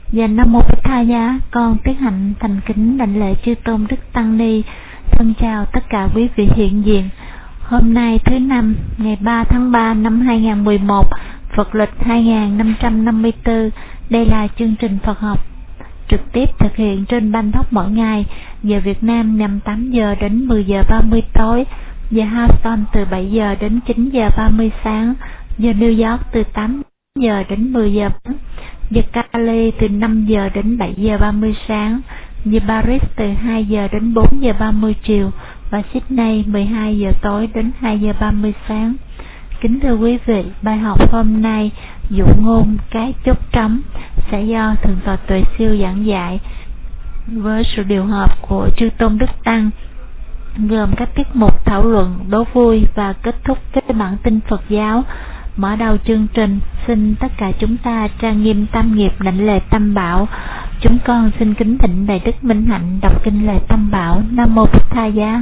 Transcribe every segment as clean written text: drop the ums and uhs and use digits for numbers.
Và Nam Mô Bích Tha Giá, con tiến hành thành kính đảnh lễ chư tôn đức tăng ni. Thân chào tất cả quý vị hiện diện. Hôm nay thứ năm, ngày 3 tháng 3 năm 2011, Phật lịch 2554. Đây là chương trình Phật học trực tiếp thực hiện trên Bang Thóc mỗi ngày, giờ Việt Nam nhằm 8 giờ đến 10 giờ 30 tối, giờ Houston từ 7 giờ đến 9 giờ 30 sáng, giờ New York từ 8 giờ đến 10 giờ, giờ Cali từ 5 giờ đến 7 giờ 30 sáng, giờ Paris từ 2 giờ đến 4 giờ 30 chiều và Sydney 12 giờ tối đến 2 giờ 30 sáng. Kính thưa quý vị, bài học hôm nay dụ ngôn cái chốt trống sẽ do Thượng tọa Tuệ Siêu giảng dạy với sự điều hợp của chư tôn đức tăng, gồm các tiết mục thảo luận, đố vui và kết thúc với bản tin Phật giáo. Mở đầu chương trình, xin tất cả chúng ta trang nghiêm tam nghiệp đảnh lễ Tam Bảo. Chúng con xin kính thỉnh Đại Đức Minh Hạnh đọc kinh lễ Tam Bảo. Nam Mô Bích Tha Giá.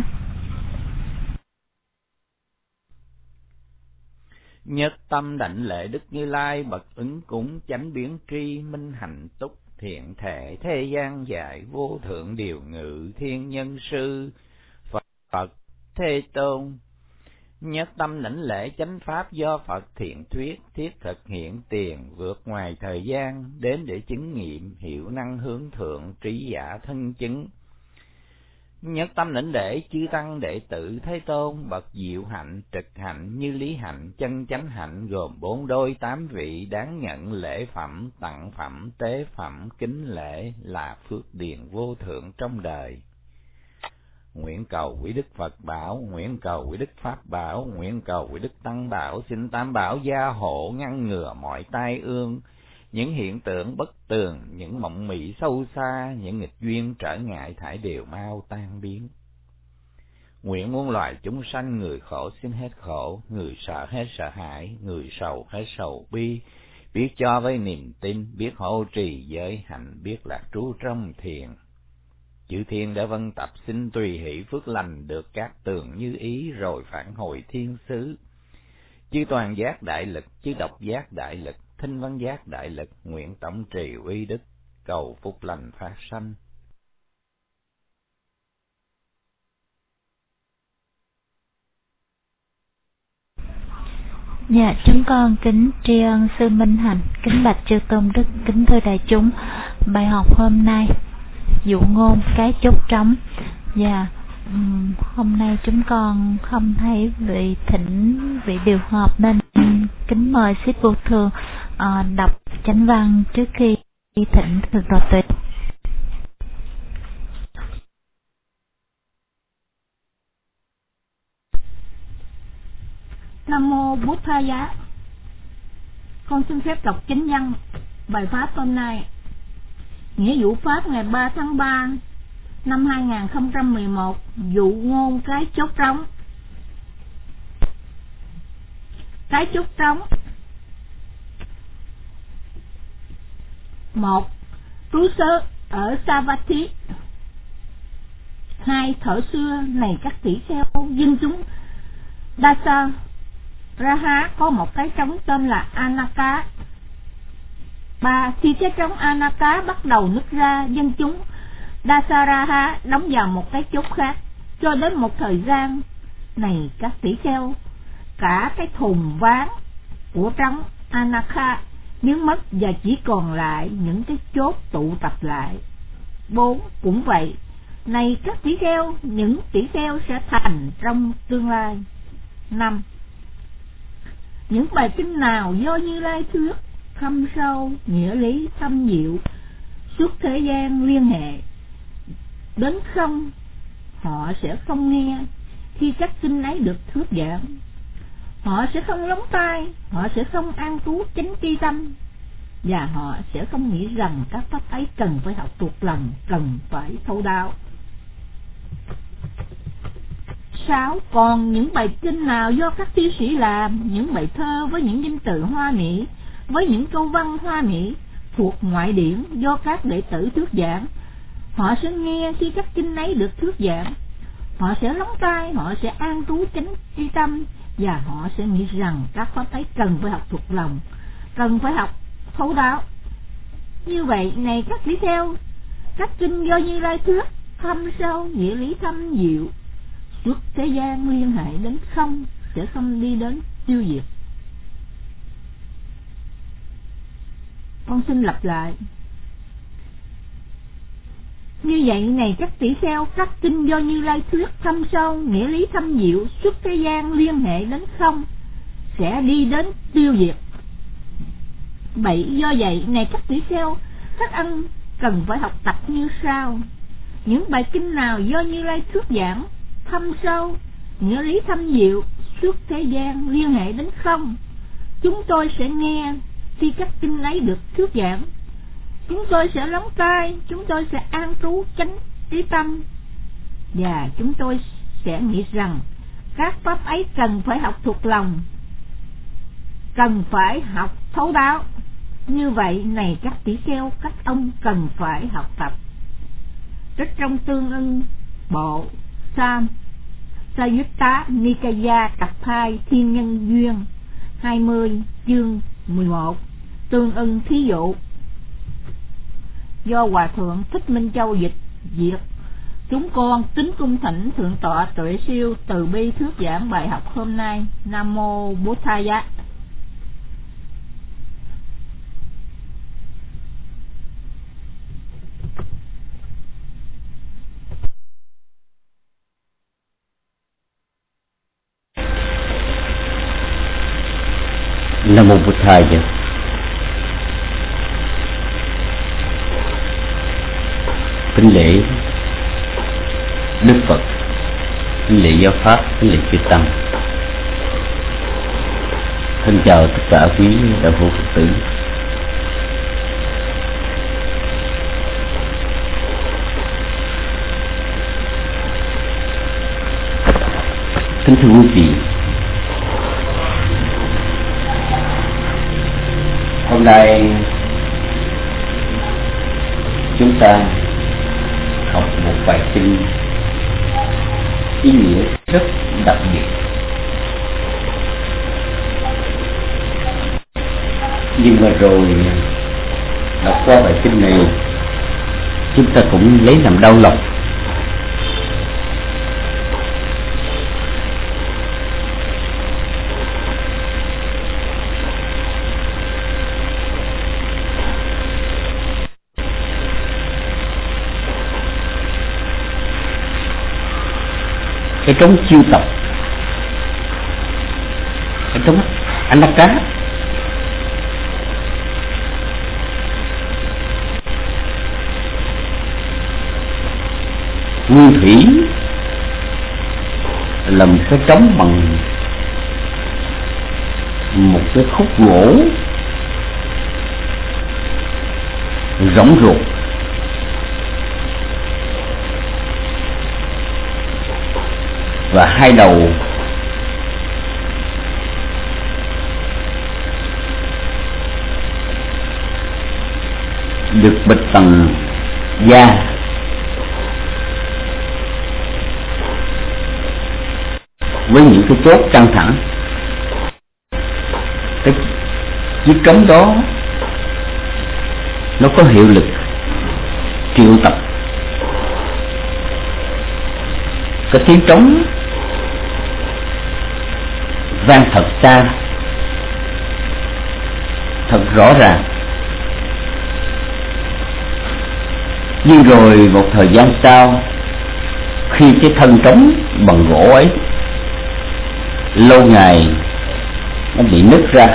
Nhất tâm đảnh lễ Đức Như Lai bậc ứng cúng chánh biến tri minh hạnh túc thiện thể thế gian dạy vô thượng điều ngự thiên nhân sư Phật Thế Tôn. Nhất tâm đảnh lễ chánh pháp do Phật thiện thuyết thiết thực hiện tiền vượt ngoài thời gian đến để chứng nghiệm hiệu năng hướng thượng trí giả thân chứng. Nhất tâm đảnh lễ chư tăng đệ tử Thế Tôn bậc diệu hạnh trực hạnh như lý hạnh chân chánh hạnh, gồm 4 đôi 8 vị đáng nhận lễ phẩm tặng phẩm tế phẩm kính lễ là phước điền vô thượng trong đời. Nguyện cầu quý Đức Phật bảo, nguyện cầu quý Đức Pháp bảo, nguyện cầu quý Đức Tăng bảo, xin Tam bảo gia hộ ngăn ngừa mọi tai ương, những hiện tượng bất tường, những mộng mị sâu xa, những nghịch duyên trở ngại thải đều mau tan biến. Nguyện muôn loài chúng sanh, người khổ xin hết khổ, người sợ hết sợ hãi, người sầu hết sầu bi, biết cho với niềm tin, biết hộ trì giới hạnh, biết lạc trú trong thiền. Chư thiên đã vân tập xin tùy hỷ phước lành được các tường như ý rồi phản hồi thiên xứ. Chư toàn giác đại lực, chư độc giác đại lực, thinh văn giác đại lực, nguyện tổng trì uy đức, cầu phúc lành phát sanh. Dạ, chúng con kính tri ân sư Minh Hạnh, kính bạch chư tôn đức, kính thưa đại chúng. Bài học hôm nay dụ ngôn cái chốt trống. Và hôm nay chúng con không thấy vị điều hợp nên kính mời Sít Vô Thường đọc chánh văn trước khi thỉnh Thượng tọa Tuệ. Nam Mô Bút Tha Giá. Con xin phép đọc chánh văn bài pháp hôm nay. Nghĩa vụ pháp ngày 3 tháng 3 năm 2011, dụ ngôn cái chốt trống. Cái chốt trống. 1. Trú sớ ở Savatthi. 2. Thở xưa này các tỷ kheo dân chúng Dasa Raha có một cái trống tên là Anaka. 3. Khi cái trống Anaka bắt đầu nứt ra, dân chúng Dasaraha đóng vào một cái chốt khác. Cho đến một thời gian này các tỷ kheo, cả cái thùng ván của trống Anaka biến mất và chỉ còn lại những cái chốt tụ tập lại. 4. Cũng vậy, này các tỷ kheo, những tỷ kheo sẽ thành trong tương lai. 5. Những bài kinh nào do Như Lai thuyết thâm sâu, nghĩa lý thâm diệu, suốt thế gian liên hệ đến không, họ sẽ không nghe. Khi các kinh ấy được thuyết giảng, họ sẽ không lắng tai, họ sẽ không an trú chánh tri tâm, và họ sẽ không nghĩ rằng các pháp ấy cần phải học thuộc lòng, cần phải thấu đáo. 6. Còn những bài kinh nào do các thi sĩ làm, những bài thơ với những danh từ hoa mỹ, với những câu văn hoa mỹ thuộc ngoại điển do các đệ tử thuyết giảng, họ sẽ nghe. Khi các kinh ấy được thuyết giảng, họ sẽ lắng tai, họ sẽ an trú chánh tri tâm, và họ sẽ nghĩ rằng các pháp ấy cần phải học thuộc lòng, cần phải học thấu đáo. Như vậy này các tỷ kheo, các kinh do Như Lai thuyết thâm sâu, nghĩa lý thâm diệu, suốt thế gian liên hệ đến không, sẽ không đi đến tiêu diệt. Con xin lặp lại. Như vậy này các tỷ kheo, các kinh do Như Lai thuyết thâm sâu, nghĩa lý thâm diệu, suốt thế gian liên hệ đến không, sẽ đi đến tiêu diệt. Do vậy này các tỷ kheo, các anh cần phải học tập như sau. Những bài kinh nào do Như Lai thuyết giảng thâm sâu, nghĩa lý thâm diệu, suốt thế gian liên hệ đến không, chúng tôi sẽ nghe. Khi các kinh ấy được thuyết giảng, chúng tôi sẽ lắng tai, chúng tôi sẽ an trú chánh trí tâm, và chúng tôi sẽ nghĩ rằng các pháp ấy cần phải học thuộc lòng, cần phải học thấu đáo. Như vậy này các tỷ kheo, các ông cần phải học tập. Trích trong Tương Ưng Bộ Sam Sayutta Nikaya tập 2 Thiên Nhân Duyên 20 chương 11, tương ưng thí dụ. Do Hòa Thượng Thích Minh Châu dịch Việt, chúng con kính cung thỉnh Thượng tọa Tuệ Siêu từ bi thuyết giảng bài học hôm nay. Nam mô Bổn Thaya. Nam mô Bổn Thaya. Kính lễ Đức Phật, kính lễ giáo pháp, kính lễ chư tăng. Thân chào tất cả quý đạo hữu Phật tử. Kính thưa quý vị, hôm nay chúng ta học một bài kinh ý nghĩa rất đặc biệt. Nhưng mà rồi đọc qua bài kinh này, chúng ta cũng lấy làm đau lòng. Cái trống chiêu tập, cái trống anh bắt cá, nguyên thủy là một cái trống bằng một cái khúc gỗ rỗng ruột, và hai đầu được bịt bằng da, với những cái chốt căng thẳng. Cái chiếc trống đó nó có hiệu lực triệu tập cái tiếng trống vang thật xa, thật rõ ràng. Nhưng rồi một thời gian sau, khi cái thân trống bằng gỗ ấy lâu ngày nó bị nứt ra,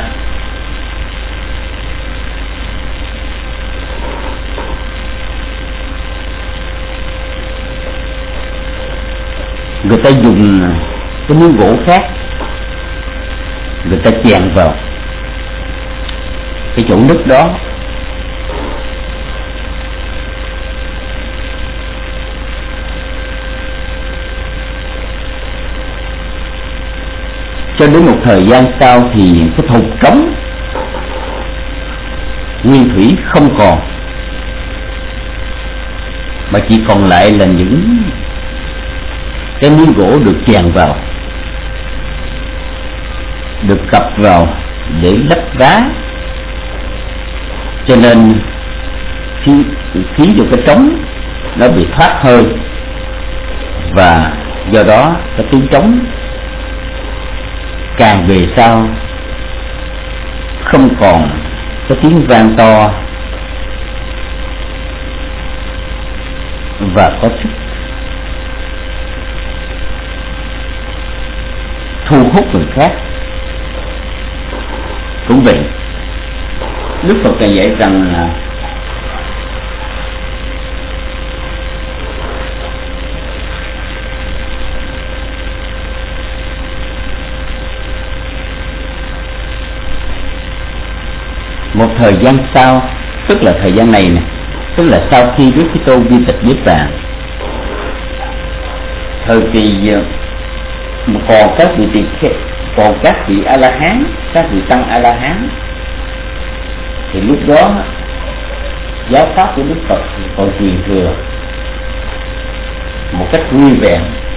người ta dùng cái miếng gỗ khác, người ta chèn vào cái chỗ nứt đó, cho đến một thời gian sau thì cái thùng trống nguyên thủy không còn, mà chỉ còn lại là những cái miếng gỗ được chèn vào, được cặp vào để lắp vá. Cho nên khí vô cái trống nó bị thoát hơi, và do đó cái tiếng trống càng về sau không còn cái tiếng vang to và có sức thu hút người khác. Cũng vậy, Đức Phật đã dạy rằng là một thời gian sau, tức là thời gian này nè, tức là sau khi Đức Thế Tôn vi tịch Niết Bàn, thời kỳ còn các vị A La Hán, các vị tăng A La Hán, thì lúc đó giáo pháp của Đức Phật còn truyền thừa một cách nguyên vẹn.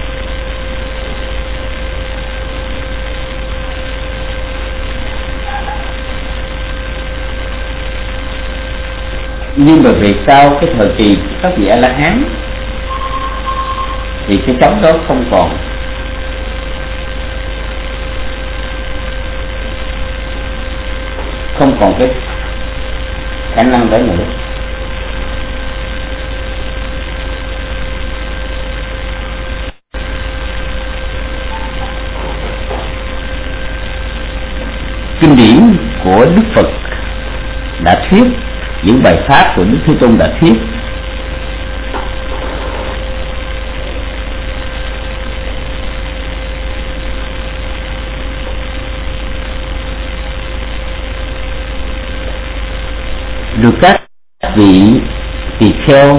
Nhưng mà về sau cái thời kỳ các vị A La Hán thì cái trống đó không còn cái khả năng đó nữa. Kinh điển của Đức Phật đã thuyết, những bài pháp của Đức Thế Tôn đã thuyết, được các vị tỳ kheo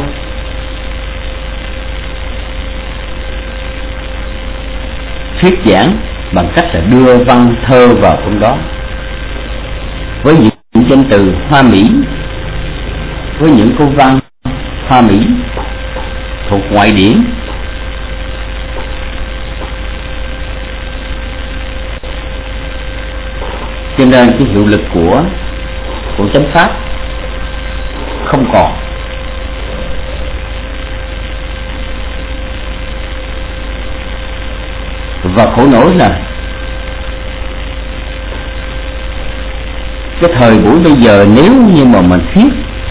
thuyết giảng bằng cách là đưa văn thơ vào trong đó, với những danh từ hoa mỹ, với những câu văn hoa mỹ thuộc ngoại điển. Cho nên cái hiệu lực của chánh pháp không còn. Và khổ nỗi là cái thời buổi bây giờ, nếu như mà mình thuyết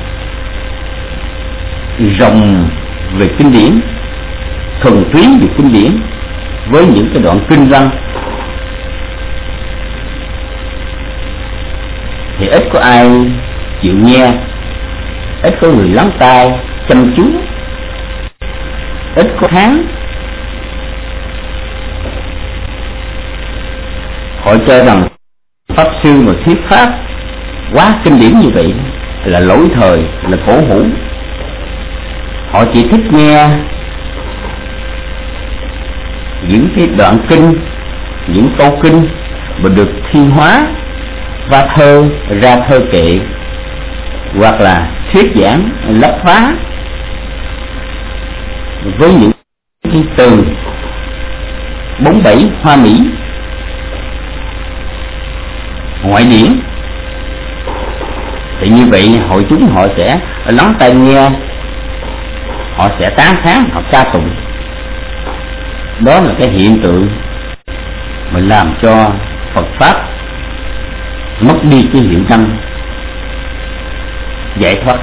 rộng về kinh điển, thuần túy về kinh điển với những cái đoạn kinh văn, thì ít có ai chịu nghe, ít có người lắng tai chăm chú, ít có tháng. Họ cho rằng pháp sư mà thuyết pháp quá kinh điển như vậy là lỗi thời, là cổ hủ. Họ chỉ thích nghe những cái đoạn kinh, những câu kinh mà được thiên hóa và thơ ra thơ kệ, hoặc là thuyết giảng lấp phá với những cái từ bóng bẩy hoa mỹ ngoại điển. Thì như vậy hội chúng họ sẽ lắng tai nghe, họ sẽ tán thán, họ ca tụng. Đó là cái hiện tượng mà làm cho Phật pháp mất đi cái hiệu năng giải thoát.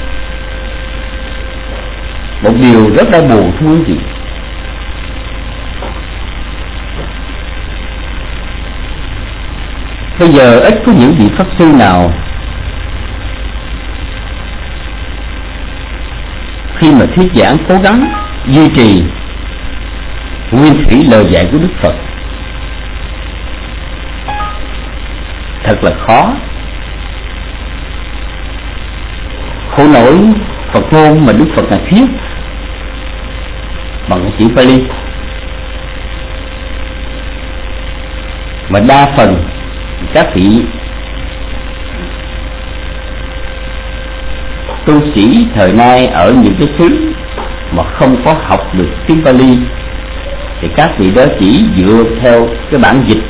Một điều rất là buồn thú vị. Bây giờ ít có những vị pháp sư nào khi mà thuyết giảng cố gắng duy trì nguyên thủy lời dạy của Đức Phật. Thật là khó. Khổ nỗi Phật ngôn mà Đức Phật là thuyết bằng chữ Pali, mà đa phần các vị tu sĩ thời nay ở những cái xứ mà không có học được tiếng Pali thì các vị đó chỉ dựa theo cái bản dịch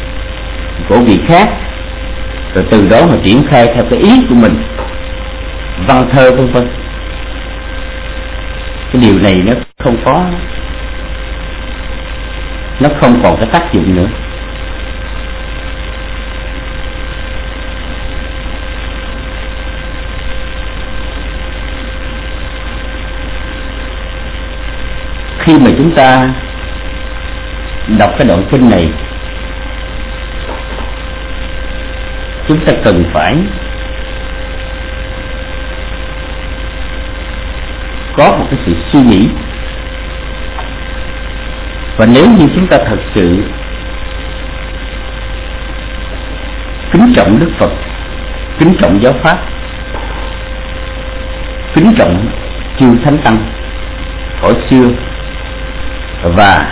của vị khác, rồi từ đó mà triển khai theo cái ý của mình. văn thơ vân vân. Cái điều này nó không còn cái tác dụng nữa. Khi mà chúng ta đọc cái đoạn kinh này, chúng ta cần phải có một cái sự suy nghĩ. Và nếu như chúng ta thật sự kính trọng Đức Phật, kính trọng giáo pháp, kính trọng chư Thánh Tăng hồi xưa, và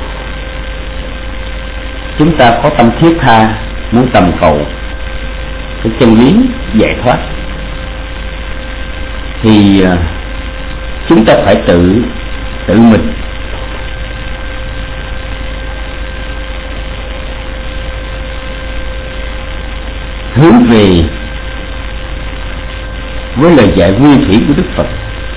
chúng ta có tâm thiết tha muốn tầm cầu cái chân lý giải thoát, thì chúng ta phải tự mình hướng về với lời dạy nguyên thủy của Đức Phật.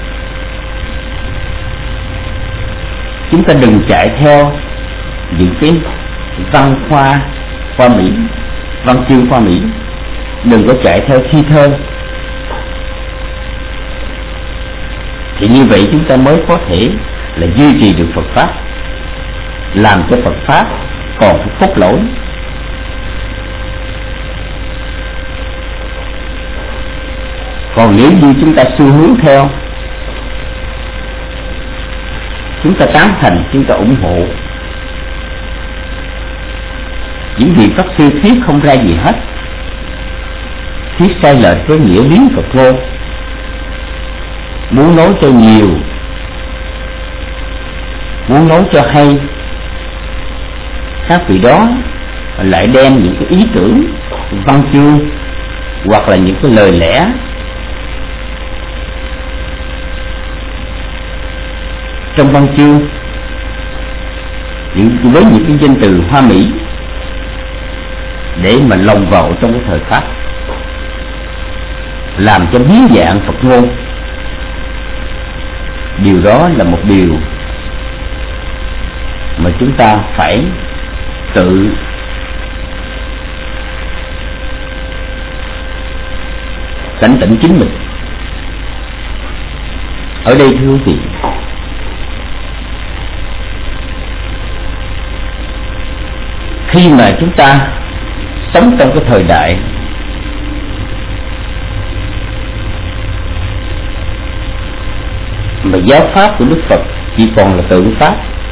Chúng ta đừng chạy theo những cái văn khoa mỹ, văn chương khoa mỹ, đừng có chạy theo thi thơ. Thì như vậy chúng ta mới có thể là duy trì được Phật pháp, làm cho Phật pháp còn cái cốt lõi. Còn nếu như chúng ta xu hướng theo, chúng ta tán thành, chúng ta ủng hộ những vị Pháp sư thuyết không ra gì hết, thuyết sai lệch với nghĩa lý Phật ngôn, muốn nói cho nhiều, muốn nói cho hay, các vị đó lại đem những cái ý tưởng văn chương hoặc là những cái lời lẽ trong văn chương với những cái danh từ hoa mỹ để mà lồng vào trong cái thời pháp, làm cho biến dạng Phật ngôn. Điều đó là một điều mà chúng ta phải tự cảnh tỉnh chính mình. Ở đây thưa quý vị, khi mà chúng ta sống trong cái thời đại mà giáo pháp của Đức Phật chỉ còn là tượng pháp,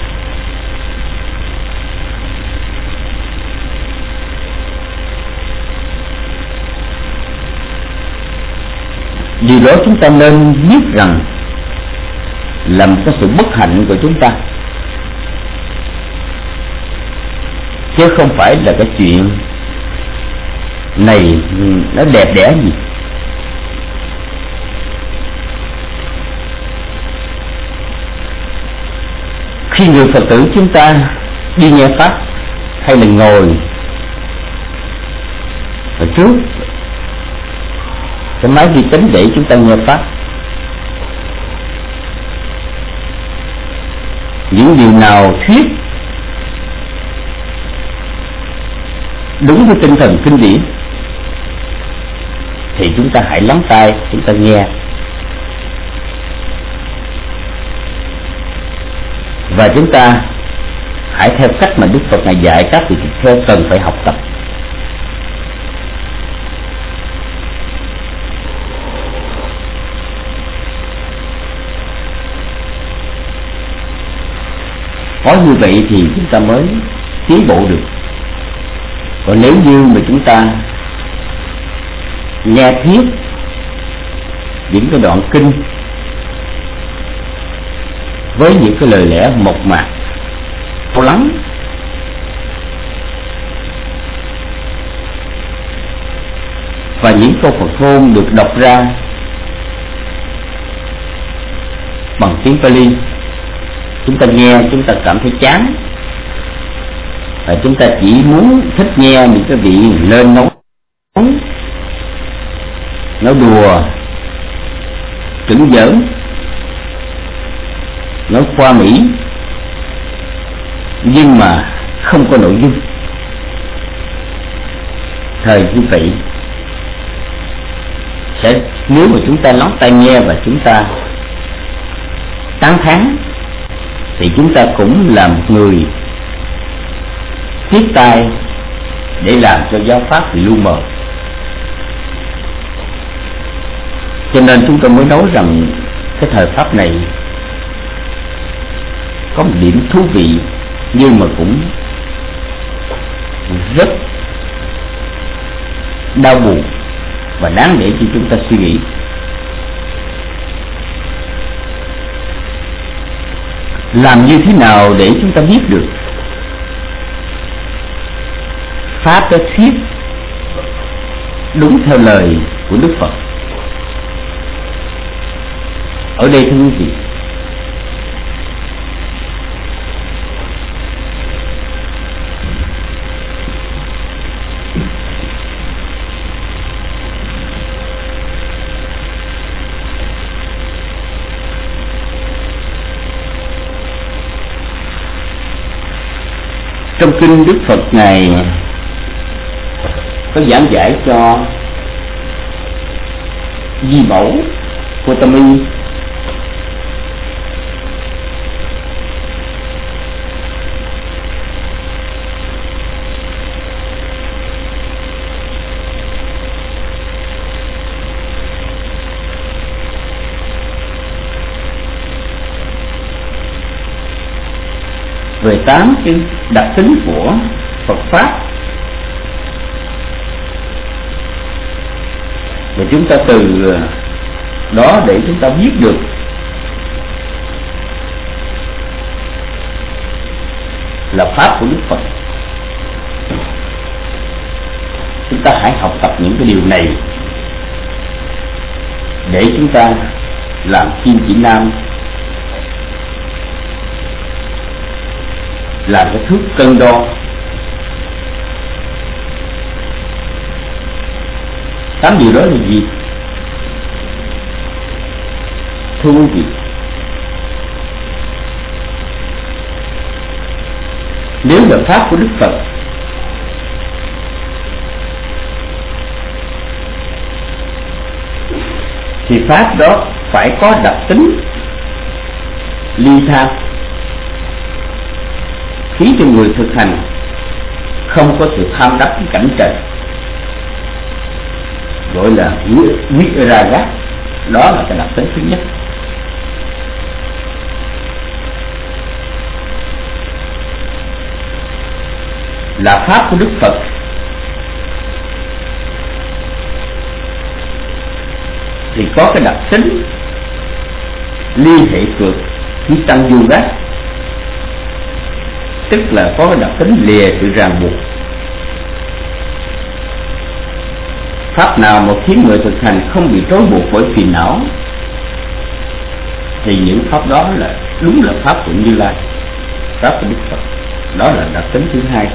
điều đó chúng ta nên biết rằng là một cái sự bất hạnh của chúng ta, chứ không phải là cái chuyện này nó đẹp đẽ gì. Khi người Phật tử chúng ta đi nghe pháp hay là ngồi ở trước cái máy vi tính để chúng ta nghe pháp, những điều nào thuyết đúng với tinh thần kinh điển thì chúng ta hãy lắng tai, chúng ta nghe, và chúng ta hãy theo cách mà Đức Phật này dạy các vị tỳ kheo cần phải học tập. Có như vậy thì chúng ta mới tiến bộ được. Còn nếu như mà chúng ta nghe thuyết những cái đoạn kinh với những cái lời lẽ mộc mạc, sâu lắng, và những câu Phật ngôn được đọc ra bằng tiếng Pali, chúng ta nghe chúng ta cảm thấy chán, và chúng ta chỉ muốn thích nghe những cái vị lên nói đùa, trứng giỡn, nói khoa mỹ, nhưng mà không có nội dung. Thời như vậy, nếu mà chúng ta lắng tai nghe và chúng ta tán thán, thì chúng ta cũng là một người tiếp tay để làm cho giáo pháp bị lu mờ. Cho nên chúng tôi mới nói rằng cái thời pháp này có một điểm thú vị, nhưng mà cũng rất đau buồn và đáng để cho chúng ta suy nghĩ. Làm như thế nào để chúng ta biết được pháp có thiết đúng theo lời của Đức Phật? Ở đây thưa quý vị, trong kinh Đức Phật Ngài có giảng giải cho Di Mẫu Gotami về 8 cái đặc tính của Phật pháp, và chúng ta từ đó để chúng ta biết được là pháp của Đức Phật. Chúng ta hãy học tập những cái điều này để chúng ta làm kim chỉ nam, làm cái thước cân đo. Tám điều đó là gì? Thưa quý vị, nếu là pháp của Đức Phật thì pháp đó phải có đặc tính ly tham, khiến cho người thực hành không có sự tham đắm cảnh trần, gọi là viraga. Đó là cái đặc tính thứ nhất. Là pháp của Đức Phật thì có cái đặc tính liên hệ cược với tăng yoga, tức là có cái đặc tính lìa sự ràng buộc. Pháp nào mà khiến người thực hành không bị trói buộc bởi phiền não thì những pháp đó là đúng là pháp của Như Lai, pháp của Đức Phật. Đó là đặc tính thứ hai.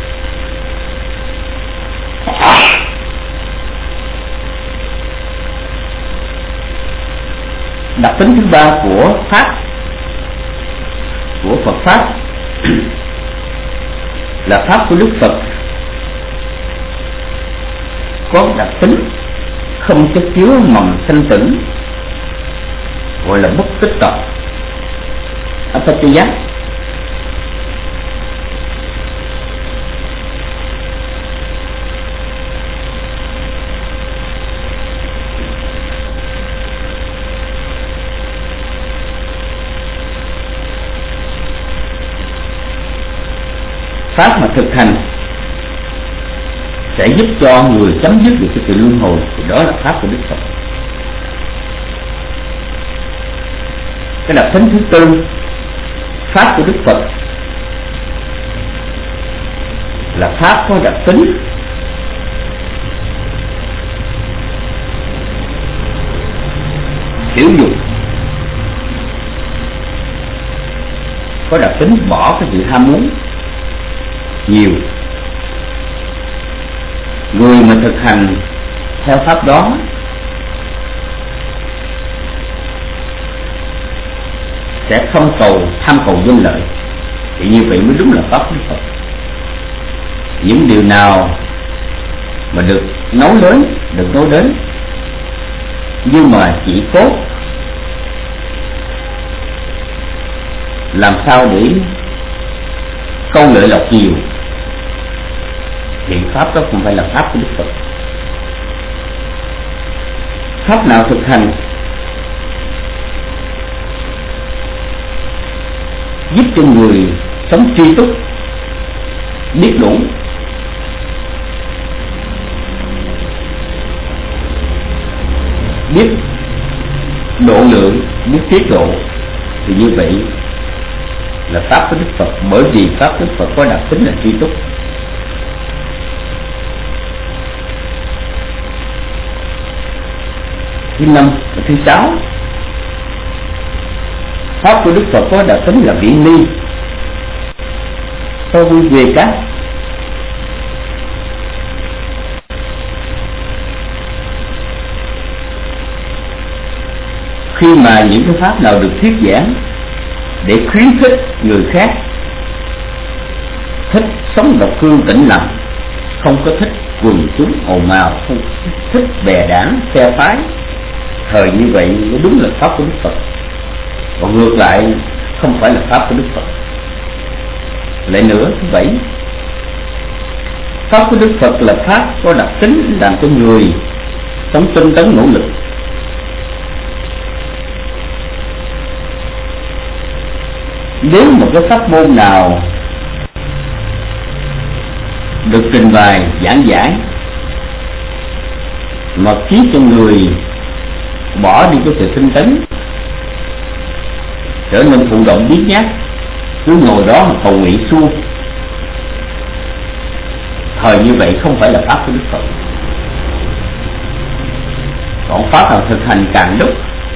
Đặc tính thứ ba của pháp, của Phật pháp là pháp của Đức Phật có đặc tính không chất chứa mầm sanh tử, gọi là bất tích tộc, apatya. Pháp mà thực hành sẽ giúp cho người chấm dứt được cái sự luân hồi, thì đó là pháp của Đức Phật. Cái đặc tính thứ tư, pháp của Đức Phật là pháp có đặc tính tiểu dục, có đặc tính bỏ cái sự ham muốn nhiều. Người mà thực hành theo pháp đó sẽ không tham cầu danh lợi, thì như vậy mới đúng là pháp của Đức Phật. Những điều nào mà được nói đến nhưng mà chỉ có làm sao để câu lợi lộc nhiều, thiện pháp đó không phải là pháp của Đức Phật. Pháp nào thực hành giúp cho người sống tri túc, biết đủ, biết độ lượng, biết tiết độ, thì như vậy là pháp của Đức Phật. Bởi vì pháp Đức Phật có đặc tính là tri túc. Thứ năm và thứ sáu, pháp của Đức Phật có đặc tính là viễn ly, có vui về các. Khi mà những cái pháp nào được thuyết giảng để khuyến khích người khác thích sống độc cương tĩnh lặng, không có thích quần chúng ồn ào, không thích bè đảng phe phái, thời như vậy nó đúng là pháp của Đức Phật. Còn ngược lại không phải là pháp của Đức Phật. Lại nữa, thứ bảy, pháp của Đức Phật là pháp có đặc tính làm cho người sống tinh tấn nỗ lực. Nếu một cái pháp môn nào được trình bày giảng giải mà khiến cho người bỏ đi cái sự tinh tấn, trở nên thụ động biến nhát, cứ ngồi đó mà cầu nguyện suông, thời như vậy không phải là pháp của Đức Phật. Còn pháp nào thực hành càng lúc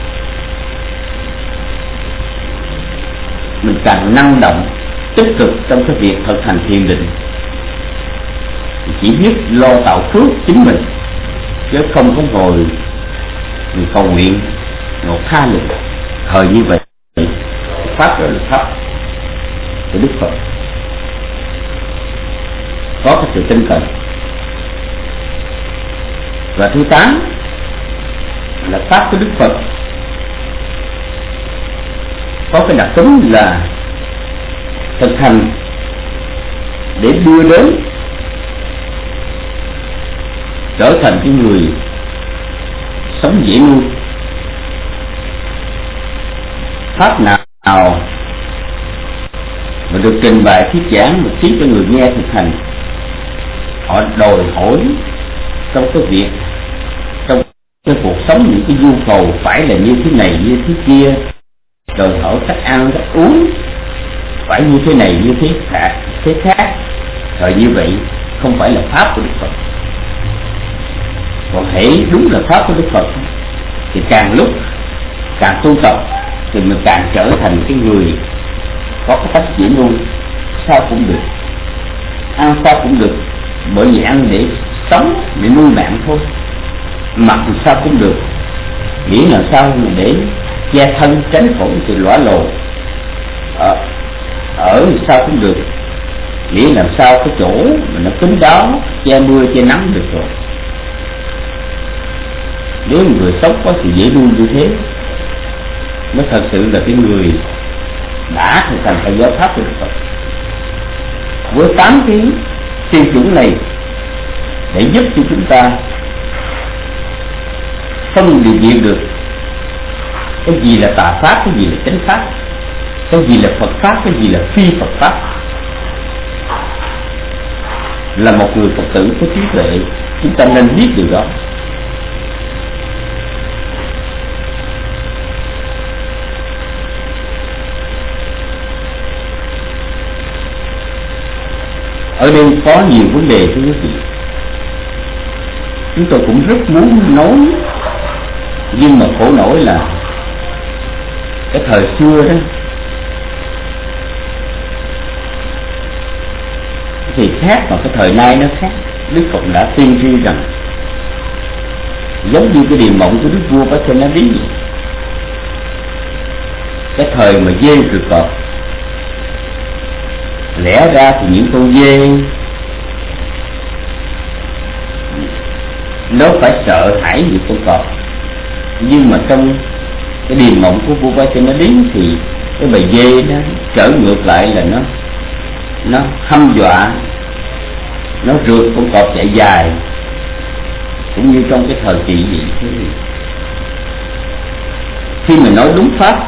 mình càng năng động, tích cực trong cái việc thực hành thiền định, chỉ biết lo tạo phước chính mình, chứ không có ngồi mình cầu nguyện một tha lực. Thời như vậy pháp đó là pháp của Đức Phật, có cái sự tinh cần. Và thứ 8 là pháp của Đức Phật có cái đặc tính là thực hành để đưa đến trở thành cái người sống dễ nuôi. Pháp nào mà được trình bày thuyết giảng mà khiến cho người nghe thực hành, họ đòi hỏi trong cái việc, trong cái cuộc sống, những cái nhu cầu phải là như thế này như thế kia, đòi hỏi cách ăn cách uống phải như thế này như thế khác, rồi như vậy không phải là pháp của Đức Phật. Còn hễ đúng là pháp của Đức Phật thì càng lúc càng tu tập thì mình càng trở thành cái người có cái cách dễ nuôi, sao cũng được, ăn sao cũng được, bởi vì ăn để sống, để nuôi mạng thôi. Mặc sao cũng được, nghĩ là sao mà để che thân tránh khỏi sự lõa lồ. Ở sao cũng được, nghĩ làm sao cái chỗ mà nó kín đáo, che mưa che nắng được rồi. Nếu người sống có sự dễ nuôi như thế mới thật sự là cái người đã thực hành theo giáo pháp của Đức Phật. Với 8 cái tiêu chuẩn này để giúp cho chúng ta phân biệt được cái gì là tà pháp, cái gì là chánh pháp, cái gì là Phật pháp, cái gì là phi Phật pháp. Là một người Phật tử có trí tuệ, chúng ta nên biết điều đó. Ở đây có nhiều vấn đề thưa quý vị, chúng tôi cũng rất muốn nói, nhưng mà khổ nổi là cái thời xưa đó thì khác, mà cái thời nay nó khác. Đức Phật đã tiên tri rằng giống như cái điềm mộng của Đức vua Pasenadi, cái thời mà dê rượt cọp. Lẽ ra thì những con dê nó phải sợ hãi những con cọp, nhưng mà trong cái điềm mộng của vua Vaishnadin thì cái bầy dê nó trở ngược lại, là nó hăm dọa, nó rượt con cọp chạy dài, cũng như trong cái thời kỳ gì. Khi mà nói đúng pháp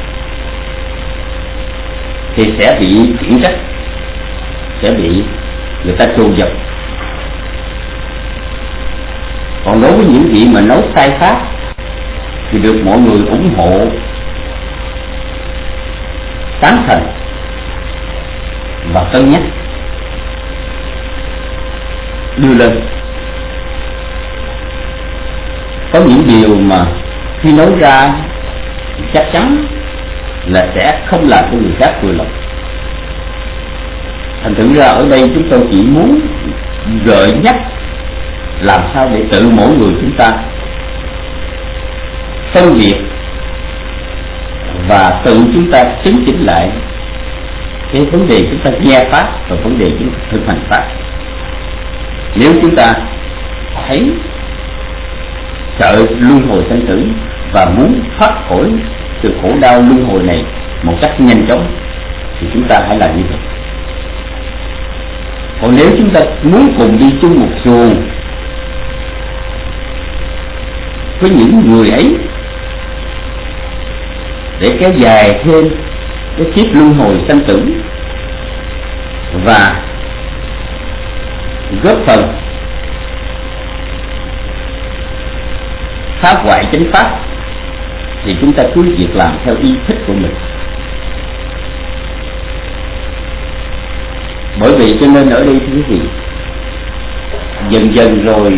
thì sẽ bị khiển trách, sẽ bị người ta trù dập. Còn đối với những vị mà nói sai pháp thì được mọi người ủng hộ, tán thành và cân nhắc đưa lên. Có những điều mà khi nói ra thì chắc chắn là sẽ không làm cho người khác vừa lòng. Thành thử ra ở đây chúng tôi chỉ muốn gợi nhắc làm sao để tự mỗi người chúng ta phân biệt và tự chúng ta chấn chỉnh lại cái vấn đề chúng ta nghe pháp và vấn đề chúng ta thực hành pháp. Nếu chúng ta thấy sợ luân hồi sanh tử và muốn thoát khỏi sự khổ đau luân hồi này một cách nhanh chóng thì chúng ta hãy làm như vậy. Còn nếu chúng ta muốn cùng đi chung một xuồng với những người ấy để kéo dài thêm cái kiếp luân hồi sanh tử và góp phần phá hoại chánh pháp, thì chúng ta cứ việc làm theo ý thích của mình. Bởi vì cho nên ở đây thưa quý vị, dần dần rồi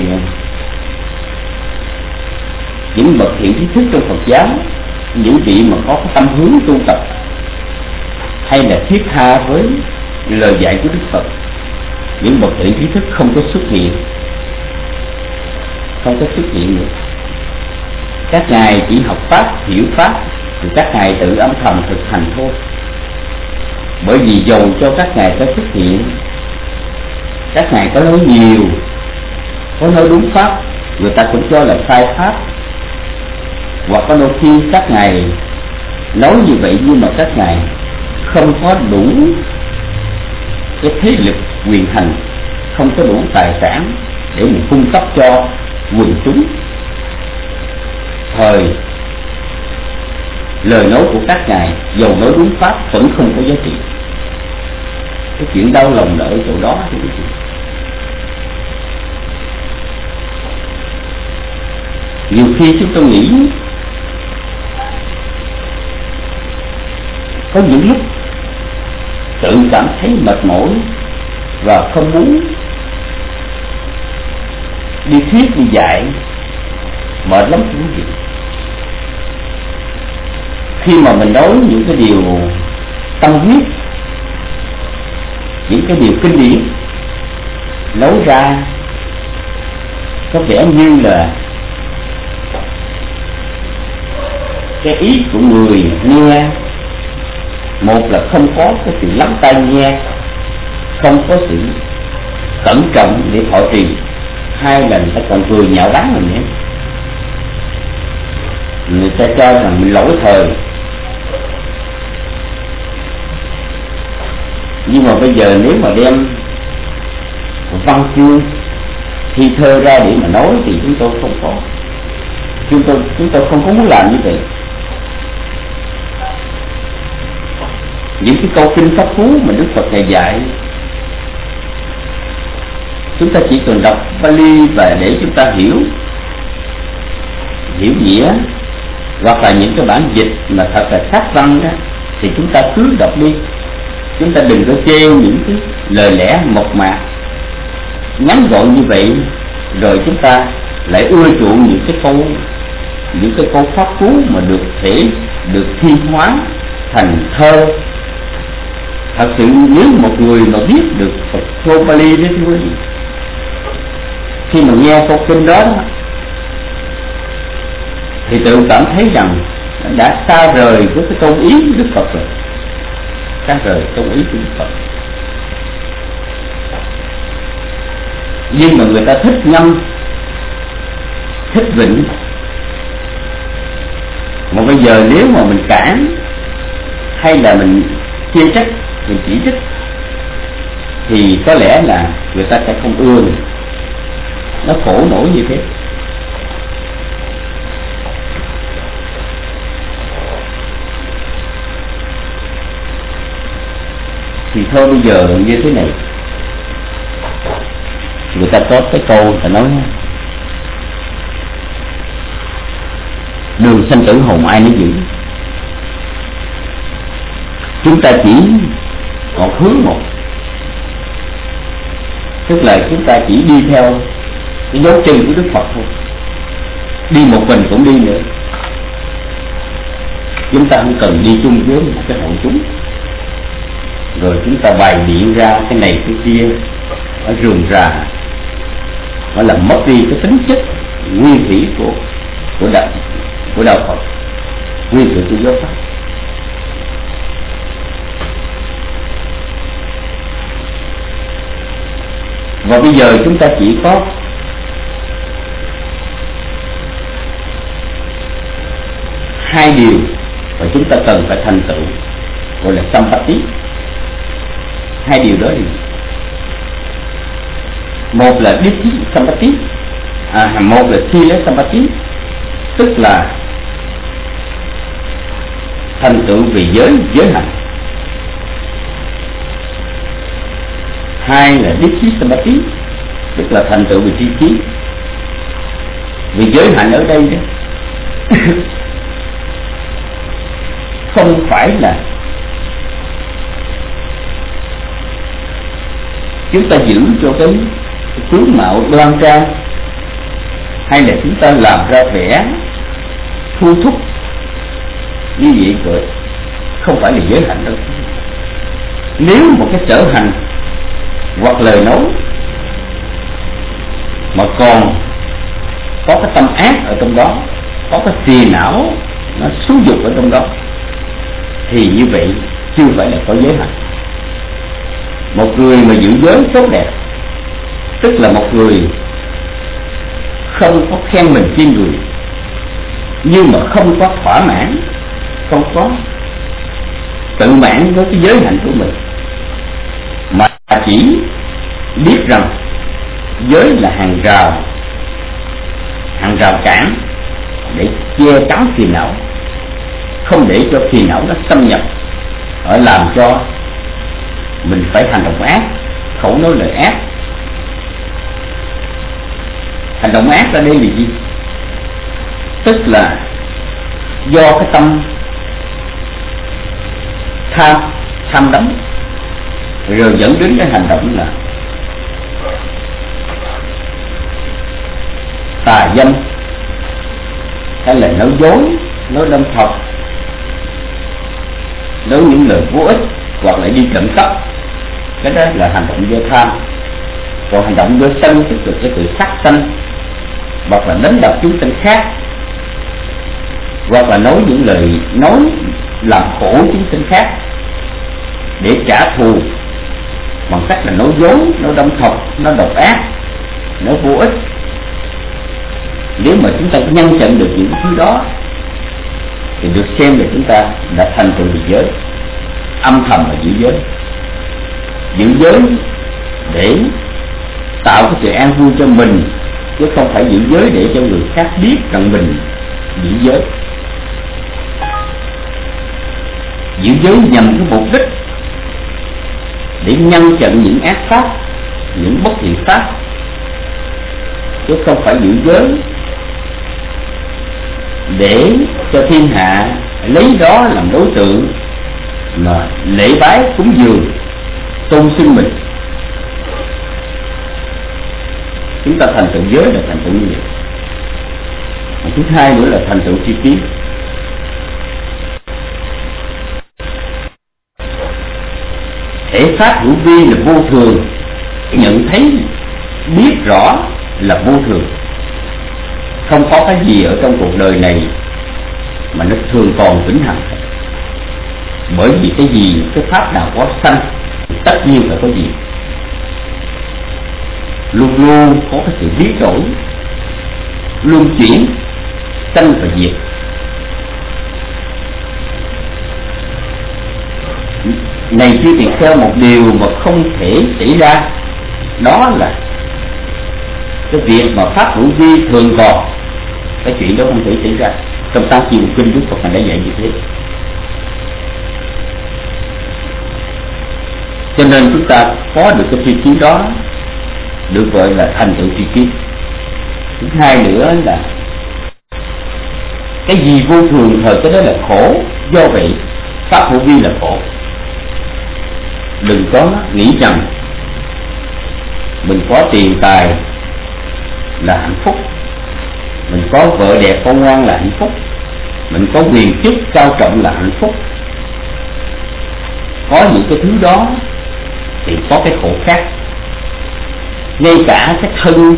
những bậc thiện trí thức trong Phật giáo, những vị mà có cái tâm hướng tu tập hay là thiết tha với lời dạy của Đức Phật, những bậc thiện trí thức không có xuất hiện nữa. Các ngài chỉ học pháp, hiểu pháp thì các ngài tự âm thầm thực hành thôi. Bởi vì dầu cho các ngài có xuất hiện, các ngài có nói nhiều, có nói đúng pháp, người ta cũng cho là sai pháp. Hoặc có đôi khi các ngài nói như vậy nhưng mà các ngài không có đủ cái thế lực quyền hành, không có đủ tài sản để mình cung cấp cho quần chúng. Thời lời nói của các ngài dầu nói đúng pháp vẫn không có giá trị. Cái chuyện đau lòng là ở chỗ đó. Nhiều khi chúng tôi nghĩ có những lúc tự cảm thấy mệt mỏi và không muốn đi thuyết đi dạy, mệt lắm quý vị. Khi mà mình nói những cái điều tâm huyết, những cái điều kinh điển nói ra có vẻ như là cái ý của người nghe, một là không có cái sự lắng tai nghe, không có sự cẩn trọng để thọ trì, hai là người ta còn cười nhạo báng mình nữa. Người ta cho rằng mình lỗi thời. Nhưng mà bây giờ nếu mà đem văn chương thi thơ ra để mà nói thì chúng tôi không có, chúng tôi không có muốn làm như vậy. Những cái câu kinh pháp cú mà Đức Phật ngài dạy, chúng ta chỉ cần đọc Pali và để chúng ta hiểu nghĩa, hoặc là những cái bản dịch mà thật là sát văn đó, thì chúng ta cứ đọc đi. Chúng ta đừng có trêu những cái lời lẽ mộc mạc ngắn gọn như vậy, rồi chúng ta lại ưa chuộng những cái câu pháp cú mà được thiên hóa thành thơ. Thật sự nếu một người mà biết được Phật câu Pali đó thưa quý vị, khi mà nghe câu kinh đó thì tự cảm thấy rằng đã xa rời với cái tôn ý của Đức Phật rồi, xa rời tôn ý của Đức Phật. Nhưng mà người ta thích ngâm, thích vịnh. Mà bây giờ nếu mà mình cản hay là mình chê trách, mình chỉ trích, thì có lẽ là người ta sẽ không ưa mình. Nó khổ nổi như thế. Thì thôi bây giờ như thế này, người ta có cái câu người ta nói đường sanh tử hồn ai nấy giữ. Chúng ta chỉ một hướng một, tức là chúng ta chỉ đi theo cái dấu chân của Đức Phật thôi, đi một mình cũng đi nữa. Chúng ta không cần đi chung với một cái hội chúng, rồi chúng ta bày biện ra cái này cái kia, nó rườm rà, nó làm mất đi cái tính chất nguyên thủy của đạo Phật, nguyên thủy của giáo pháp. Và bây giờ chúng ta chỉ có hai điều mà chúng ta cần phải thành tựu, gọi là sampatti. Hai điều đó thì một là đích sampatti, một là sila sampatti, tức là thành tựu về giới hạnh. Hai là đích sampatti, tức là thành tựu về tri kiến. Vì giới hạnh ở đây đó không phải là chúng ta giữ cho cái tướng mạo đoan trang, hay là chúng ta làm ra vẻ thu thúc như vậy rồi, không phải là giới hạnh đâu. Nếu một cái sở hành hoặc lời nói mà còn có cái tâm ác ở trong đó, có cái phiền não nó xúi dục ở trong đó, thì như vậy chưa phải là có giới hạnh. Một người mà giữ giới tốt đẹp, tức là một người không có khen mình trên người, nhưng mà không có thỏa mãn, không có tự mãn với cái giới hạnh của mình, mà chỉ biết rằng giới là hàng rào cản để che chắn phiền não, không để cho phiền não nó xâm nhập, ở làm cho mình phải hành động ác, khẩu nói lời ác. Hành động ác ở đây là gì? Tức là do cái tâm tham đắm, rồi dẫn đến cái hành động là tà dâm, hay là nói dối, nói đâm thật, nói những lời vô ích, hoặc là đi trộm cắp. Cái đó là hành động do tham. Còn hành động do sân tức là cái sự sát sanh, hoặc là đánh đập chúng sinh khác, hoặc là nói những lời nói làm khổ chúng sinh khác để trả thù bằng cách là nói dối, nói đâm thọc, nói độc ác, nói vô ích. Nếu mà chúng ta ngăn chặn được những thứ đó thì được xem là chúng ta đã thành tựu giới, âm thầm mà giữ giới. Giữ giới để tạo cái sự an vui cho mình, chứ không phải giữ giới để cho người khác biết rằng mình giữ giới. Giữ giới nhằm cái mục đích để ngăn chặn những ác pháp, những bất thiện pháp, chứ không phải giữ giới để cho thiên hạ lấy đó làm đối tượng mà lễ bái cúng dường, tôn xưng mình. Chúng ta thành tựu giới là thành tựu như vậy. Thứ hai nữa là thành tựu tri kiến. Thể pháp hữu vi là vô thường, nhận thấy biết rõ là vô thường. Không có cái gì ở trong cuộc đời này mà nó thường còn vĩnh hằng. Bởi vì cái gì, cái pháp nào có sanh tất nhiên phải có gì, luôn luôn có cái sự biến đổi, luân chuyển, sanh và diệt. Này chư tỳ kheo, một điều mà không thể xảy ra đó là cái việc mà pháp hữu vi thường còn. Cái chuyện đó không thể xảy ra. Trong Tam Chiều Kinh Đức Phật đã dạy như thế. Cho nên chúng ta có được cái tri kiến đó được gọi là thành tựu tri kiến. Thứ hai nữa là cái gì vô thường thời cái đó là khổ, do vậy pháp hữu vi là khổ. Đừng có nghĩ rằng mình có tiền tài là hạnh phúc, mình có vợ đẹp con ngoan là hạnh phúc, mình có quyền chức cao trọng là hạnh phúc. Có những cái thứ đó thì có cái khổ khác. Ngay cả cái thân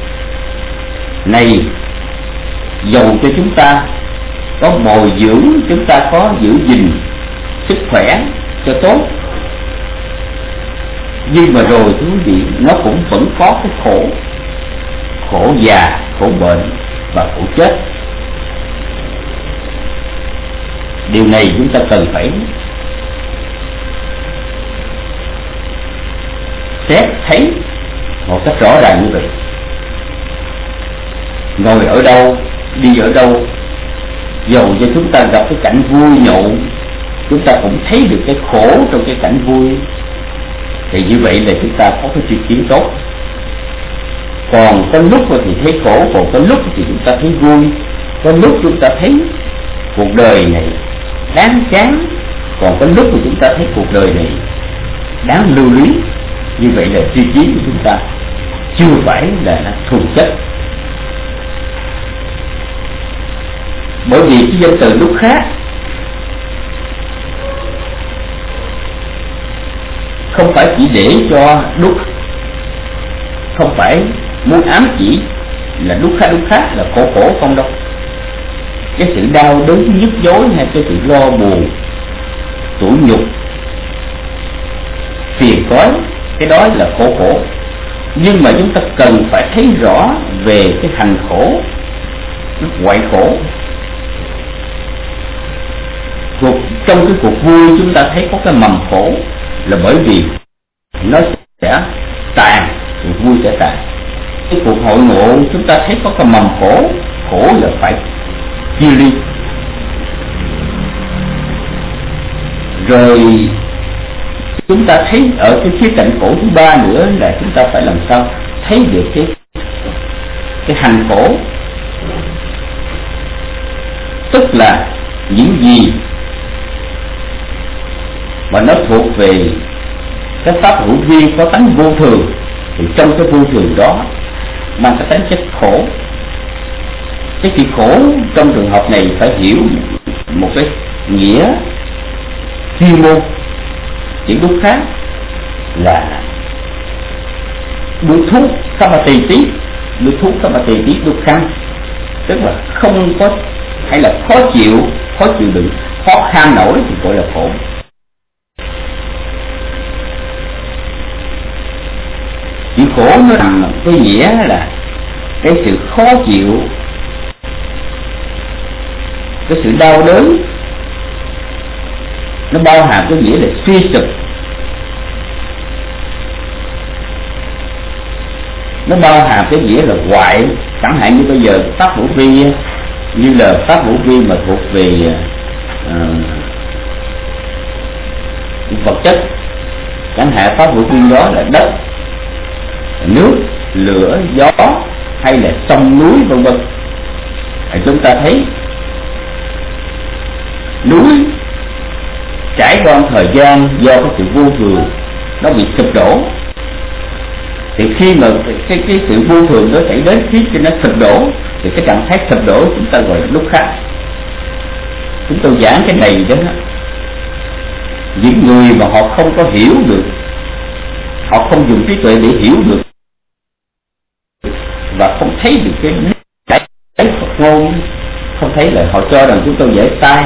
này, dầu cho chúng ta có bồi dưỡng, chúng ta có giữ gìn sức khỏe cho tốt, nhưng mà rồi quý vị, nó cũng vẫn có cái khổ, khổ già, khổ bệnh và khổ chết. Điều này chúng ta cần phải xét thấy một cách rõ ràng như vậy. Ngồi ở đâu, đi ở đâu, dầu cho chúng ta gặp cái cảnh vui nhộn, chúng ta cũng thấy được cái khổ trong cái cảnh vui. Thì như vậy là chúng ta có cái tri kiến tốt. Còn có lúc thì thấy khổ, còn có lúc thì chúng ta thấy vui, có lúc chúng ta thấy cuộc đời này đáng chán, còn có lúc thì chúng ta thấy cuộc đời này đáng lưu luyến. Như vậy là tri kiến của chúng ta chưa phải là thuần chất. Bởi vì cái danh từ lúc khác không phải chỉ để cho đúc, không phải muốn ám chỉ là đúc khác là khổ không đâu. Cái sự đau đớn, nhức nhối hay cái sự lo buồn, tủi nhục, phiền toái, cái đó là khổ. Nhưng mà chúng ta cần phải thấy rõ về cái hành khổ, cái hoại khổ. Trong cái cuộc vui chúng ta thấy có cái mầm khổ, là bởi vì nó sẽ tàn, cuộc vui sẽ tàn. Cái cuộc hội ngộ chúng ta thấy có cái mầm khổ, khổ là phải chia ly. Rồi chúng ta thấy ở cái khía cạnh khổ thứ ba nữa là chúng ta phải làm sao thấy được cái hành khổ, tức là những gì mà nó thuộc về cái pháp hữu vi có tánh vô thường, thì trong cái vô thường đó mang cái tính chất khổ. Cái chữ khổ trong trường hợp này phải hiểu một cái nghĩa chuyên môn. Chữ đúc khác là đúc thuốc samati tí đúc khăn, tức là không có, hay là khó chịu đựng, khó khăn nổi thì gọi là khổ. Chữ khổ nó nằm cái nghĩa là cái sự khó chịu, cái sự đau đớn, nó bao hàm cái nghĩa là suy sụp, nó bao hàm cái nghĩa là hoại. Chẳng hạn như bây giờ pháp hữu vi, như là pháp hữu vi mà thuộc về vật chất, chẳng hạn pháp hữu vi đó là đất, nước, lửa, gió hay là sông núi vân vân. Chúng ta thấy núi trải qua thời gian do cái sự vô thường nó bị sụp đổ, thì khi mà cái sự vô thường đó xảy đến khiến cho nó sụp đổ, thì cái trạng thái sụp đổ chúng ta gọi là lúc khác. Chúng tôi giảng cái này đó, những người mà họ không có hiểu được, họ không dùng trí tuệ để hiểu được và không thấy được cái Phật ngôn, không thấy là họ cho rằng chúng tôi dễ sai,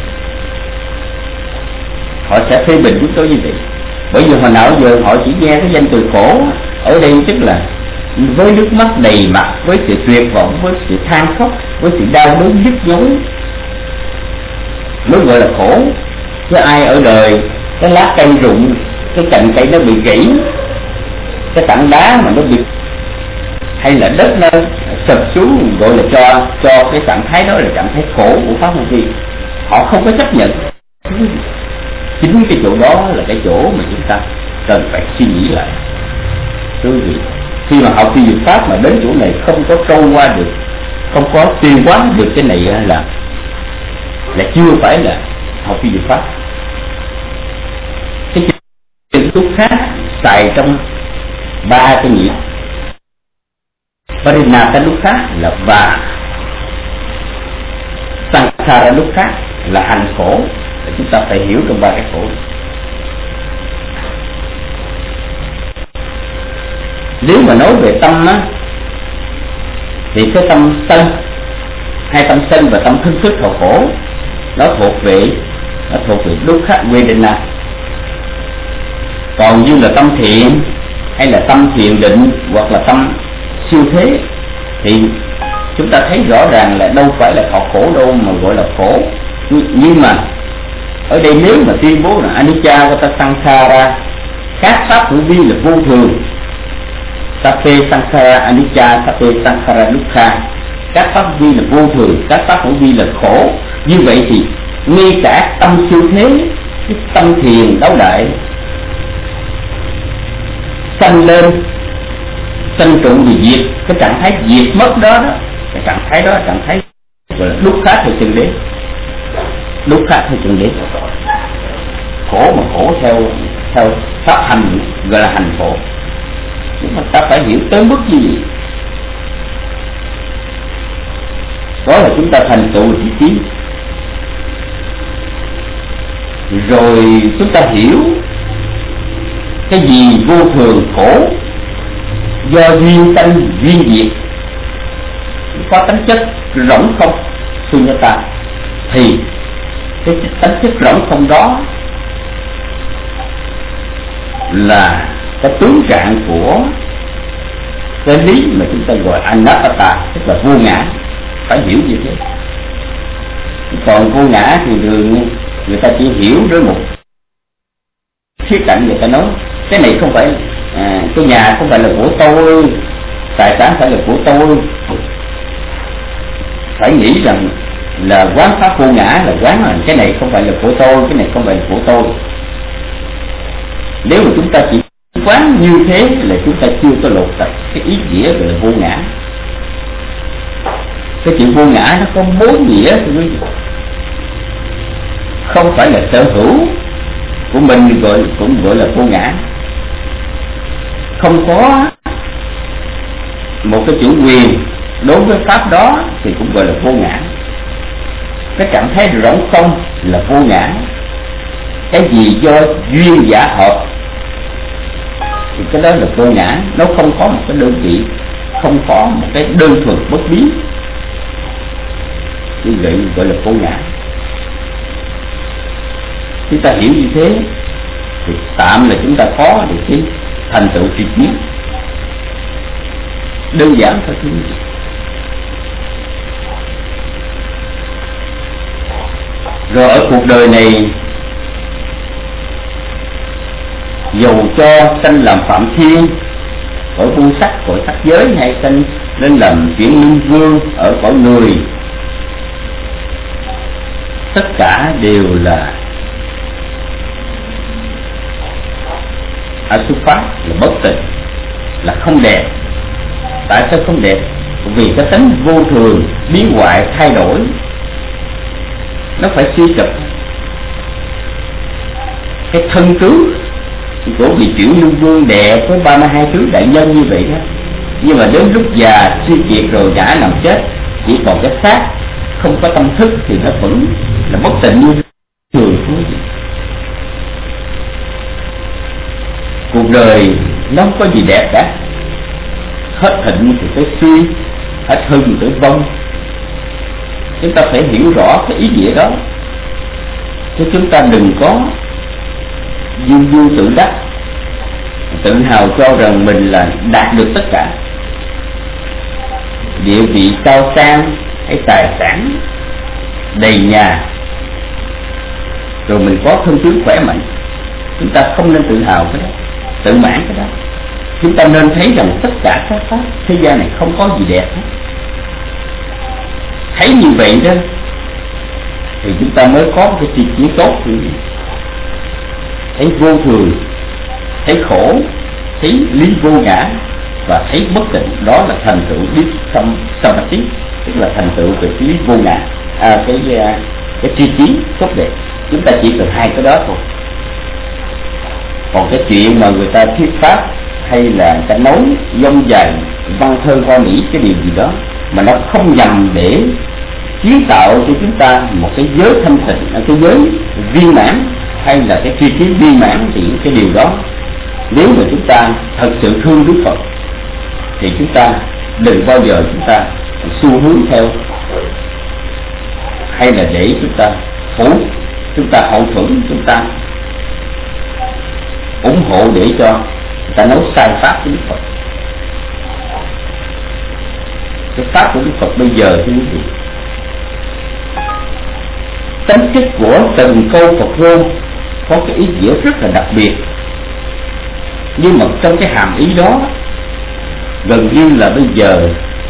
họ sẽ phê bình chúng tôi như vậy. Bởi vì hồi nào giờ họ chỉ nghe cái danh từ khổ, ở đây tức là với nước mắt đầy mặt, với sự tuyệt vọng, với sự than khóc, với sự đau đớn nhức nhối mới gọi là khổ. Chứ ai ở đời cái lá cây rụng, cái cành cây nó bị gãy, cái tảng đá mà nó bị, hay là đất nó sập xuống, gọi là cho cái trạng thái đó là trạng thái khổ của pháp môn vi. Họ không có chấp nhận. Chính cái chỗ đó là cái chỗ mà chúng ta cần phải suy nghĩ lại. Thưa quý vị, khi mà học phi dược pháp mà đến chỗ này không có trôi qua được, không có tiêu hóa được cái này là chưa phải là học phi dược pháp. Cái chữ túc khác xài trong ba cái nghĩa. Parinata dukkha là và, Sankhara dukkha là hành khổ. Chúng ta phải hiểu trong ba cái khổ. Nếu mà nói về tâm á, thì cái tâm sân, hai tâm sân và tâm thân thức thọ khổ, nó thuộc về dukkha vedana. Còn như là tâm thiện hay là tâm thiền định hoặc là tâm siêu thế thì chúng ta thấy rõ ràng là đâu phải là thọ khổ đâu mà gọi là khổ. Nhưng mà ở đây nếu mà tuyên bố là anicca vata sankhara, các pháp hữu vi là vô thường, sape sankhara anicca, sape sankhara dukkha, các pháp hữu vi là vô thường, các pháp hữu vi là khổ. Như vậy thì ngay cả tâm siêu thế, cái tâm thiền đấu đại sanh lên, sanh trụ thì diệt, cái trạng thái diệt mất đó, cái trạng thái đó là trạng thái gọi là dukkha theo chân đế. Dukkha theo chân đế, khổ mà khổ theo pháp hành gọi là hành khổ. Nhưng mà ta phải hiểu tới mức gì đó là chúng ta thành tựu thiện chí, rồi chúng ta hiểu cái gì vô thường khổ do duyên sanh duyên diệt, có tính chất rỗng không sunyata, thì cái tính chất rỗng không đó là cái tướng trạng của cái lý mà chúng ta gọi anatta, tức là vô ngã. Phải hiểu như thế. Còn vô ngã thì thường người ta chỉ hiểu với một khía cạnh, người ta nói cái này không phải cái nhà không phải là của tôi, tài sản phải là của tôi. Phải nghĩ rằng là quán pháp vô ngã là quán là cái này không phải là của tôi, cái này không phải là của tôi. Nếu mà chúng ta chỉ quán như thế là chúng ta chưa có lột tạch cái ý nghĩa gọi là vô ngã. Cái chuyện vô ngã nó có 4 nghĩa, không phải là sở hữu của mình cũng gọi là vô ngã. Không có một cái chủ quyền đối với pháp đó thì cũng gọi là vô ngã. Cái trạng thái rỗng không là vô ngã. Cái gì do duyên giả hợp thì cái đó là vô ngã. Nó không có một cái đơn vị, không có một cái đơn thuần bất biến, như vậy gọi là vô ngã. Chúng ta hiểu như thế thì tạm là chúng ta có được cái thành tựu triệt biết. Đơn giản thôi chứ. Rồi ở cuộc đời này, dầu cho sanh làm phạm thiên ở buôn sắc, cõi sắc giới, hay sanh lên làm chuyển linh vương ở cõi người, tất cả đều là asupha, là bất tịnh, là không đẹp. Tại sao không đẹp? Vì cái tính vô thường, biến hoại, thay đổi, nó phải suy sụp. Cái thân tướng của vị chuyển lưu vương đẹp với 32 thứ đại nhân như vậy đó, nhưng mà đến lúc già suy kiệt rồi ngã nằm chết, chỉ còn cái xác không có tâm thức thì nó vẫn là bất tịnh như thường thôi. Cuộc đời nó không có gì đẹp cả, hết thịnh thì tới suy, hết hưng tới vong. Chúng ta phải hiểu rõ cái ý nghĩa đó, chứ chúng ta đừng có dương dương tự đắc, tự hào cho rằng mình là đạt được tất cả, địa vị cao sang hay tài sản đầy nhà, rồi mình có thân tướng khỏe mạnh. Chúng ta không nên tự hào cái đó, tự mãn cái đó. Chúng ta nên thấy rằng tất cả các pháp thế gian này không có gì đẹp hết. Thấy như vậy đó thì chúng ta mới có một cái triệt kiến tốt. Thấy vô thường, thấy khổ, thấy lý vô ngã và thấy bất tịnh, đó là thành tựu biết samadhi, tức là thành tựu về cái lý vô ngã, cái tri kiến tốt đẹp. Chúng ta chỉ cần hai cái đó thôi. Còn cái chuyện mà người ta thuyết pháp hay là người ta nói dông dài văn thơ hoa mỹ cái điều gì đó mà nó không nhằm để kiến tạo cho chúng ta một cái giới thanh tịnh, cái giới viên mãn hay là cái tri kiến viên mãn, thì cái điều đó nếu mà chúng ta thật sự thương Đức Phật thì chúng ta đừng bao giờ chúng ta xu hướng theo, hay là để chúng ta hậu thuẫn, chúng ta ủng hộ để cho người ta nói sai pháp của Đức Phật. Cái pháp của Đức Phật bây giờ thì gì? Tính chất của từng câu Phật ngôn có cái ý nghĩa rất là đặc biệt, nhưng mà trong cái hàm ý đó gần như là bây giờ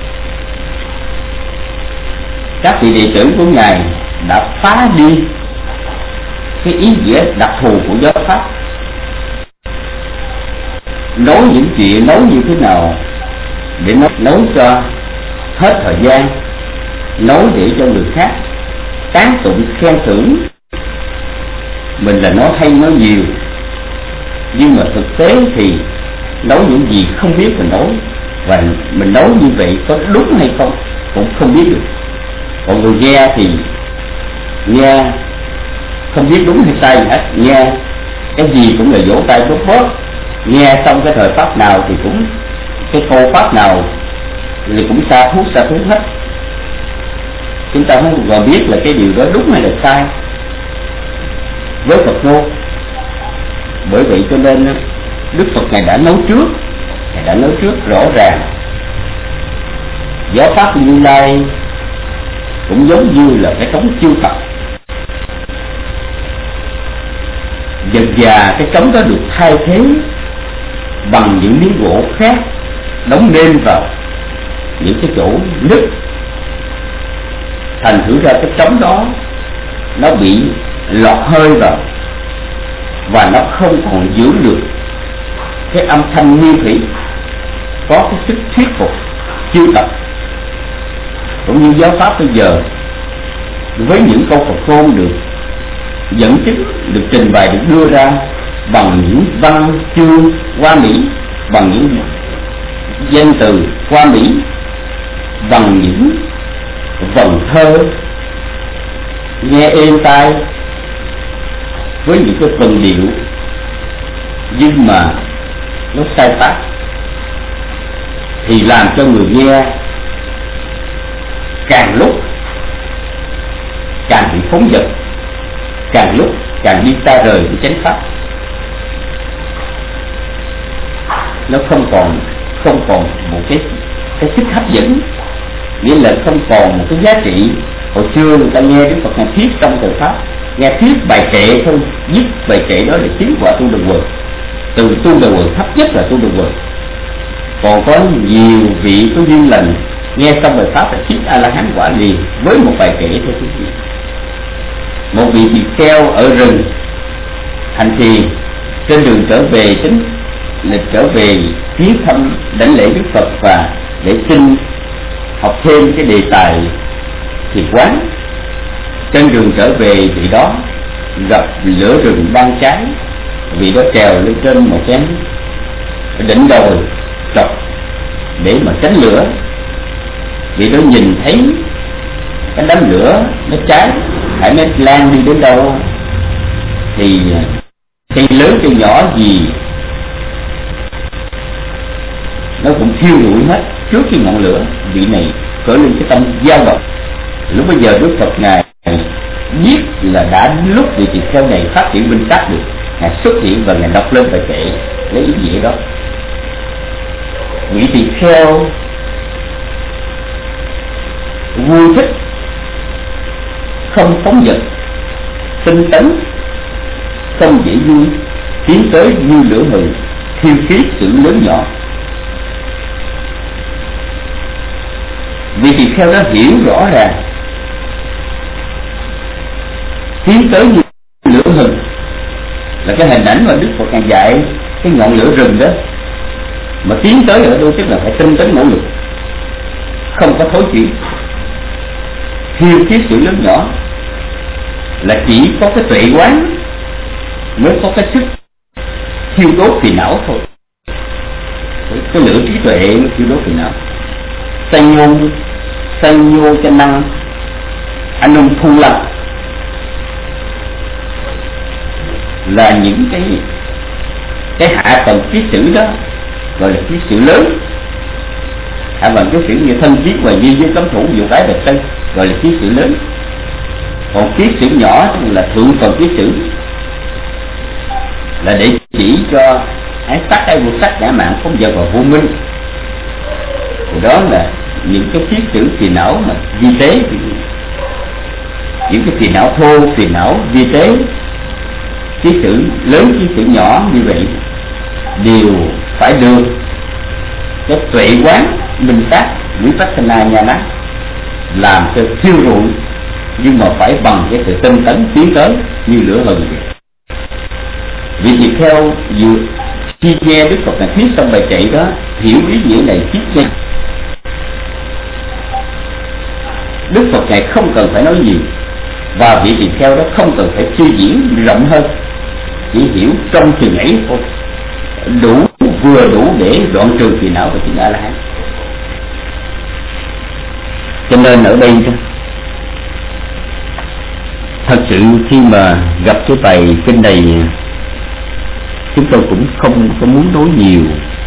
các vị đệ tử của Ngài đã phá đi cái ý nghĩa đặc thù của giáo pháp. Nói những chuyện nói như thế nào để nói cho hết thời gian, nói để cho người khác tán tụng khen thưởng mình là nói hay nói nhiều, nhưng mà thực tế thì nói những gì không biết mình nói, và mình nói như vậy có đúng hay không cũng không biết được. Còn người nghe thì nghe không biết đúng hay sai gì hết, nghe cái gì cũng là vỗ tay chốt bóp, nghe xong cái thời pháp nào thì cũng cái câu pháp nào thì cũng xa thuốc hết. Chúng ta không còn biết là cái điều đó đúng hay là sai với Phật ngôn. Bởi vậy cho nên Đức Phật Ngài đã nói trước rõ ràng. Giáo pháp Như Lai cũng giống như là cái trống chiêu Phật, dần dà cái trống đó được thay thế bằng những miếng gỗ khác đóng nên vào những cái chỗ nứt, thành thử ra cái trống đó nó bị lọt hơi vào và nó không còn giữ được cái âm thanh nguyên thủy, có cái sức thuyết phục chiêu tập. Cũng như giáo pháp bây giờ với những câu Phật ngôn được dẫn chứng, được trình bày, được đưa ra bằng những văn chương hoa mỹ, bằng những danh từ hoa mỹ, bằng những vần thơ nghe êm tai, với những cái vần điệu nhưng mà nó sai pháp, thì làm cho người nghe càng lúc càng bị phóng dật, càng lúc càng đi xa rời cái chánh pháp. Nó không còn một cái sức hấp dẫn, nghĩa là không còn một cái giá trị. Hồi xưa người ta nghe Đức Phật Ngài thuyết trong thời pháp, nghe thuyết bài kệ thôi, viết bài kệ đó là chứng quả tu đường quần, từ tu đường quần thấp nhất là tu đường quần. Còn có nhiều vị có duyên lành nghe xong bài pháp là thuyết A La Hán quả liền với một bài kệ thôi. Một vị tỳ kheo ở rừng hành thiền, trên đường trở về trở về viếng thăm đảnh lễ Đức Phật và để xin học thêm cái đề tài thiền quán. Trên đường trở về vị đó gặp lửa rừng ban cháy, vị đó trèo lên trên một cái đỉnh đồi trọc để mà tránh lửa. Vị đó nhìn thấy cái đám lửa nó cháy, hãy nó lan đi đến đâu thì cây lớn cây nhỏ gì nó cũng thiêu rụi hết trước cái ngọn lửa. Vị này khởi lên cái tâm dao động, Lúc bây giờ Đức Phật Ngài biết là đã đến lúc vị tỳ kheo này phát triển minh sát được, Ngài xuất hiện và Ngài đọc lên bài kệ lấy ý nghĩa đó. Vị tỳ kheo vui thích, không phóng dật, tinh tấn, không dễ vui, tiến tới như lửa hừng, thiêu khí sự lớn nhỏ. Vị tỳ kheo đó hiểu rõ ràng tiến tới như lửa hừng là cái hình ảnh mà Đức Phật Ngài dạy cái ngọn lửa rừng đó, mà tiến tới ở đâu tức là phải tinh tấn nỗ lực, không có thối chuyển. Thiêu khí sự lớn nhỏ là chỉ có cái tuệ quán mới có cái sức thiêu đốt phiền não thôi. Cái lửa trí tuệ mới thiêu đốt phiền não. Sanh nhô cho năng anh ông thu lập là những cái hạ tầng khí sử đó gọi là khí sử lớn. Hạ tầng khí sử như thân thiết và duy với cấm thủ nhiều cái đẹp chân gọi là khí sử lớn. Còn khí sử nhỏ là thượng tầng khí sử, là để chỉ cho ái sắc, ái vô sắc, ngã mạn, không vật và vô minh. Thì đó là những cái khí sử phiền não mà vi tế, những cái phiền não thô, phiền não vi tế, khí sử lớn, khí sử nhỏ như vậy đều phải được cái tuệ quán minh sát vipassana nhana làm cho thiêu rụi, nhưng mà phải bằng cái sự tinh tấn tiến tới như lửa hừng. Vì tỳ kheo khi nghe Đức Phật Ngài thuyết xong bài kệ đó, hiểu ý nghĩa này tiếp ngay. Đức Phật Ngài không cần phải nói gì, và vị tỳ kheo đó không cần phải suy diễn rộng hơn, chỉ hiểu trong chừng ấy thôi, vừa đủ để đoạn trừ phiền não và chứng A La Hán. Cho nên ở đây thật sự khi mà gặp cái bài kinh này, chúng tôi cũng không có muốn nói nhiều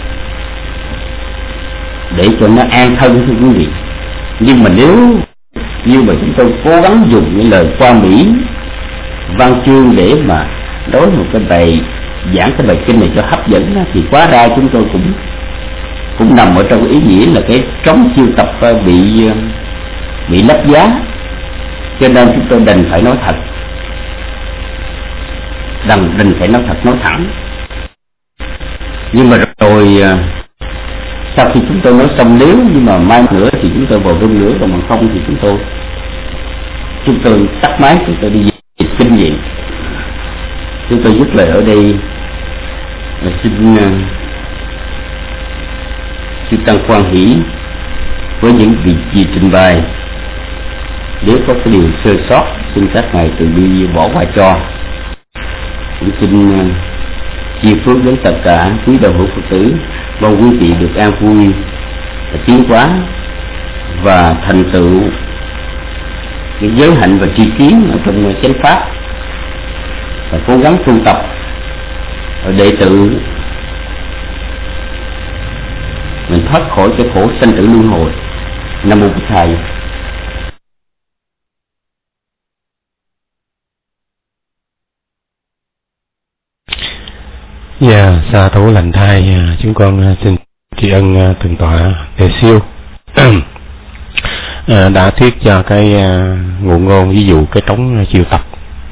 để cho nó an thân thưa quý vị. Nhưng mà nếu như mà chúng tôi cố gắng dùng những lời qua mỹ văn chương để mà nói một cái bài giảng cái bài kinh này cho hấp dẫn, thì quá ra chúng tôi cũng nằm ở trong ý nghĩa là cái trống chiêu tập bị lấp giá. Cho nên chúng tôi đành phải nói thật, đành phải nói thật, nói thẳng. Nhưng mà rồi sau khi chúng tôi nói xong, nếu như mà mai nữa thì chúng tôi vào rung nữa, còn bằng không thì chúng tôi tắt máy, chúng tôi đi dịch kinh nghiệm. Chúng tôi dứt lời ở đây, xin chư tăng khoan hỷ với những vị gì trình bày. Nếu có cái điều sơ sót, xin các ngài từ bi bỏ qua cho. Cũng xin chia phước đến tất cả quý đạo hữu Phật tử, mong quý vị được an vui, tiến hóa và thành tựu cái giới hạnh và tri kiến ở trong chánh pháp, và cố gắng tu tập để tự mình thoát khỏi cái khổ sanh tử luân hồi. Nam mô Bổn Thầy. Dạ, xa thủ lành thai, chúng con xin tri ân thượng tọa Đề Siêu đã thuyết cho cái ngụ ngôn ví dụ cái trống chiêu tập.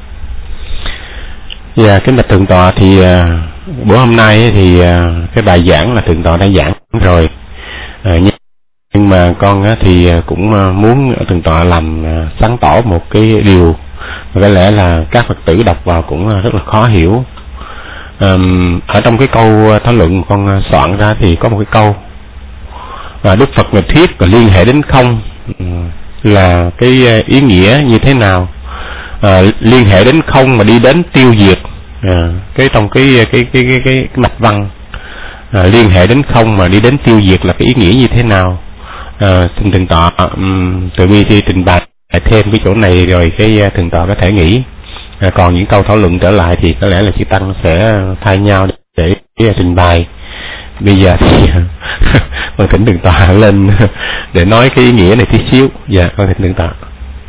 Và cái bạch thượng tọa thì bữa hôm nay thì cái bài giảng là thượng tọa đã giảng rồi, nhưng mà con thì cũng muốn thượng tọa làm sáng tỏ một cái điều mà có lẽ là các Phật tử đọc vào cũng rất là khó hiểu. Ở trong cái câu thảo luận con soạn ra thì có một cái câu Đức Phật mà thuyết và liên hệ đến không là cái ý nghĩa như thế nào, liên hệ đến không mà đi đến tiêu diệt, cái trong cái mạch văn liên hệ đến không mà đi đến tiêu diệt là cái ý nghĩa như thế nào. Xin thượng tọa từ bi thì trình bày thêm cái chỗ này, rồi cái thượng tọa có thể nghĩ. Còn những câu thảo luận trở lại thì có lẽ là chư tăng sẽ thay nhau để trình bày. Bây giờ thì con thỉnh thượng tọa lên để nói cái ý nghĩa này tí xíu. Dạ, con thỉnh thượng tọa.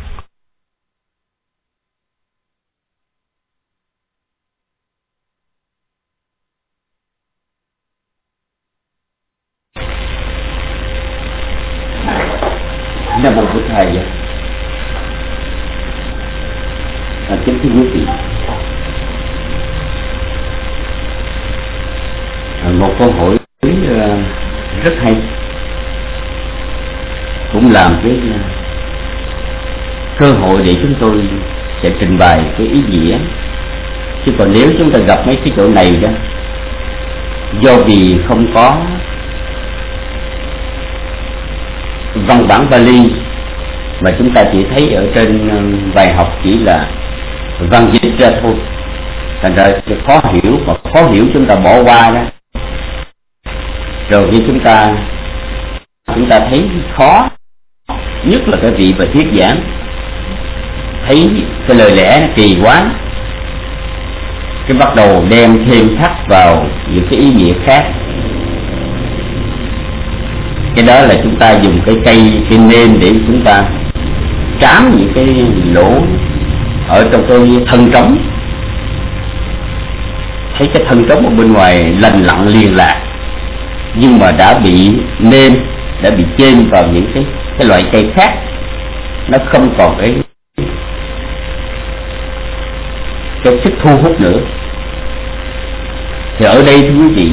Nam Mô Bụt Thầy. Kính thưa quý vị, một câu hỏi rất hay, cũng làm cái cơ hội để chúng tôi sẽ trình bày cái ý nghĩa. Chứ còn nếu chúng ta gặp mấy cái chỗ này đó, do vì không có văn bản Pali mà chúng ta chỉ thấy ở trên bài học chỉ là văn dịch ra thôi, thành ra khó hiểu, và khó hiểu chúng ta bỏ qua đó. Rồi khi chúng ta thấy khó, nhất là cái vị và thuyết giảng thấy cái lời lẽ nó kỳ quá, cái bắt đầu đem thêm thắt vào những cái ý nghĩa khác. Cái đó là chúng ta dùng cái cây nêm để chúng ta trám những cái lỗ ở trong cái thân trống. Thấy cái thân trống ở bên ngoài lành lặn liền lạc, nhưng mà đã bị nêm, đã bị chêm vào những cái loại cây khác, nó không còn cái sức thu hút nữa. Thì ở đây thưa quý vị,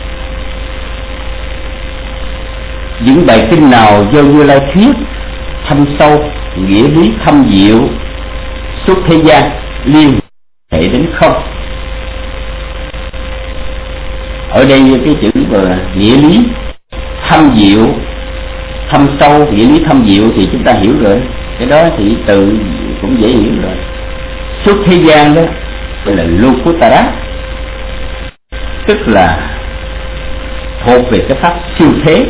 những bài kinh nào do Như Lai thuyết thâm sâu, nghĩa lý thâm diệu, suốt thế gian, liên hệ đến không. Ở đây cái chữ nghĩa lý thâm diệu, thâm sâu, nghĩa lý thâm diệu thì chúng ta hiểu rồi, cái đó thì từ cũng dễ hiểu rồi. Suốt thế gian đó gọi là Lokutara, tức là thuộc về cái pháp siêu thế,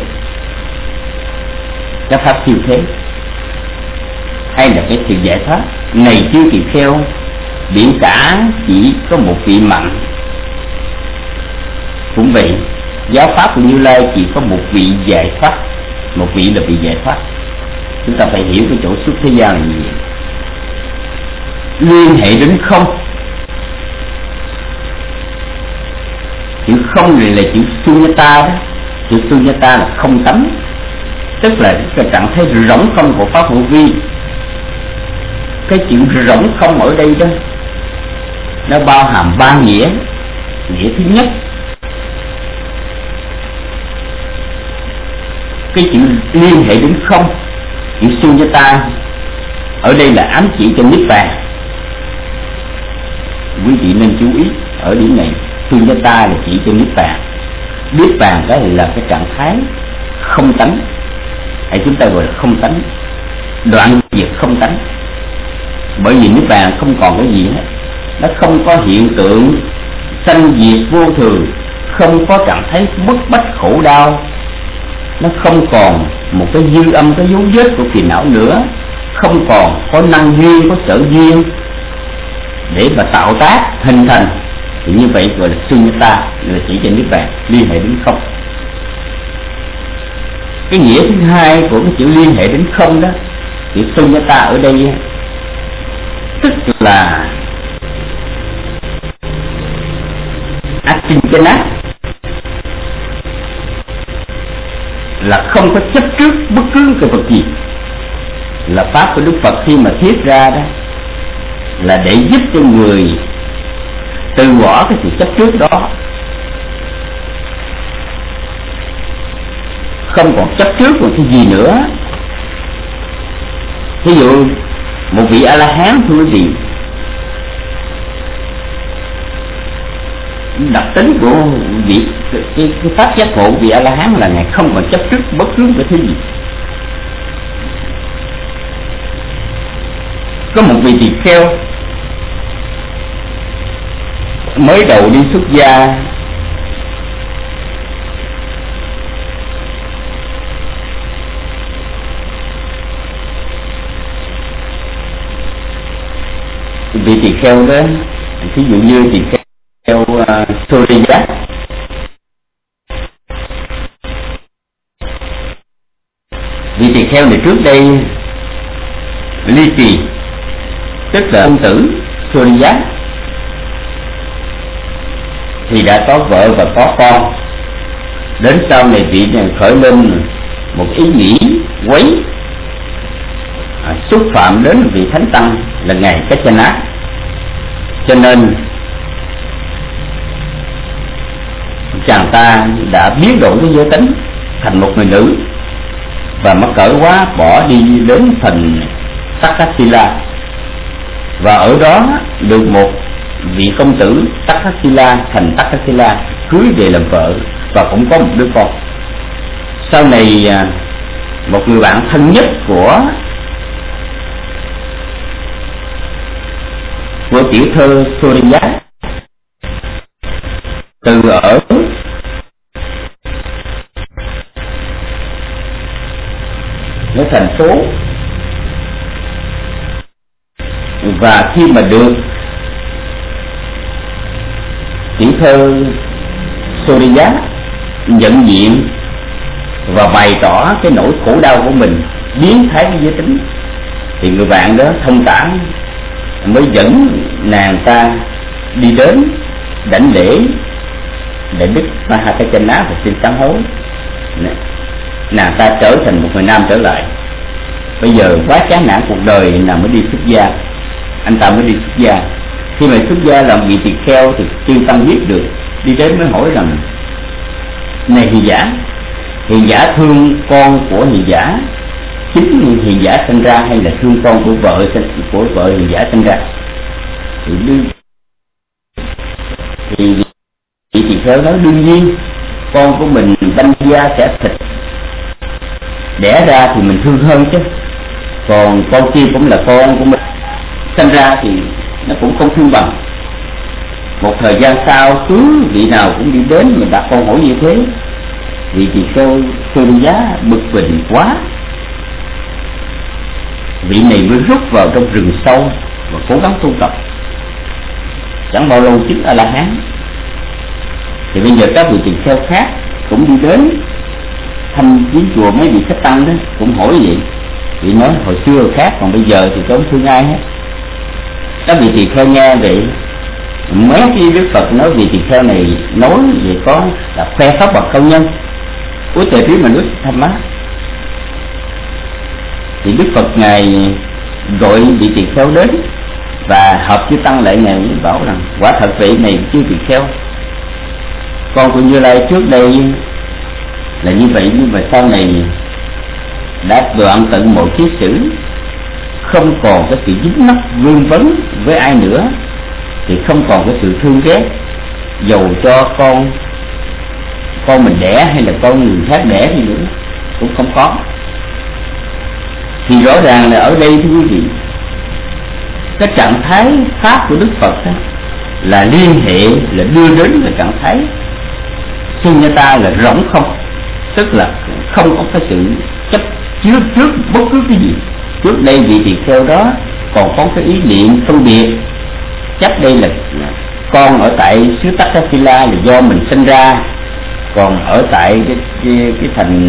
cái pháp siêu thế, hay là cái sự giải thoát này. Chưa kịp theo biển cả chỉ có một vị mạnh, cũng vậy, giáo pháp của Như Lai chỉ có một vị giải thoát, một vị là vị giải thoát. Chúng ta phải hiểu cái chỗ suốt thế gian là gì, liên hệ đến không. Chữ không này là chữ sunyata đó. Chữ sunyata là không tánh, tức là cái trạng thái rỗng không của pháp hữu vi. Cái chữ rỗng không ở đây đó, nó bao hàm ba nghĩa. Nghĩa thứ nhất, cái chữ liên hệ đến không, chữ sunyata ở đây là ám chỉ cho niết bàn. Quý vị nên chú ý ở điểm này, sunyata là chỉ cho niết bàn. Niết bàn đó là cái trạng thái không tánh, hay chúng ta gọi là không tánh, đoạn diệt không tánh. Bởi vì niết bàn không còn cái gì hết, nó không có hiện tượng sanh diệt vô thường, không có trạng thái bức bách khổ đau, nó không còn một cái dư âm, cái dấu vết của phiền não nữa, không còn có năng duyên, có sở duyên để mà tạo tác hình thành. Thì như vậy gọi là sunyata, là chỉ cho niết bàn, liên hệ đến không. Cái nghĩa thứ hai của cái chữ liên hệ đến không đó, chữ sunyata ở đây tức là achinchana, là không có chấp trước bất cứ cái vật gì. Là pháp của Đức Phật khi mà thuyết ra đó là để giúp cho người từ bỏ cái sự chấp trước đó, không còn chấp trước một cái gì nữa. Ví dụ một vị A-la-hán thưa quý vị, đặc tính của vị cái pháp giác ngộ vị A-la-hán là ngài không còn chấp trước bất cứ cái thứ gì. Có một vị tỳ kheo mới đầu đi xuất gia, vị tỳ kheo đó, ví dụ như tỳ kheo Surya, vị tỳ kheo này trước đây ly kỳ, tức là ông tử Surya, thì đã có vợ và có con. Đến sau này vị này khởi lên một ý nghĩ quấy, xúc phạm đến vị thánh tăng là ngài Kachana. Cho nên chàng ta đã biến đổi cái giới tính thành một người nữ và mắc cỡ quá bỏ đi đến thành Takasila, và ở đó được một vị công tử Takasila thành Takasila cưới về làm vợ và cũng có một đứa con. Sau này một người bạn thân nhất của tiểu thơ Suriya từ ở cái thành phố, và khi mà được tiểu thơ Suriya nhận diện và bày tỏ cái nỗi khổ đau của mình biến thái cái giới tính, thì người bạn đó thông cảm mới dẫn nàng ta đi đến đảnh lễ Đại Đức Mahakachana và xin sám hối. Nàng ta trở thành một người nam trở lại. Bây giờ quá chán nản cuộc đời nào mới đi xuất gia, anh ta mới đi xuất gia. Khi mà xuất gia làm vị tỳ kheo thì chư tăng biết được, đi đến mới hỏi rằng: này hiền giả thương con của hiền giả chính hiền giả sinh ra, hay là thương con của vợ hiền giả sinh ra? Thì vị tỳ kheo nói: đương nhiên con của mình banh da xẻ thịt đẻ ra thì mình thương hơn chứ, còn con kia cũng là con của mình, sinh ra thì nó cũng không thương bằng. Một thời gian sau cứ vị nào cũng đi đến mà đặt câu hỏi như thế, vị tỳ kheo Suriya bực mình quá, vị này mới rút vào trong rừng sâu và cố gắng tu tập. Chẳng bao lâu chứng A La Hán. Thì bây giờ các vị tỳ kheo khác cũng đi đến thăm viếng chùa mấy vị khách tăng đó, cũng hỏi vậy. Vị nói hồi xưa khác, còn bây giờ thì không thương ai hết. Các vị tỳ kheo nghe vậy, mấy khi Đức Phật nói vị tỳ kheo này nói về có là khoe pháp bậc công nhân của trời phía mình nước tham má, thì Đức Phật ngài gọi vị tỳ kheo đến và hợp chư tăng lại, ngài bảo rằng: quả thật vị này chư tỳ kheo, con của Như Lai trước đây là như vậy, nhưng mà sau này đã đoạn tận mọi kiết sử, không còn cái sự dính mắc vương vấn với ai nữa, thì không còn cái sự thương ghét, dầu cho con mình đẻ hay là con người khác đẻ gì nữa cũng không có. Thì rõ ràng là ở đây thưa quý vị, cái trạng thái pháp của Đức Phật đó là liên hệ, là đưa đến cái trạng thái sunyata, là rỗng không, tức là không có cái sự chấp chứa trước bất cứ cái gì. Trước đây vị tỳ kheo đó còn có cái ý niệm phân biệt, chấp đây là con ở tại xứ Takasila là do mình sinh ra, còn ở tại cái thành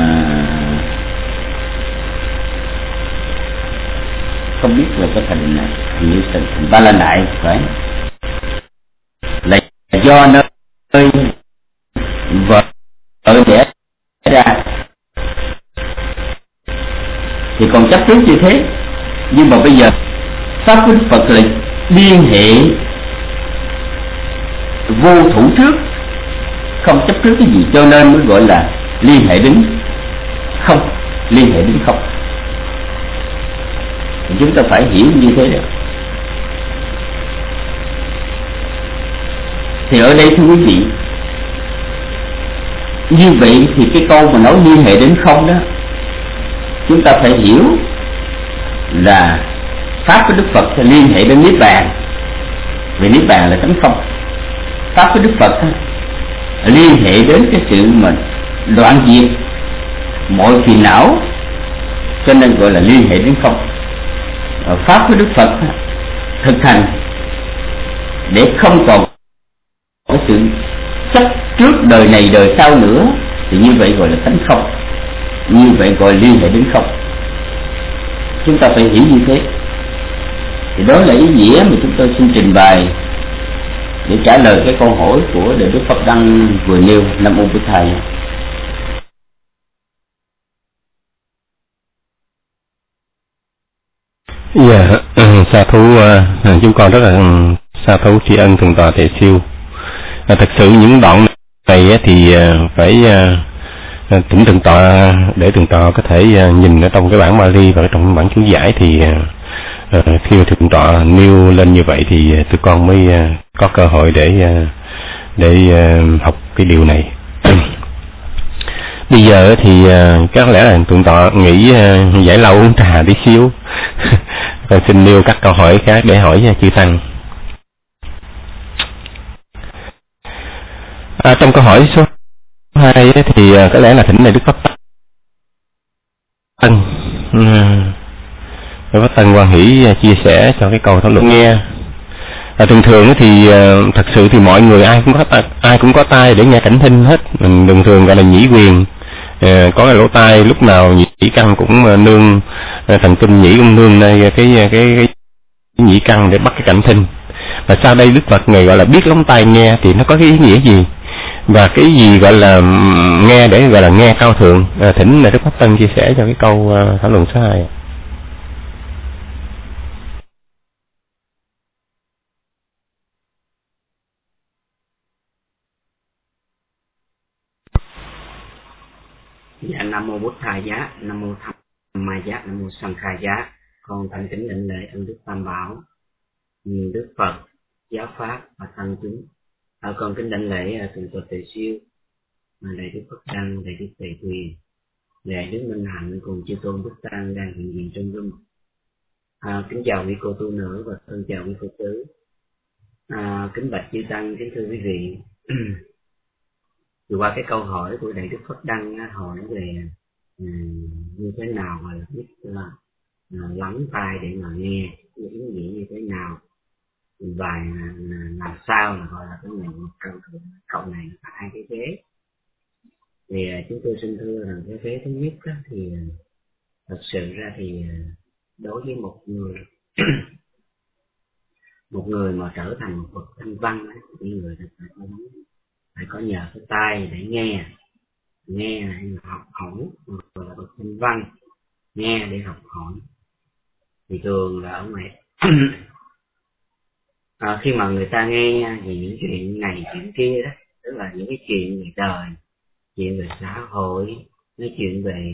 không biết là cái thành như thành Ba La Nại phải là do nơi vợ đẻ ra, thì còn chấp trước như thế. Nhưng mà bây giờ pháp của Đức Phật là liên hệ vô thủ trước, không chấp trước cái gì, cho nên mới gọi là liên hệ đến không, liên hệ đến không. Chúng ta phải hiểu như thế đó. Thì ở đây thưa quý vị, như vậy thì cái câu mà nói liên hệ đến không đó, chúng ta phải hiểu là pháp của Đức Phật sẽ liên hệ đến niết bàn, vì niết bàn là tánh không. Pháp của Đức Phật liên hệ đến cái sự mà đoạn diệt mọi phiền não, cho nên gọi là liên hệ đến không. Pháp của Đức Phật thực hành để không còn có sự chấp trước đời này đời sau nữa, thì như vậy gọi là tánh không, như vậy gọi là liên hệ đến không. Chúng ta phải hiểu như thế. Thì đó là ý nghĩa mà chúng tôi xin trình bày để trả lời cái câu hỏi của Đại Đức Phật Đăng vừa nêu. Nam mô Bụt Thầy. Dạ, sa thú, chúng con rất là sa thú tri ân Thượng tọa Tề Siêu. Thật sự những đoạn này thì phải tỉnh Thượng tọa để Thượng tọa có thể nhìn ở trong cái bản Bali và trong bản chú giải, thì khi mà Thượng tọa nêu lên như vậy thì tụi con mới có cơ hội để học cái điều này. Bây giờ thì có lẽ là Thượng tọa nghĩ giải lâu uống trà đi xíu. Con xin nêu các câu hỏi khác để hỏi chư tăng. Trong câu hỏi số 2 thì có lẽ là thỉnh này Đức Pháp Tân Pháp Tân Quan Hỷ chia sẻ cho cái câu thảo luận nghe. Thường thường thì thật sự thì mọi người ai cũng có tai để nghe cảnh thinh hết. Mình thường thường gọi là nhĩ quyền, có cái lỗ tai lúc nào nhĩ căn cũng nương, thần kinh nhĩ cũng nương nơi cái nhĩ căn để bắt cái cảnh thinh. Và sau đây Đức Phật người gọi là biết lóng tai nghe thì nó có cái ý nghĩa gì, và cái gì gọi là nghe để gọi là nghe cao thượng. Thỉnh Đức Pháp Tân chia sẻ cho cái câu thảo luận số 2. Dạ, Nam mô Bụt Thầy Giá, Nam mô Tham Ma Giá, Nam mô Sanh Khai Giá. Con thành kính đảnh lễ ơn Đức Tam Bảo, Đức Phật, Giáo Pháp và Tăng chúng. Con kính đảnh lễ Thượng tọa Tề Siêu, Đại Đức Phật Đăng, Đại Đức Tề Quyền, Đại Đức Minh Hạnh cùng chư tôn Đức Tăng đang hiện diện trong room. Kính chào quý cô tu nữ và thân chào quý cô tứ. Kính bạch chư Tăng, kính thưa quý vị. Thì qua cái câu hỏi của Đại Đức Phật Đăng hỏi về như thế nào mà biết lắng tai để mà nghe, ý nghĩa như thế nào, và làm sao là gọi là cái nguyện câu này là 2 cái vế. Thì chúng tôi xin thưa rằng cái vế thứ nhất đó, thì thật sự ra thì đối với một người mà trở thành một bậc thanh văn thì người ta phải có nhờ cái tai để nghe học hỏi, gọi là bậc thanh văn, nghe để học hỏi. Thì thường là ở ngoài khi mà người ta nghe về những chuyện này chuyện kia đó, tức là những cái chuyện về đời, chuyện về xã hội, nói chuyện về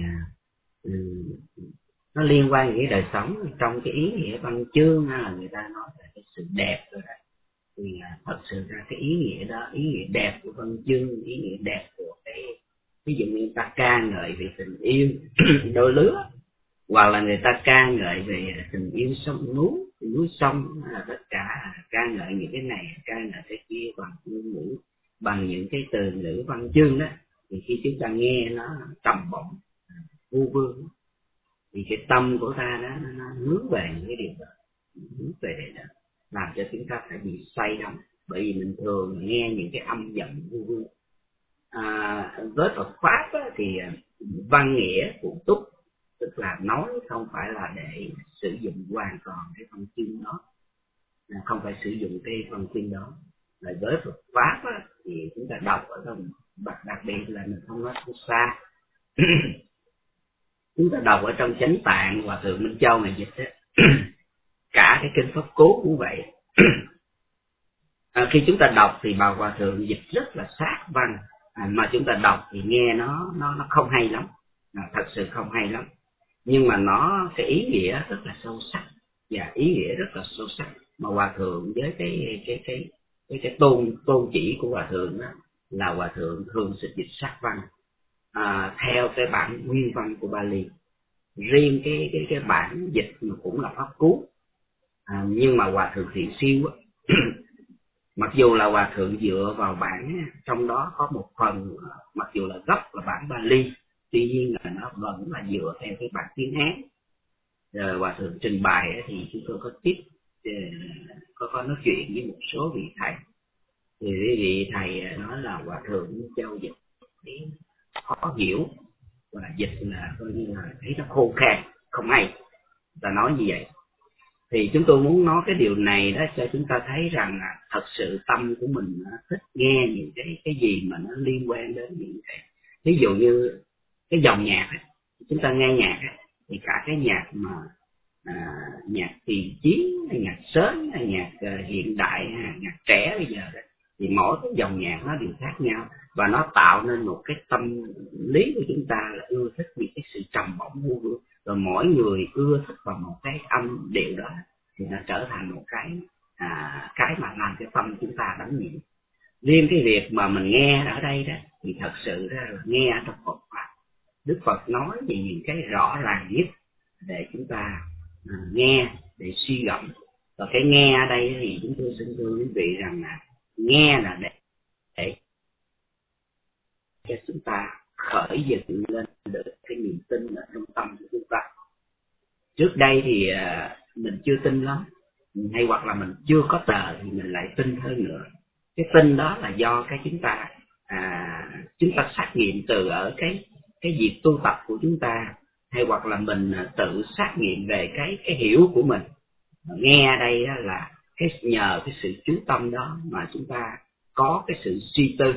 nó liên quan đến đời sống trong cái ý nghĩa văn chương, hay là người ta nói về cái sự đẹp rồi đó. Thì thật sự ra cái ý nghĩa đó, ý nghĩa đẹp của văn chương, ý nghĩa đẹp của cái ví dụ như ta ca ngợi về tình yêu đôi lứa, hoặc là người ta ca ngợi về tình yêu sông núi sông, tất cả ca ngợi những cái này, ca ngợi cái kia bằng ngôn ngữ, bằng những cái từ ngữ văn chương đó. Thì khi chúng ta nghe nó trầm bổng, vu vương, thì cái tâm của ta đó nó hướng về những cái điều đó, hướng về đó, làm cho chúng ta phải bị say đắm. Bởi vì mình thường nghe những cái âm giọng vu vương. Với Phật pháp á, thì văn nghĩa phụ túc, tức là nói không phải là để sử dụng hoàn toàn cái văn chương đó, không phải sử dụng cái văn chương đó. Lại với Phật pháp á, thì chúng ta đọc ở trong đặc biệt là mình không nói xa. Chúng ta đọc ở trong Chánh Tạng, Hòa Thượng Minh Châu này dịch đó. Cả cái kinh Pháp Cú cũng vậy. Khi chúng ta đọc thì bà Hòa Thượng dịch rất là sát văn, mà chúng ta đọc thì nghe nó không hay lắm, thật sự không hay lắm. Nhưng mà nó cái ý nghĩa rất là sâu sắc, và ý nghĩa rất là sâu sắc. Mà Hòa Thượng với cái tôn chỉ của Hòa Thượng đó là Hòa Thượng thường dịch dịch sát văn theo cái bản nguyên văn của Bali. Riêng cái bản dịch mà cũng là Pháp Cú, nhưng mà Hòa Thượng Thiện Siêu á, mặc dù là Hòa Thượng dựa vào bản, trong đó có một phần mặc dù là gốc là bản Bali, tuy nhiên là nó vẫn là dựa theo cái bản tiếng Hán. Rồi Hòa Thượng trình bày thì chúng tôi có nói chuyện với một số vị thầy, thì vị thầy nói là Hòa Thượng Châu dịch thì khó hiểu, và dịch là coi như là thấy nó khô khan, không hay, ta nói như vậy. Thì chúng tôi muốn nói cái điều này đó cho chúng ta thấy rằng là thật sự tâm của mình thích nghe những cái gì mà nó liên quan đến những cái, ví dụ như cái dòng nhạc ấy, chúng ta nghe nhạc ấy, thì cả cái nhạc mà nhạc tiền chiến hay nhạc sến hay nhạc hiện đại hay nhạc trẻ bây giờ đó, thì mỗi cái dòng nhạc nó đều khác nhau, và nó tạo nên một cái tâm lý của chúng ta là ưa thích những cái sự trầm bổng vô vơ, rồi mỗi người ưa thích vào một cái âm điệu đó, thì nó trở thành một cái mà làm cái tâm chúng ta đắm nhiễm. Riêng cái việc mà mình nghe ở đây đó thì thật sự ra là nghe trong Phật pháp, Đức Phật nói về những cái rõ ràng nhất để chúng ta nghe, để suy gẫm. Và cái nghe ở đây thì chúng tôi xin thưa quý vị rằng là nghe là để cho chúng ta khởi dựng lên được cái niềm tin ở trong tâm của chúng ta. Trước đây thì mình chưa tin lắm, hay hoặc là mình chưa có tờ thì mình lại tin hơn nữa. Cái tin đó là do cái chúng ta xác nghiệm từ ở cái việc tu tập của chúng ta, hay hoặc là mình tự xác nghiệm về cái hiểu của mình. Nghe ở đây là nhờ cái sự chú tâm đó mà chúng ta có cái sự suy tư.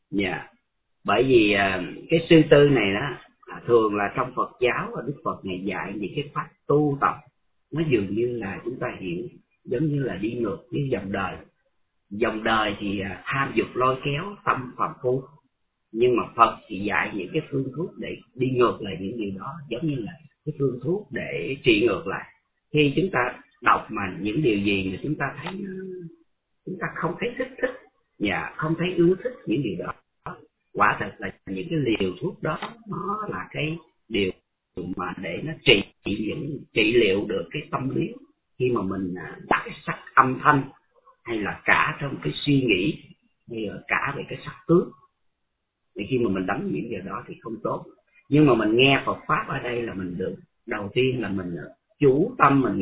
Bởi vì cái suy tư này đó thường là trong Phật giáo, và Đức Phật này dạy những cái pháp tu tập, nó dường như là chúng ta hiểu giống như là đi ngược với dòng đời. Dòng đời thì tham dục lôi kéo tâm phàm phu, nhưng mà Phật thì dạy những cái phương thuốc để đi ngược lại những điều đó, giống như là cái phương thuốc để trị ngược lại. Khi chúng ta đọc mà những điều gì mà chúng ta thấy chúng ta không thấy thích không thấy ưa thích những điều đó, quả thật là những cái liều thuốc đó nó là cái điều mà để nó trị liệu được cái tâm lý khi mà mình đặt sắc âm thanh, hay là cả trong cái suy nghĩ, hay là cả về cái sắc tướng. Thì khi mà mình đắm nhiễm vào đó thì không tốt. Nhưng mà mình nghe Phật pháp ở đây là mình được, đầu tiên là mình chú tâm mình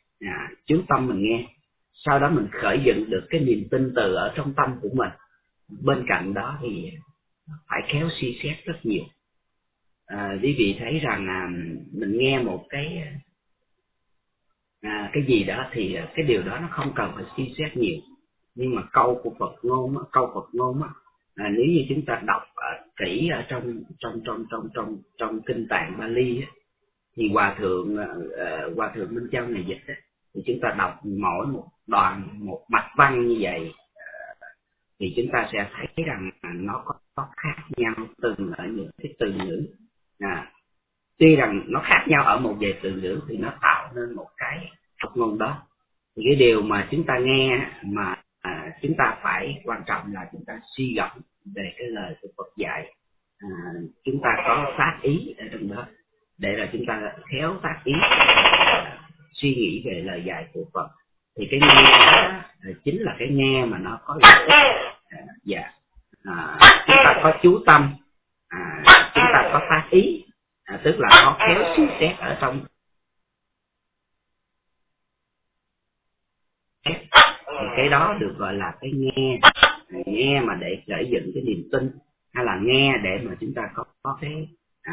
nghe, sau đó mình khởi dựng được cái niềm tin từ ở trong tâm của mình. Bên cạnh đó thì phải khéo suy xét rất nhiều. Quý vị thấy rằng mình nghe một cái gì đó thì cái điều đó nó không cần phải suy xét nhiều. Nhưng mà câu Phật ngôn nếu như chúng ta đọc kỹ ở trong kinh Tạng Bali á, thì hòa thượng Minh Châu này dịch á, thì chúng ta đọc mỗi một đoạn, một mạch văn như vậy, thì chúng ta sẽ thấy rằng nó có khác nhau từng ở những cái từ ngữ. Tuy rằng nó khác nhau ở một vài từ ngữ thì nó tạo nên một cái Phật ngôn đó. Thì cái điều mà chúng ta nghe mà chúng ta phải quan trọng là chúng ta suy gẫm về cái lời của Phật dạy. Chúng ta có tác ý ở trong đó, để là chúng ta khéo tác ý suy nghĩ về lời dạy của Phật. Thì cái nghe đó chính là cái nghe mà nó có lợi ích. Chúng ta có chú tâm, chúng ta có tác ý, tức là có khéo suy xét ở trong. Thì cái đó được gọi là cái nghe mà để khởi dựng cái niềm tin, hay là nghe để mà chúng ta có cái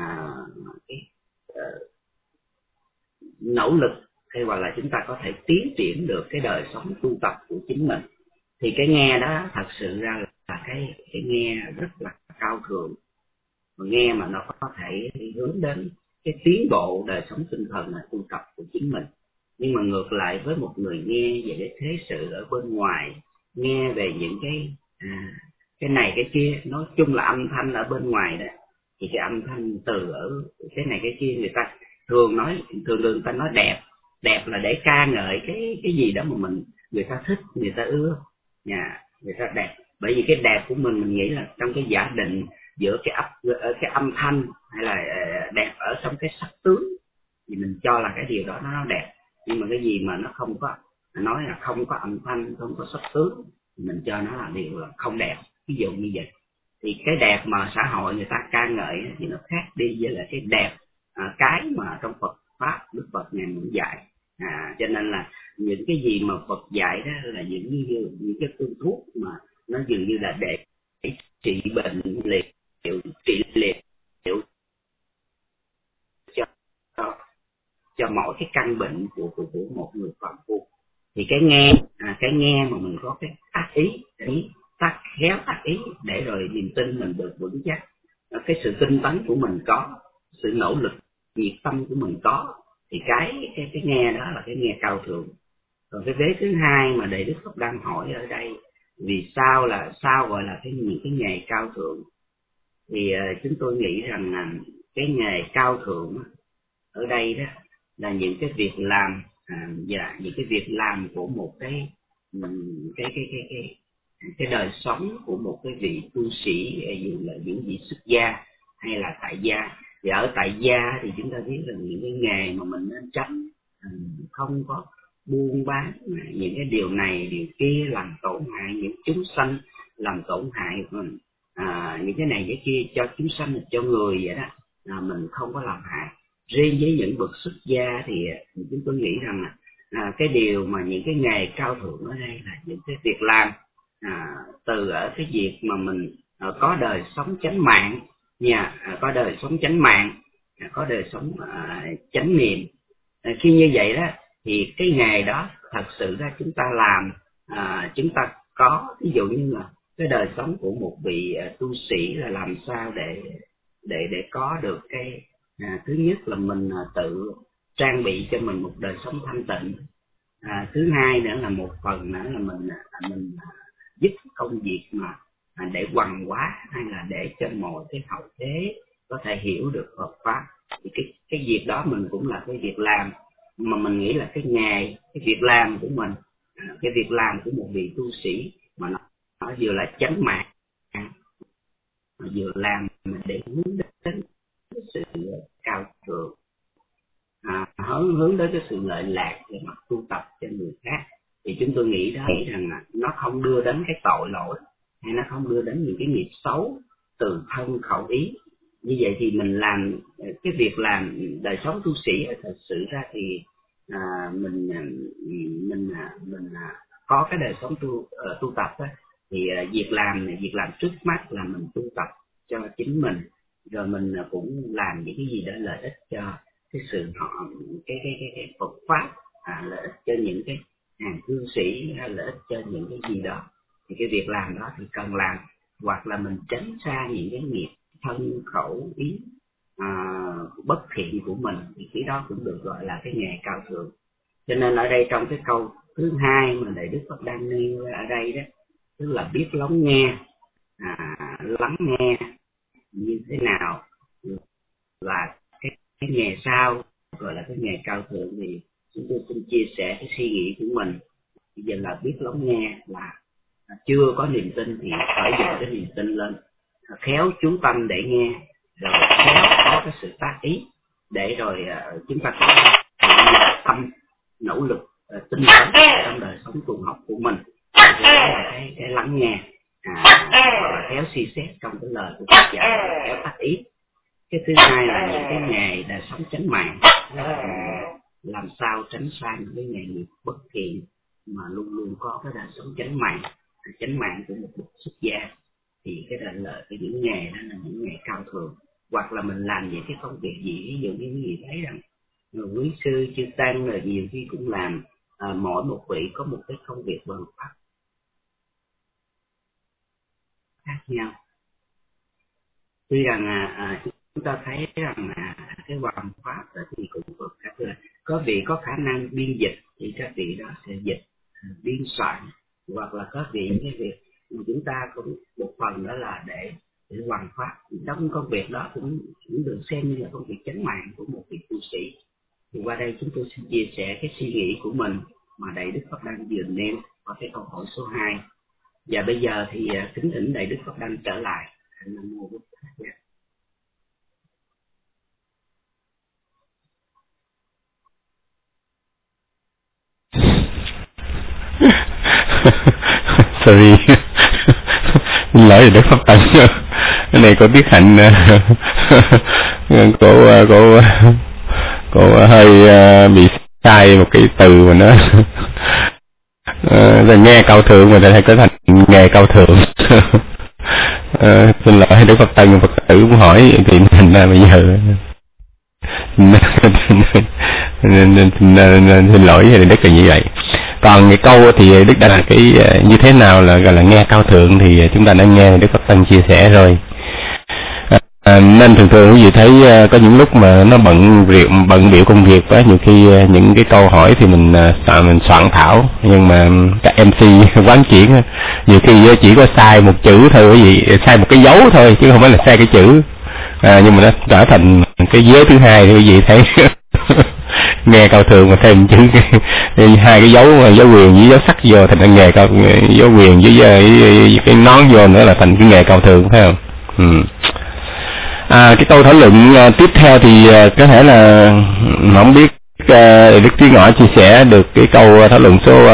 nỗ lực, hay hoặc là chúng ta có thể tiến triển được cái đời sống tu tập của chính mình. Thì cái nghe đó thật sự ra là cái nghe rất là cao thượng, nghe mà nó có thể hướng đến cái tiến bộ đời sống tinh thần tu tập của chính mình. Nhưng mà ngược lại với một người nghe về cái thế sự ở bên ngoài, nghe về những cái này cái kia, nói chung là âm thanh ở bên ngoài đó, thì cái âm thanh từ ở cái này cái kia, người ta thường người ta nói đẹp là để ca ngợi cái gì đó mà người ta thích, người ta ưa, người ta đẹp. Bởi vì cái đẹp của mình nghĩ là trong cái giả định giữa cái âm thanh, hay là đẹp ở trong cái sắc tướng, thì mình cho là cái điều đó nó đẹp. Nhưng mà cái gì mà nó không có, nói là không có âm thanh, không có sắc tướng, thì mình cho nó là điều là không đẹp. Ví dụ như vậy. Thì cái đẹp mà xã hội người ta ca ngợi thì nó khác đi với lại cái đẹp cái mà trong Phật pháp Đức Phật này muốn dạy. Cho nên là những cái gì mà Phật dạy đó là những cái phương thuốc mà nó dường như là để trị bệnh trị liệu cho mỗi cái căn bệnh của một người phàm phu. Thì cái nghe mà mình có cái tác ý để rồi niềm tin mình được vững chắc, cái sự tinh tấn của mình có, sự nỗ lực nhiệt tâm của mình có, Thì cái nghe đó là cái nghe cao thượng. Còn cái vế thứ hai mà Đại Đức Pháp đang hỏi ở đây, vì sao gọi là những cái nghề cao thượng, thì chúng tôi nghĩ rằng là cái nghề cao thượng ở đây đó là những cái việc làm và những cái việc làm của một cái đời sống của một cái vị tu sĩ, dù là những vị xuất gia hay là tại gia. Thì ở tại gia thì chúng ta biết là những cái nghề mà mình nên tránh, không có buôn bán những cái điều này điều kia làm tổn hại những chúng sanh, làm tổn hại những cái này cái kia cho chúng sanh, cho người vậy đó, mình không có làm hại. Riêng với những bậc xuất gia thì chúng tôi nghĩ rằng là cái điều mà những cái nghề cao thượng ở đây là những cái việc làm từ ở cái việc mà mình có đời sống chánh mạng nha, có đời sống chánh mạng, có đời sống chánh niệm. Khi như vậy đó thì cái nghề đó thật sự ra chúng ta làm, chúng ta có ví dụ như là cái đời sống của một vị tu sĩ là làm sao để có được cái thứ nhất là mình tự trang bị cho mình một đời sống thanh tịnh, thứ hai nữa là một phần nữa là mình giúp công việc mà để hoằng hóa hay là để cho mọi cái hậu thế có thể hiểu được Phật pháp. Thì cái việc đó mình cũng là cái việc làm mà mình nghĩ là cái nghề, cái việc làm của mình, cái việc làm của một vị tu sĩ mà nó vừa là chánh mạng, mà vừa làm để hướng đến sự cao thượng, hướng đến cái sự lợi lạc về mặt tu tập cho người khác. Thì chúng tôi nghĩ rằng là nó không đưa đến cái tội lỗi, hay nó không đưa đến những cái nghiệp xấu từ thân khẩu ý. Như vậy thì mình làm cái việc làm đời sống tu sĩ thật sự ra thì mình có cái đời sống tu tập đó, thì việc làm trước mắt là mình tu tập cho chính mình, rồi mình cũng làm những cái gì đó lợi ích cho cái sự cái Phật pháp, lợi ích cho những cái hàng cư sĩ, lợi ích cho những cái gì đó. Thì cái việc làm đó thì cần làm, hoặc là mình tránh xa những cái nghiệp thân khẩu ý bất thiện của mình, thì cái đó cũng được gọi là cái nghề cao thượng. Cho nên ở đây trong cái câu thứ hai mà Đại Đức Phật đang nêu ở đây đó, tức là biết lắng nghe như thế nào là cái nghề sau gọi là cái nghề cao thượng. Thì chúng tôi xin chia sẻ cái suy nghĩ của mình. Bây giờ là biết lắng nghe là chưa có niềm tin thì phải dựng cái niềm tin lên, khéo chú tâm để nghe, rồi khéo có cái sự tác ý để rồi chúng ta có tâm nỗ lực tinh tấn trong đời sống tu học của mình. Cái lắng nghe hoặc là khéo suy xét trong cái lời của Phật dạy, khéo tác ý. Cái thứ hai là những cái nghề đời sống chánh mạng, làm sao tránh xa những cái nghề nghiệp bất thiện mà luôn luôn có cái đời sống chánh mạng của một bậc xuất gia. Thì cái là lợi cái những nghề đó là những nghề cao thượng. Hoặc là mình làm những cái công việc gì, ví dụ như cái gì thấy rằng quý sư chư tăng rồi nhiều khi cũng làm, mỗi một vị có một cái công việc bằng pháp khác nhau. Tuy rằng chúng ta thấy rằng cái hoàn pháp đó thì cũng có khác, là có vị có khả năng biên dịch thì các vị đó sẽ dịch, biên soạn, hoặc là có vị cái việc chúng ta cũng một phần đó là để hoàn pháp. Trong công việc đó cũng được xem như là công việc chánh mạng của một vị tu sĩ. Thì qua đây chúng tôi xin chia sẻ cái suy nghĩ của mình mà Đại Đức Pháp Đăng vừa nêu qua cái câu hỏi số 2. Và bây giờ thì kính thỉnh Đại Đức Pháp Đăng trở lại. Nam mô Bổn Sư. Sorry, xin lỗi Đức Pháp Đăng. Cái này có Đức Hạnh cô hơi bị sai một cái từ mà nó rồi nghe cao thượng mà lại có thành nghề cao thượng. Xin lỗi Đức Pháp Đăng, Phật tử cũng hỏi thì thành ra bây giờ xin lỗi thì Đức là như vậy. Còn cái câu thì Đức đã là cái như thế nào là gọi là nghe cao thượng thì chúng ta đã nghe Đức Pháp Đăng chia sẻ rồi. Nên thường thường quý vị thấy có những lúc mà nó bận bịu công việc quá, nhiều khi những cái câu hỏi thì mình soạn thảo, nhưng mà các MC quán chuyển nhiều khi chỉ có sai một chữ thôi quý vị, sai một cái dấu thôi chứ không phải là sai cái chữ, nhưng mà nó trở thành cái vế thứ hai thì quý vị thấy nghe cao thường mà thêm chữ hai cái dấu quyền với dấu sắc vô thành cái nghề cao, dấu quyền với cái nón vô nữa là thành cái nghề cao thường, phải không? Cái câu thảo luận tiếp theo thì có thể là không biết Đức Trí Ngọ chia sẻ được cái câu thảo luận số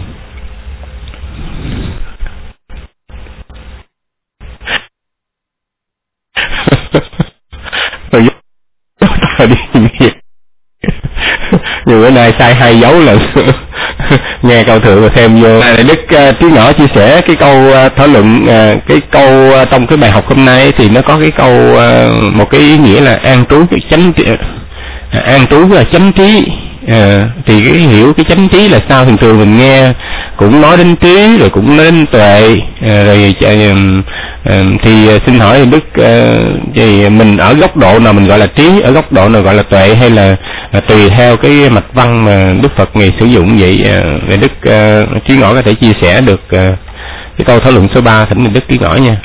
nhiều bữa nay sai 2 dấu là nghe câu thượng và xem vô. Đức Trí Ngọ chia sẻ cái câu thảo luận, cái câu trong cái bài học hôm nay thì nó có cái câu một cái ý nghĩa là an trú cái chánh là chánh trí. Thì cái hiểu cái chánh trí là sao, thường mình nghe cũng nói đến trí rồi cũng nói đến tuệ, rồi thì xin hỏi Đức, thì mình ở góc độ nào mình gọi là trí, ở góc độ nào gọi là tuệ, hay là tùy theo cái mạch văn mà Đức Phật ngày sử dụng vậy? Về Đức Trí Ngọ có thể chia sẻ được cái câu thảo luận số 3, thỉnh Đức Trí Ngọ nha.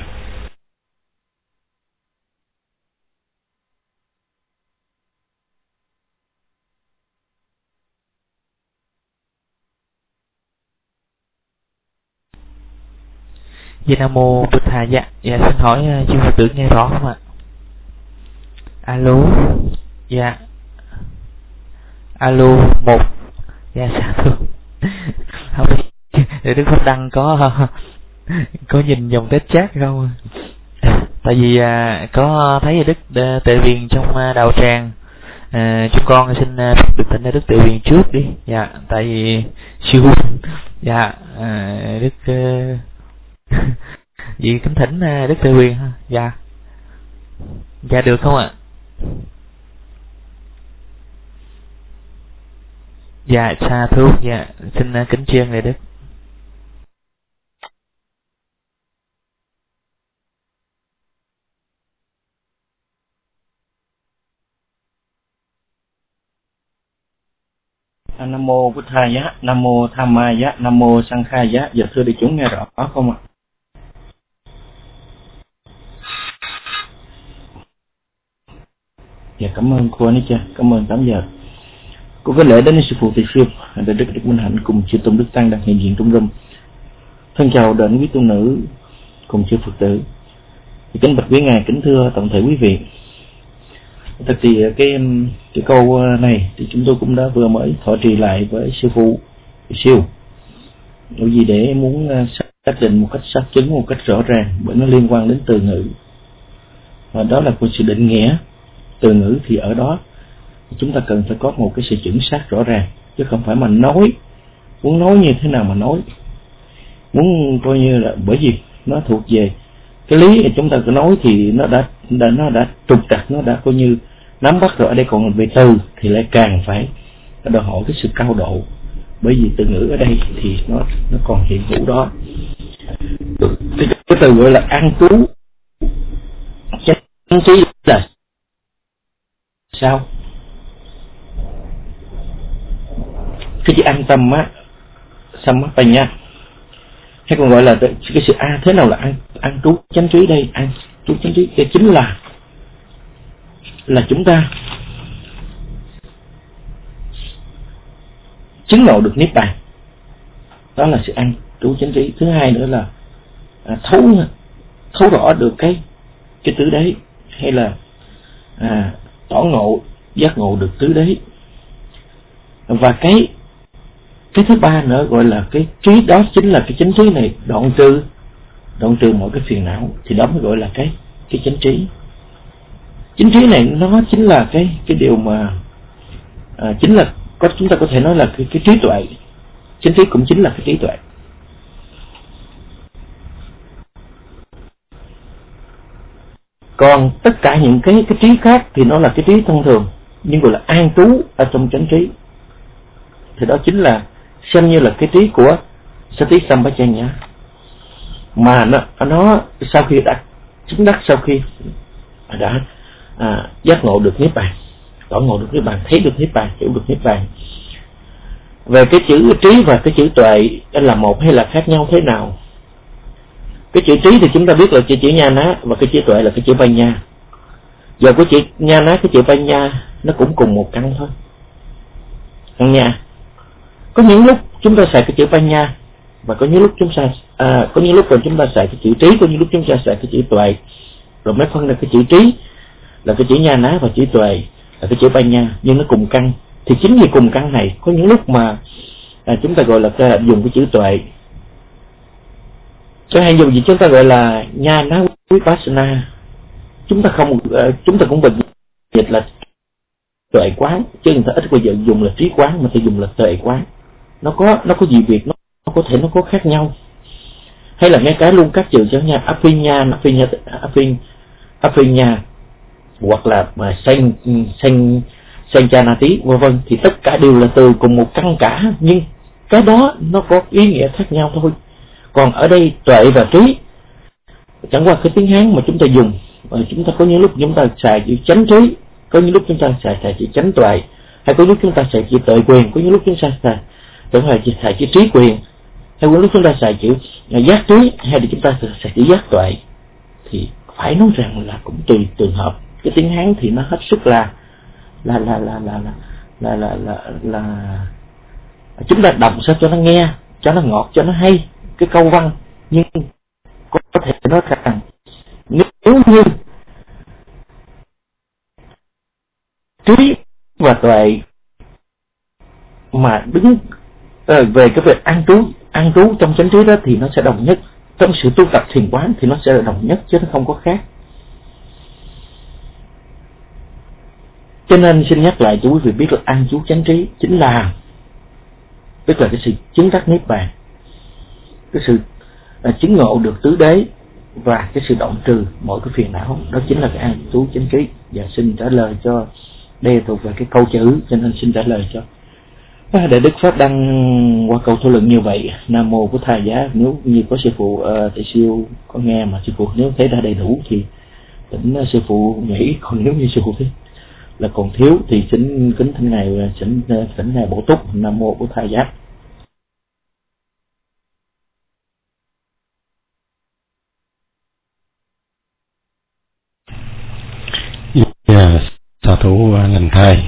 Dạ Nam Mô Bụt Thầy. Dạ xin hỏi chư Phật tử nghe rõ không ạ? Alo. Dạ. Alo 1. Dạ dạ thưa. Không biết Đức Pháp Đăng có nhìn dòng test chat không? Tại vì có thấy Đức Tệ Viên trong đạo tràng. Chúng con xin được thỉnh Đức Tệ Viên trước đi. Dạ tại vì siêu. Dạ Đức vì kính thỉnh Đức Tệ Quyền ha. Dạ. Dạ được không ạ? Dạ xa thú. Dạ xin kính tri ân Ngài Đức. Nam mô Bụt Thầy, Nam mô Tham Ma, Nam mô Sang Khai. Dạ thưa đại chúng nghe rõ không ạ? Dạ cảm ơn cô Anh cha, cảm ơn 8 giờ. Cô có lễ đến sư phụ Tỳ Phiêu, đại đức Minh Hạnh cùng chư tôn đức tăng đang hiện diện trong room. Thân chào đến quý tu nữ cùng chư Phật tử. Kính bạch quý ngài, kính thưa toàn thể quý vị. Thật thì cái câu này thì chúng tôi cũng đã vừa mới thọ trì lại với sư phụ siêu, bởi vì để muốn xác định một cách xác chứng, một cách rõ ràng, bởi nó liên quan đến từ ngữ, và đó là một sự định nghĩa từ ngữ. Thì ở đó chúng ta cần phải có một cái sự chuẩn xác rõ ràng, chứ không phải mà nói, muốn nói như thế nào mà nói, muốn coi như là, bởi vì nó thuộc về cái lý chúng ta cứ nói thì nó đã trục trặc, nó đã coi như nắm bắt rồi. Ở đây còn về từ thì lại càng phải đòi hỏi cái sự cao độ, bởi vì từ ngữ ở đây thì nó còn hiện hữu đó. Thì cái từ gọi là an trú chánh trí là sao? Cái chữ an tâm á, sammapanya, hay còn gọi là cái sự thế nào là an trú chánh trí đây? An trú chánh trí đây chính là chúng ta chứng ngộ được niết bàn, đó là sự an trú chánh trí. Thứ hai nữa là thấu rõ được cái tứ đế, hay là tỏ ngộ giác ngộ được tứ đế. Và cái thứ ba nữa gọi là cái trí, đó chính là cái chánh trí này đoạn trừ mọi cái phiền não, thì đó mới gọi là cái chánh trí. Chánh trí này nó chính là cái điều mà chính là chúng ta có thể nói là cái trí tuệ. Chánh trí cũng chính là cái trí tuệ. Còn tất cả những cái trí khác thì nó là cái trí thông thường, nhưng gọi là an trú ở trong chánh trí thì đó chính là xem như là cái trí của Sati Sampajanya, mà nó sau khi chứng đắc, sau khi đã giác ngộ được niết bàn, tỏ ngộ được niết bàn, thấy được niết bàn, hiểu được niết bàn. Về cái chữ trí và cái chữ tuệ là một hay là khác nhau thế nào? Cái chữ trí thì chúng ta biết là chữ nha ná, và cái chữ tuệ là cái chữ panya. Giờ cái chữ nha ná, cái chữ panya nó cũng cùng một căn thôi, căn nha. Có những lúc chúng ta xài cái chữ panya, và có những lúc chúng ta xài cái chữ trí, có những lúc chúng ta xài cái chữ tuệ. Rồi mới phân ra cái chữ trí là cái chữ nha ná và chữ tuệ là cái chữ panya, nhưng nó cùng căn. Thì chính vì cùng căn này, có những lúc mà chúng ta gọi là dùng cái chữ tuệ. Cái hay dùng gì chúng ta gọi là nha ná vipassana. Chúng ta cũng bình dịch là tuệ quán, chứ người ta ít bao giờ dùng là trí quán, mà thì dùng là tuệ quán. Nó có gì việc, nó có thể nó có khác nhau. Hay là ngay cái luôn các chữ cho nha, apinya hoặc là Sanchanati vân vân, thì tất cả đều là từ cùng một căn cả, nhưng cái đó nó có ý nghĩa khác nhau thôi. Còn ở đây tuệ và trí chẳng qua cái tiếng Hán mà chúng ta dùng, chúng ta có những lúc chúng ta xài chữ chánh trí, có những lúc chúng ta xài chữ chánh tuệ, hay có lúc chúng ta xài chữ tuệ quyền, có những lúc chúng ta xài chữ trí quyền, hay có lúc chúng ta xài chữ giác trí, hay là chúng ta xài chữ giác tuệ. Thì phải nói rằng là cũng tùy trường hợp. Cái tiếng Hán thì nó hết sức là chúng ta đọc sao cho nó nghe, cho nó ngọt, cho nó hay cái câu văn, nhưng có thể nói rằng nếu như trí và tuệ mà đứng về cái việc an trú trong chánh trí đó thì nó sẽ đồng nhất. Trong sự tu tập thiền quán thì nó sẽ là đồng nhất, chứ nó không có khác. Cho nên xin nhắc lại cho quý vị biết là an trú chánh trí chính là tức là cái sự chứng đắc niết bàn, cái sự chứng ngộ được tứ đế, và cái sự đoạn trừ mọi cái phiền não. Đó chính là cái an trú chánh trí. Và xin trả lời cho đây thuộc về cái câu chữ, cho nên xin trả lời cho để Đức Pháp đăng qua câu thảo luận như vậy. Nam mô Bổn Thầy Giá. Nếu như có sư phụ thầy siêu có nghe mà sư phụ nếu thấy đã đầy đủ thì tỉnh sư phụ nghĩ, còn nếu như sư phụ thấy là còn thiếu thì xin kính thỉnh ngài thỉnh ngài bổ túc. Nam mô Bổn Thầy Giá. Sa thủ lành thai.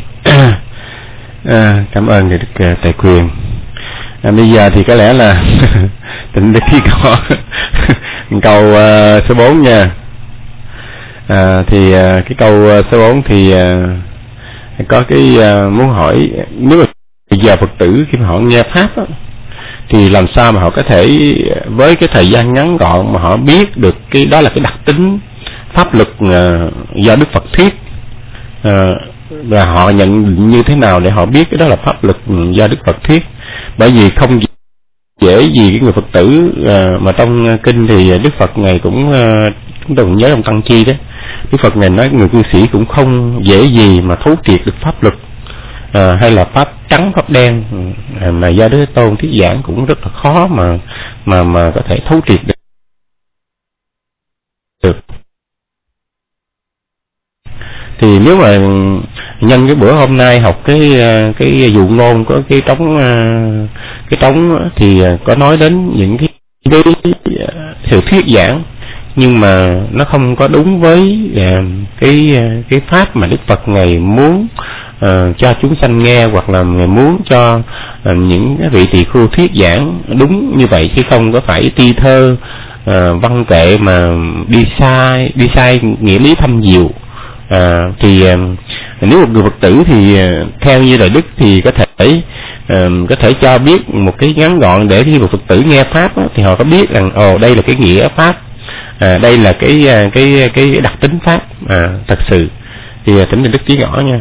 Cảm ơn Ngài Đức Tề Quyền. Bây giờ thì có lẽ là Tịnh Đức Ký có câu số 4 nha. Thì cái câu số 4 thì có cái muốn hỏi, nếu mà bây giờ Phật tử khi mà họ nghe Pháp á, thì làm sao mà họ có thể với cái thời gian ngắn gọn mà họ biết được cái đó là cái đặc tính pháp lực do Đức Phật thuyết, và họ nhận định như thế nào để họ biết cái đó là pháp lực do Đức Phật thuyết. Bởi vì không dễ gì cái người Phật tử mà trong kinh thì Đức Phật Ngài cũng chúng ta cũng nhớ trong Tăng Chi đấy, Đức Phật Ngài nói người cư sĩ cũng không dễ gì mà thấu triệt được pháp lực hay là pháp trắng pháp đen, mà do Đức Thế Tôn thuyết giảng cũng rất là khó mà có thể thấu triệt được. Thì nếu mà nhân cái bữa hôm nay học cái dụ ngôn có cái trống thì có nói đến những cái sự thuyết giảng, nhưng mà nó không có đúng với cái pháp mà Đức Phật Ngài muốn cho chúng sanh nghe, hoặc là Ngài muốn cho những cái vị tỳ khưu thuyết giảng đúng như vậy, chứ không có phải ti thơ văn kệ mà đi sai nghĩa lý thâm diệu. Thì nếu một người Phật tử thì theo như lời Đức thì có thể cho biết một cái ngắn gọn, để khi một Phật tử nghe pháp á, thì họ có biết rằng đây là cái nghĩa pháp, đây là cái đặc tính pháp thật sự. Thì thỉnh Đức chỉ rõ nha.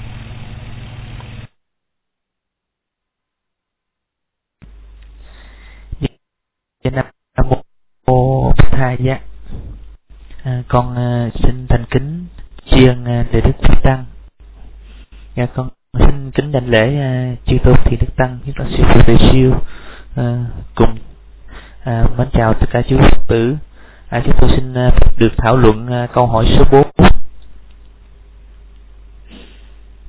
Nam mô Thầy Giá. Con xin thành kính tri ân Đại Đức Pháp Tăng. Con xin kính đảnh lễ chư tôn Thiền Đức Tăng, nhất là sư phụ Tề Siêu, cùng mến chào tất cả chú Phật tử. Chúng tôi xin được thảo luận câu hỏi số 4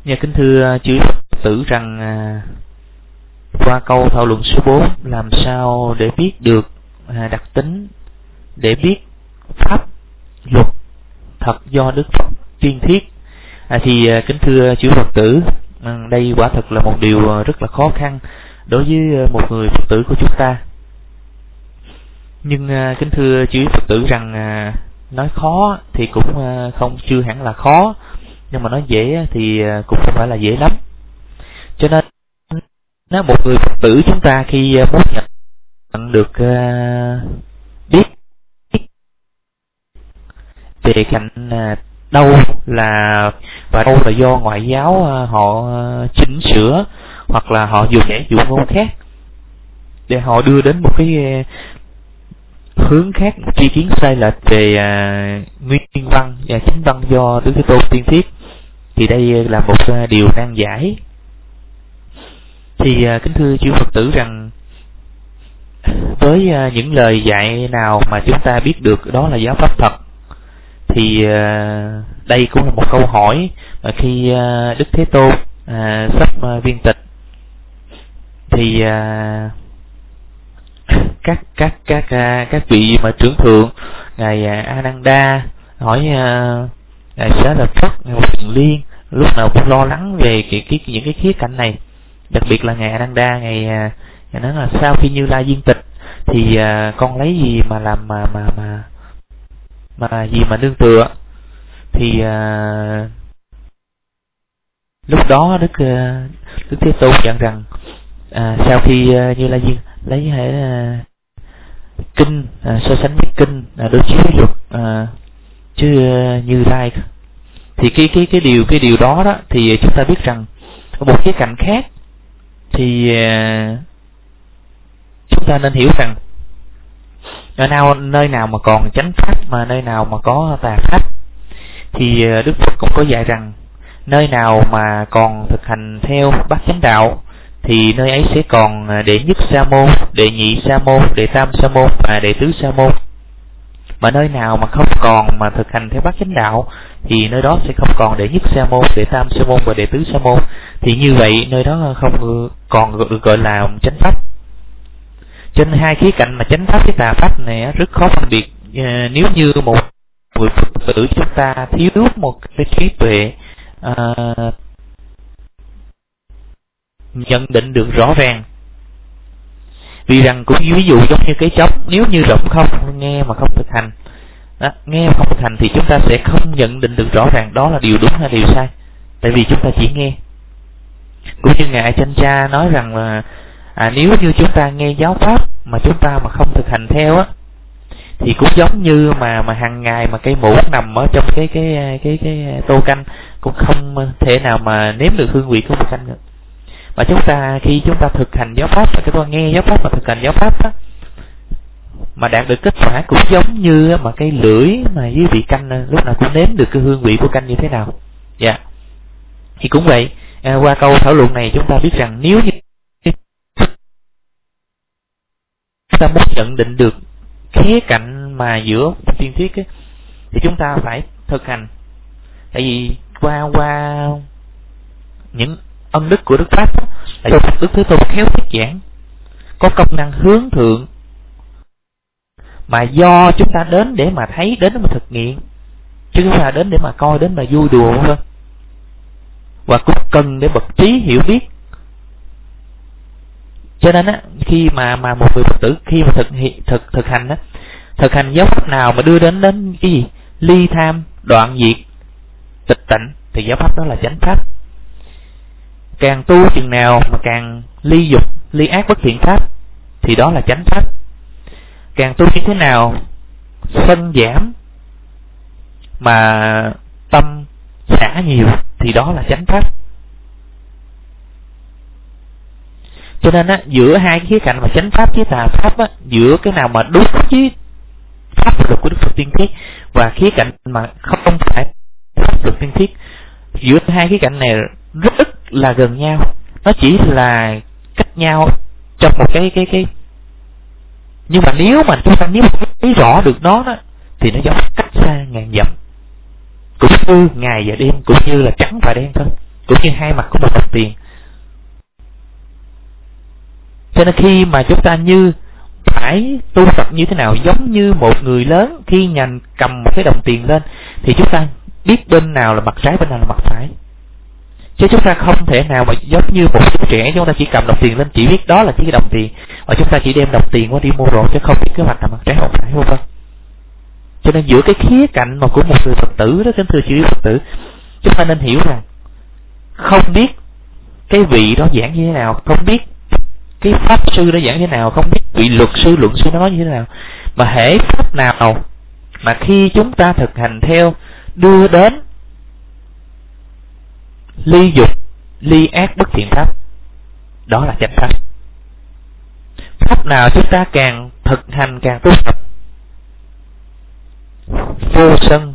Nhà kính thưa chư Phật tử rằng qua câu thảo luận số 4, làm sao để biết được đặc tính, để biết pháp luật thật do Đức Phật tuyên thiết, thì kính thưa chư Phật tử, đây quả thật là một điều rất là khó khăn đối với một người Phật tử của chúng ta. Nhưng kính thưa chư Phật tử rằng nói khó thì cũng chưa hẳn là khó, nhưng mà nói dễ thì cũng không phải là dễ lắm. Cho nên một người Phật tử chúng ta khi muốn nhận được biết về cạnh đâu là và đâu là do ngoại giáo họ chỉnh sửa, hoặc là họ dùng vẻ dụ ngôn khác để họ đưa đến một cái hướng khác, một tri kiến sai lệch về nguyên văn và chính văn do Đức Thế Tôn tuyên thiết, thì đây là một điều nan giải. Thì kính thưa chư Phật tử rằng với những lời dạy nào mà chúng ta biết được đó là giáo pháp thật, thì đây cũng là một câu hỏi mà khi Đức Thế Tôn sắp viên tịch thì các vị mà trưởng thượng, ngài Ananda hỏi ngài Xá Lợi Phất, ngài Thiền Liên lúc nào cũng lo lắng về những cái khía cạnh này. Đặc biệt là ngài Ananda, ngài nói là sau khi Như Lai viên tịch thì con lấy gì mà làm mà gì mà nương tựa. Thì lúc đó Đức Thế Tôn dặn rằng sau khi Như Lai viên lấy kinh so sánh với kinh đối chiếu với luật chứ Như Lai, thì cái điều đó thì chúng ta biết rằng ở một khía cạnh khác thì chúng ta nên hiểu rằng nơi nào mà còn chánh pháp mà nơi nào mà có tà pháp, thì Đức Phật cũng có dạy rằng nơi nào mà còn thực hành theo bát chánh đạo thì nơi ấy sẽ còn đệ nhất sa môn, đệ nhị sa môn, đệ tam sa môn và đệ tứ sa môn. Mà nơi nào mà không còn mà thực hành theo bát chánh đạo thì nơi đó sẽ không còn đệ nhất sa môn, đệ tam sa môn và đệ tứ sa môn. Thì như vậy nơi đó không còn được gọi là chánh pháp. Trên hai khía cạnh mà chánh pháp với tà pháp này rất khó phân biệt. Nếu như một người Phật tử chúng ta thiếu một cái trí tuệ nhận định được rõ ràng, vì rằng cũng ví dụ giống như cái trống, nếu như rộng không nghe mà không thực hành, nghe mà không thực hành thì chúng ta sẽ không nhận định được rõ ràng đó là điều đúng hay điều sai, tại vì chúng ta chỉ nghe. Cũng như ngài Chanh Cha nói rằng là nếu như chúng ta nghe giáo pháp mà chúng ta mà không thực hành theo thì cũng giống như mà hàng ngày mà cây muỗng nằm ở trong cái tô canh cũng không thể nào mà nếm được hương vị của một canh nữa. Mà chúng ta khi chúng ta thực hành giáo pháp, chúng ta nghe giáo pháp và thực hành giáo pháp mà đạt được kết quả cũng giống như mà cái lưỡi mà với vị canh lúc nào cũng nếm được cái hương vị của canh như thế nào. Dạ. Thì cũng vậy, qua câu thảo luận này chúng ta biết rằng nếu như chúng ta muốn nhận định được khía cạnh mà giữa tiên thiết thì chúng ta phải thực hành. Tại vì qua những ân đức của Đức Pháp là do Đức Thế Tôn khéo thuyết giảng, có công năng hướng thượng, mà do chúng ta đến để mà thấy, đến để mà thực nghiệm, chứ không phải đến để mà coi, đến mà vui đùa thôi. Và cũng cần để bậc trí hiểu biết. Cho nên khi mà một người Phật tử khi mà thực hành thực hành giáo pháp nào mà đưa đến cái gì ly tham, đoạn diệt, tịch tịnh thì giáo pháp đó là chánh pháp. Càng tu chừng nào mà càng ly dục, ly ác bất thiện pháp thì đó là chánh pháp. Càng tu như thế nào sân giảm mà tâm xả nhiều thì đó là chánh pháp. Cho nên giữa hai khía cạnh mà chánh pháp với tà pháp giữa cái nào mà đúng với pháp luật của Đức Phật tiên thiết và khía cạnh mà không phải pháp luật tiên thiết, giữa hai khía cạnh này rất là gần nhau, nó chỉ là cách nhau trong một cái nhưng mà nếu mà chúng ta thấy rõ được nó đó thì nó giống cách xa ngàn dặm, cũng như ngày và đêm, cũng như là trắng và đen thôi. cũng như hai mặt của một đồng tiền. Cho nên khi mà chúng ta như phải tu tập như thế nào, giống như một người lớn khi nhành cầm một cái đồng tiền lên thì chúng ta biết bên nào là mặt trái, bên nào là mặt phải. Chứ chúng ta không thể nào mà giống như một đứa trẻ chúng ta chỉ cầm đồng tiền lên chỉ biết đó là cái đồng tiền, và chúng ta chỉ đem đồng tiền qua đi mua đồ chứ không biết cái mặt là mặt trái hoặc phải, vân vân. Cho nên giữa cái khía cạnh mà của một người Phật tử đó, kính thưa chư Phật tử, chúng ta nên hiểu rằng không biết cái vị đó giảng như thế nào, không biết cái pháp sư đó giảng như thế nào, không biết vị luật sư luận sư nói như thế nào, mà hễ pháp nào mà khi chúng ta thực hành theo đưa đến ly dục, ly ác bất thiện pháp, đó là chánh pháp. Pháp nào chúng ta càng thực hành càng tu tập vô sân,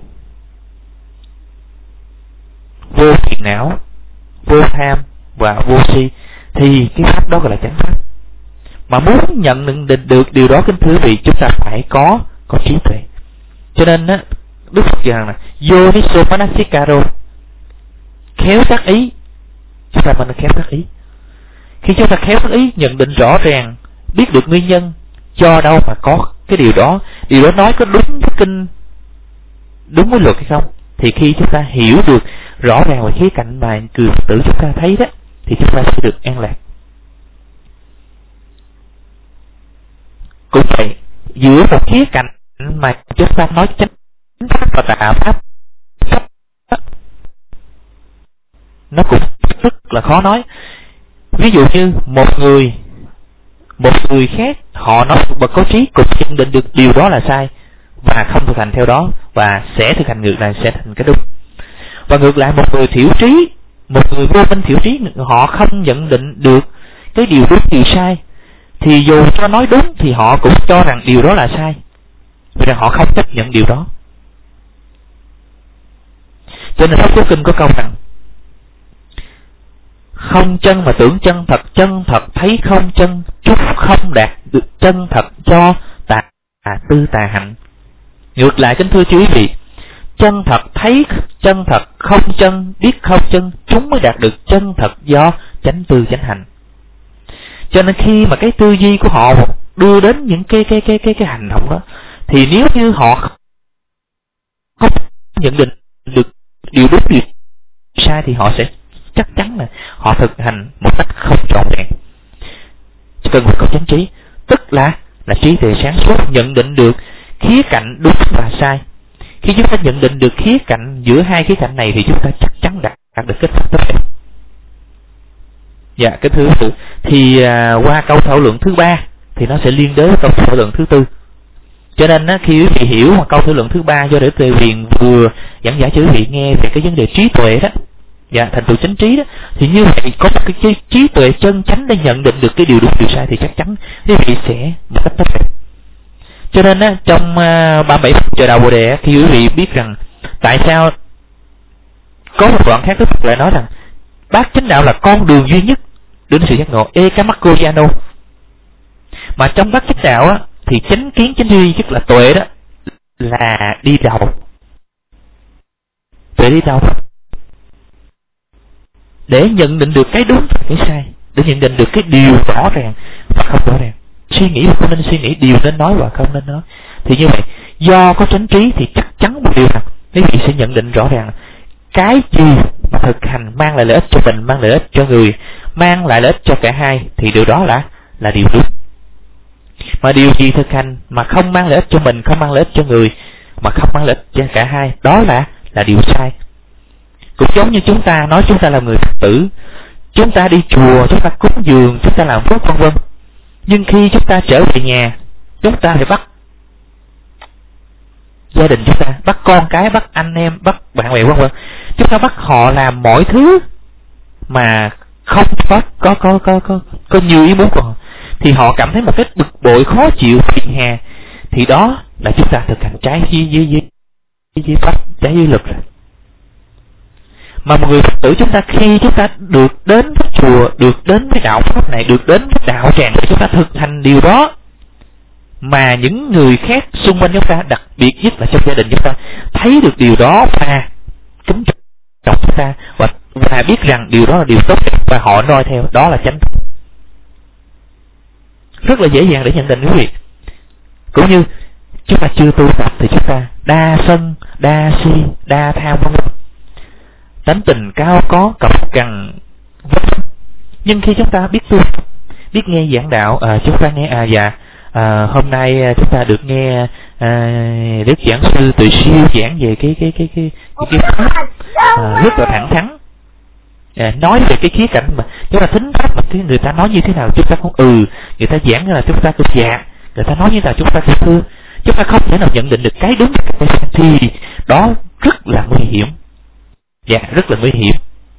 vô phiền não, vô tham và vô si thì cái pháp đó gọi là chánh pháp. Mà muốn nhận định được điều đó, kính thưa vị, chúng ta phải có trí tuệ. Cho nên á, Đức Phật rằng là Yoniso Manasikaro, khéo tác ý. Chúng ta phải khéo tác ý. Khi chúng ta khéo tác ý, nhận định rõ ràng, biết được nguyên nhân do đâu mà có cái điều đó nói có đúng với kinh, đúng với luật hay không, thì khi chúng ta hiểu được rõ ràng về khía cạnh mà người Phật tử chúng ta thấy đó, thì chúng ta sẽ được an lạc. Cũng vậy, giữa một khía cạnh mà chúng ta nói chánh pháp và tà pháp, nó cũng rất là khó nói. Ví dụ như một người khác họ nói một bậc có trí cũng nhận định được điều đó là sai và không thực hành theo đó, và sẽ thực hành ngược lại, sẽ thành cái đúng. Và ngược lại, một người thiểu trí, một người vô minh thiểu trí, họ không nhận định được cái điều đúng điều sai, thì dù cho nói đúng thì họ cũng cho rằng điều đó là sai, vì rằng họ không chấp nhận điều đó. Cho nên Pháp Cú Kinh có câu rằng không chân mà tưởng chân thật thấy không chân, chúc không đạt được chân thật cho tà tư tà hạnh. Ngược lại, kính thưa quý vị, chân thật thấy chân thật, không chân biết không chân, chúng mới đạt được chân thật do chánh tư chánh hạnh. Cho nên khi mà cái tư duy của họ đưa đến những cái hành động đó, thì nếu như họ không nhận định được điều đúng điều sai thì họ sẽ chắc chắn là họ thực hành một cách không trọn vẹn. Cần phải có chánh trí, tức là trí tuệ sáng suốt, nhận định được khía cạnh đúng và sai. Khi chúng ta nhận định được khía cạnh giữa hai khía cạnh này thì chúng ta chắc chắn đạt được kết quả tốt đẹp. Dạ, cái thứ tư thì qua câu thảo luận thứ 3 thì nó sẽ liên đới với câu thảo luận thứ 4. Cho nên khi quý vị hiểu mà câu thảo luận thứ 3 do Đại Tuệ Huyền vừa giảng giải cho quý vị nghe về cái vấn đề trí tuệ đó, dạ, thành tựu chánh trí đó, thì như vậy có một cái trí tuệ chân chánh để nhận định được cái điều đúng điều sai thì chắc chắn quý vị sẽ một cách tốt đẹp. Cho nên trong 37 giờ đầu Bồ Đề, khi quý vị biết rằng tại sao có một đoạn khác Đức Phật lại nói rằng bát chánh đạo là con đường duy nhất đến sự giác ngộ, Ekamakko Yano. Mà trong bát chánh đạo á, thì chánh kiến chánh duy nhất là tuệ đó là đi đầu. Tuệ đi đầu để nhận định được cái đúng và cái sai, để nhận định được cái điều rõ ràng và không rõ ràng, suy nghĩ và không nên suy nghĩ, điều nên nói và không nên nói. Thì như vậy, do có chánh trí thì chắc chắn một điều rằng quý vị sẽ nhận định rõ ràng cái gì mà thực hành mang lại lợi ích cho mình, mang lợi ích cho người, mang lại lợi ích cho cả hai, thì điều đó là điều đúng. Mà điều gì thực hành mà không mang lợi ích cho mình, không mang lợi ích cho người, mà không mang lợi ích cho cả hai, đó là điều sai. Cũng giống như chúng ta nói chúng ta là người Phật tử, chúng ta đi chùa, chúng ta cúng dường, chúng ta làm phước vân vân. Nhưng khi chúng ta trở về nhà, chúng ta phải bắt gia đình chúng ta, bắt con cái, bắt anh em, bắt bạn bè vân vân. Chúng ta bắt họ làm mọi thứ mà không có nhiều ý muốn của họ, thì họ cảm thấy một cái bực bội, khó chịu, phiền hà, thì đó là chúng ta thực hành trái với pháp, trái với luật rồi. Mà một người Phật tử chúng ta, khi chúng ta được đến với chùa, được đến với đạo pháp này, được đến với đạo tràng, để chúng ta thực hành điều đó mà những người khác xung quanh chúng ta, đặc biệt nhất là trong gia đình chúng ta thấy được điều đó và kính trọng chúng ta và biết rằng điều đó là điều tốt đẹp và họ noi theo, đó là chánh. Rất là dễ dàng để nhận định quý vị. Cũng như chúng ta chưa tu tập thì chúng ta đa sân, đa si, đa tham vân vân, tánh tình cao có, cọc cằn vân vân. Nhưng khi chúng ta biết tu, biết nghe giảng đạo, chúng ta nghe hôm nay chúng ta được nghe đức giảng sư Từ Siêu giảng về cái pháp rất là thẳng thắn, nói về cái khía cạnh mà chúng ta thính pháp mà cái người ta nói như thế nào chúng ta không người ta giảng là chúng ta cứ dạ, người ta nói như thế nào chúng ta cứ thưa, chúng ta không thể nào nhận định được cái đúng thì đó rất là nguy hiểm. Dạ, rất là nguy hiểm.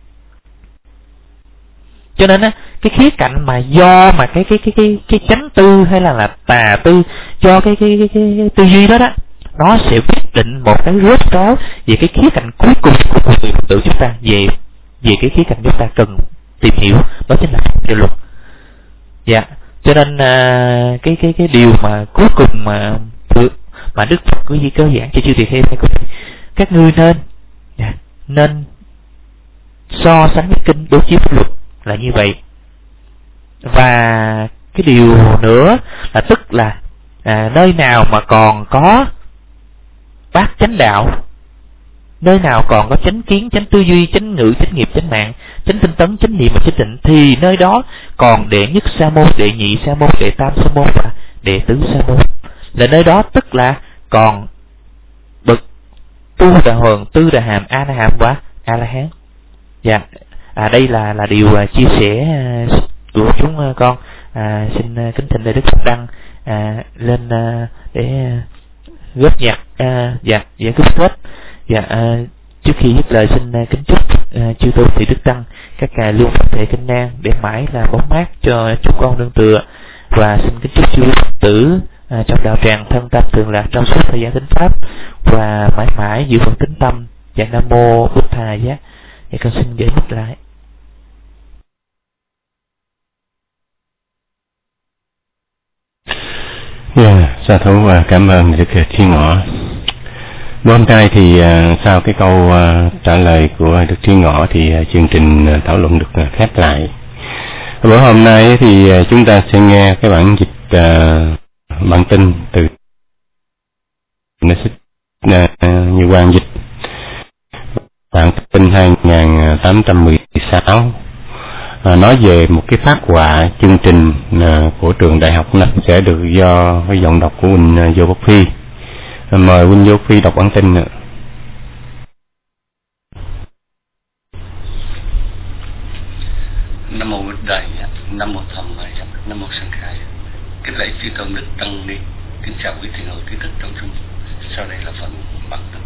Cho nên á, cái khía cạnh mà do mà cái chánh tư hay là tà tư, cho cái tư duy đó đó, nó sẽ quyết định một cái rốt ráo về cái khía cạnh cuối cùng của người tự chúng ta, về cái khía cạnh chúng ta cần tìm hiểu, đó chính là điều luật. Dạ, cho nên cái điều mà cuối cùng mà Đức Phật quý vị cơ giảng cho chư tỳ kheo các ngươi nên so sánh với kinh đối chiếu pháp luật là như vậy. Và cái điều nữa là tức là nơi nào mà còn có bát chánh đạo, nơi nào còn có chánh kiến, chánh tư duy, chánh ngữ, chánh nghiệp, chánh mạng, chánh tinh tấn, chánh niệm và chánh tịnh, thì nơi đó còn đệ nhất sa môn, đệ nhị sa môn, đệ tam sa môn và đệ tứ sa môn. Là nơi đó tức là còn bậc tu đà hoàn, tư đà hàm, a la hàm và a la hán. Dạ, đây là điều chia sẻ của chúng con. Xin kính thỉnh Đại Đức Phật Đăng lên để góp nhặt giải cứu hết. Trước khi dứt lời xin kính chúc chư tôn thị đức tăng các ngài luôn phát thể kinh nan để mãi là bóng mát cho chúng con nương tựa, và xin kính chúc chư Phật tử trong đạo tràng thân tâm thường lạc trong suốt thời gian thính pháp và mãi mãi giữ vững tín tâm. Dạ Nam Mô Bụt Thà Giá. Dạ con xin gửi mic lại. Sa thú và cảm ơn Đức Thiên Ngọ. Bữa hôm nay thì sau cái câu trả lời của Đức Thiên Ngọ thì chương trình thảo luận được khép lại. Bữa hôm nay thì chúng ta sẽ nghe cái bản dịch bản tin từ Như Quang dịch, bản tin 2816, nói về một cái phát họa chương trình của trường đại học này sẽ được do cái giọng đọc của Huynh Vô Quốc Phi. Mời Huynh Vô Phi đọc bản tin. Nam mô Bụt Đại, Nam mô Tham Maya, Nam mô Sang Khai. Kính lạy chư tôn đức tăng ni, kính chào quý thiền hữu trí thức trong chúng. Sau đây là phần bản tin.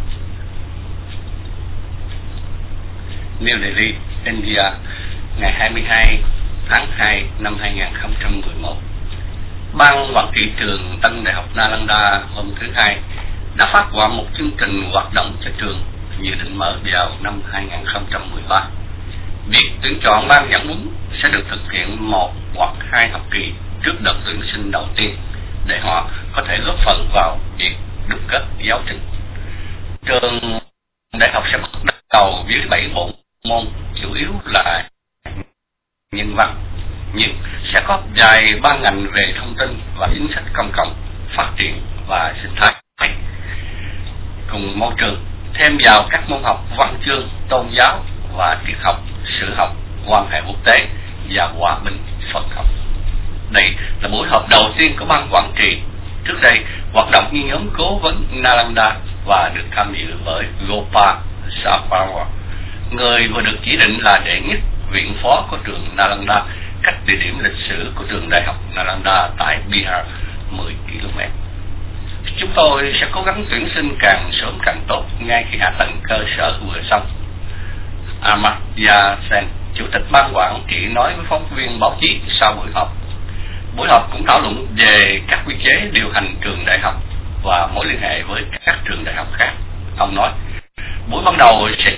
New Delhi, India, ngày 22 tháng 2 năm 2011. Ban quản trị trường Tân Đại học Nalanda hôm thứ Hai đã phát họa một chương trình hoạt động cho trường dự định mở vào năm 2013. Việc tuyển chọn ban giảng huấn sẽ được thực hiện 1 hoặc 2 học kỳ trước đợt tuyển sinh đầu tiên để họ có thể góp phần vào việc đúc kết giáo trình. Trường đại học sẽ bắt đầu với 7 bộ môn chủ yếu là nhân văn, nhưng sẽ có vài ban ngành về thông tin và chính sách công cộng, phát triển và sinh thái. Cùng môi trường thêm vào các môn học văn chương, tôn giáo và triết học, sử học, quan hệ quốc tế và hòa bình Phật học. Đây là buổi họp đầu tiên của ban quản trị. Trước đây, hoạt động như nhóm cố vấn Nalanda và được tham dự bởi Gopal Sapawa, người vừa được chỉ định là đệ nhất viện phó của trường Nalanda, cách địa điểm lịch sử của trường đại học Nalanda tại Bihar 10 km. Chúng tôi sẽ cố gắng tuyển sinh càng sớm càng tốt ngay khi hạ tầng cơ sở vừa xong. Amartya Sen, chủ tịch ban quản trị, nói với phóng viên báo chí sau buổi họp. Buổi họp cũng thảo luận về các quy chế điều hành trường đại học và mối liên hệ với các trường đại học khác. Ông nói, buổi ban đầu sẽ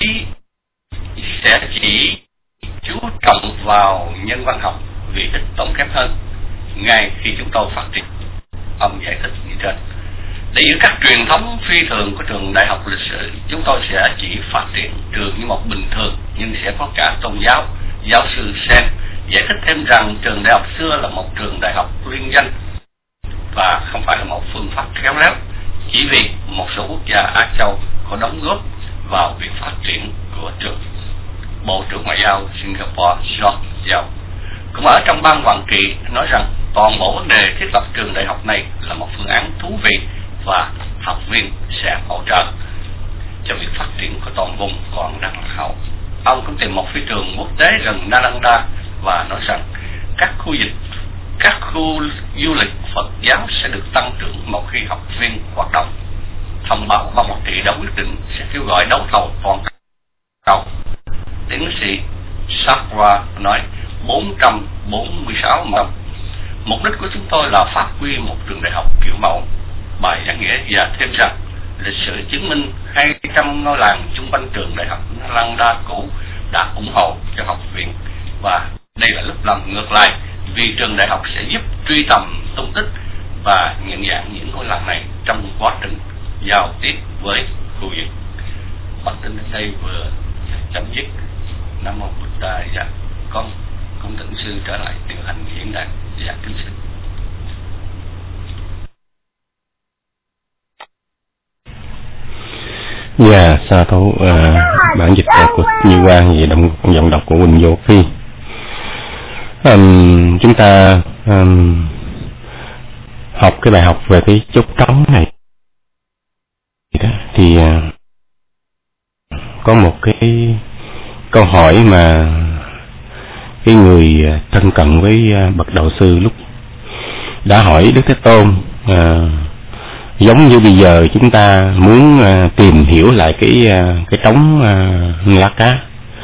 chỉ chú trọng vào nhân văn học vì ít tổng kép hơn ngay khi chúng tôi phát triển. Ông giải thích như trên. Để giữ các truyền thống phi thường của trường đại học lịch sử, chúng tôi sẽ chỉ phát triển trường như một bình thường nhưng sẽ tôn giáo, giáo sư Sen giải thích thêm rằng trường đại học xưa là một trường đại học liên danh và không phải là một phương pháp khéo léo, chỉ vì một số quốc gia Á Châu có đóng góp vào việc phát triển của trường. Bộ trưởng Ngoại giao Singapore George Yao cũng ở trong ban quản trị nói rằng toàn bộ vấn đề thiết lập trường đại học này là một phương án thú vị và học viên sẽ hỗ trợ cho việc phát triển của toàn vùng còn đang lạc hậu. Ông cũng tìm một phi trường quốc tế gần Nalanda và nói rằng các khu du lịch Phật giáo sẽ được tăng trưởng một khi học viên hoạt động. Thông báo ban quản trị đã quyết định sẽ kêu gọi đấu thầu toàn cầu. Tiến sĩ Sakra nói 446 năm. Mục đích của chúng tôi là phát huy một trường đại học kiểu mẫu. Bài giảng nghĩa và thêm rằng lịch sử chứng minh 200 ngôi làng chung quanh trường đại học Nalanda cũ đã ủng hộ cho học viện, và đây là lúc làm ngược lại vì trường đại học sẽ giúp truy tầm tung tích và nhận dạng những ngôi làng này trong quá trình giao tiếp với khu vực. Bản tin đến đây vừa chấm dứt. Nam mô Bụt Đà. Dạ, con thỉnh sư trở lại điều hành diễn đàn. Dạ, kính sư. Dạ, sa thú bản dịch của Như Quang về giọng đọc của Quỳnh Vô Phi. Chúng ta học cái bài học về cái chốt trống này thì có một cái câu hỏi mà cái người thân cận với bậc đạo sư lúc đã hỏi Đức Thế Tôn, giống như bây giờ chúng ta muốn tìm hiểu lại cái trống lá cá.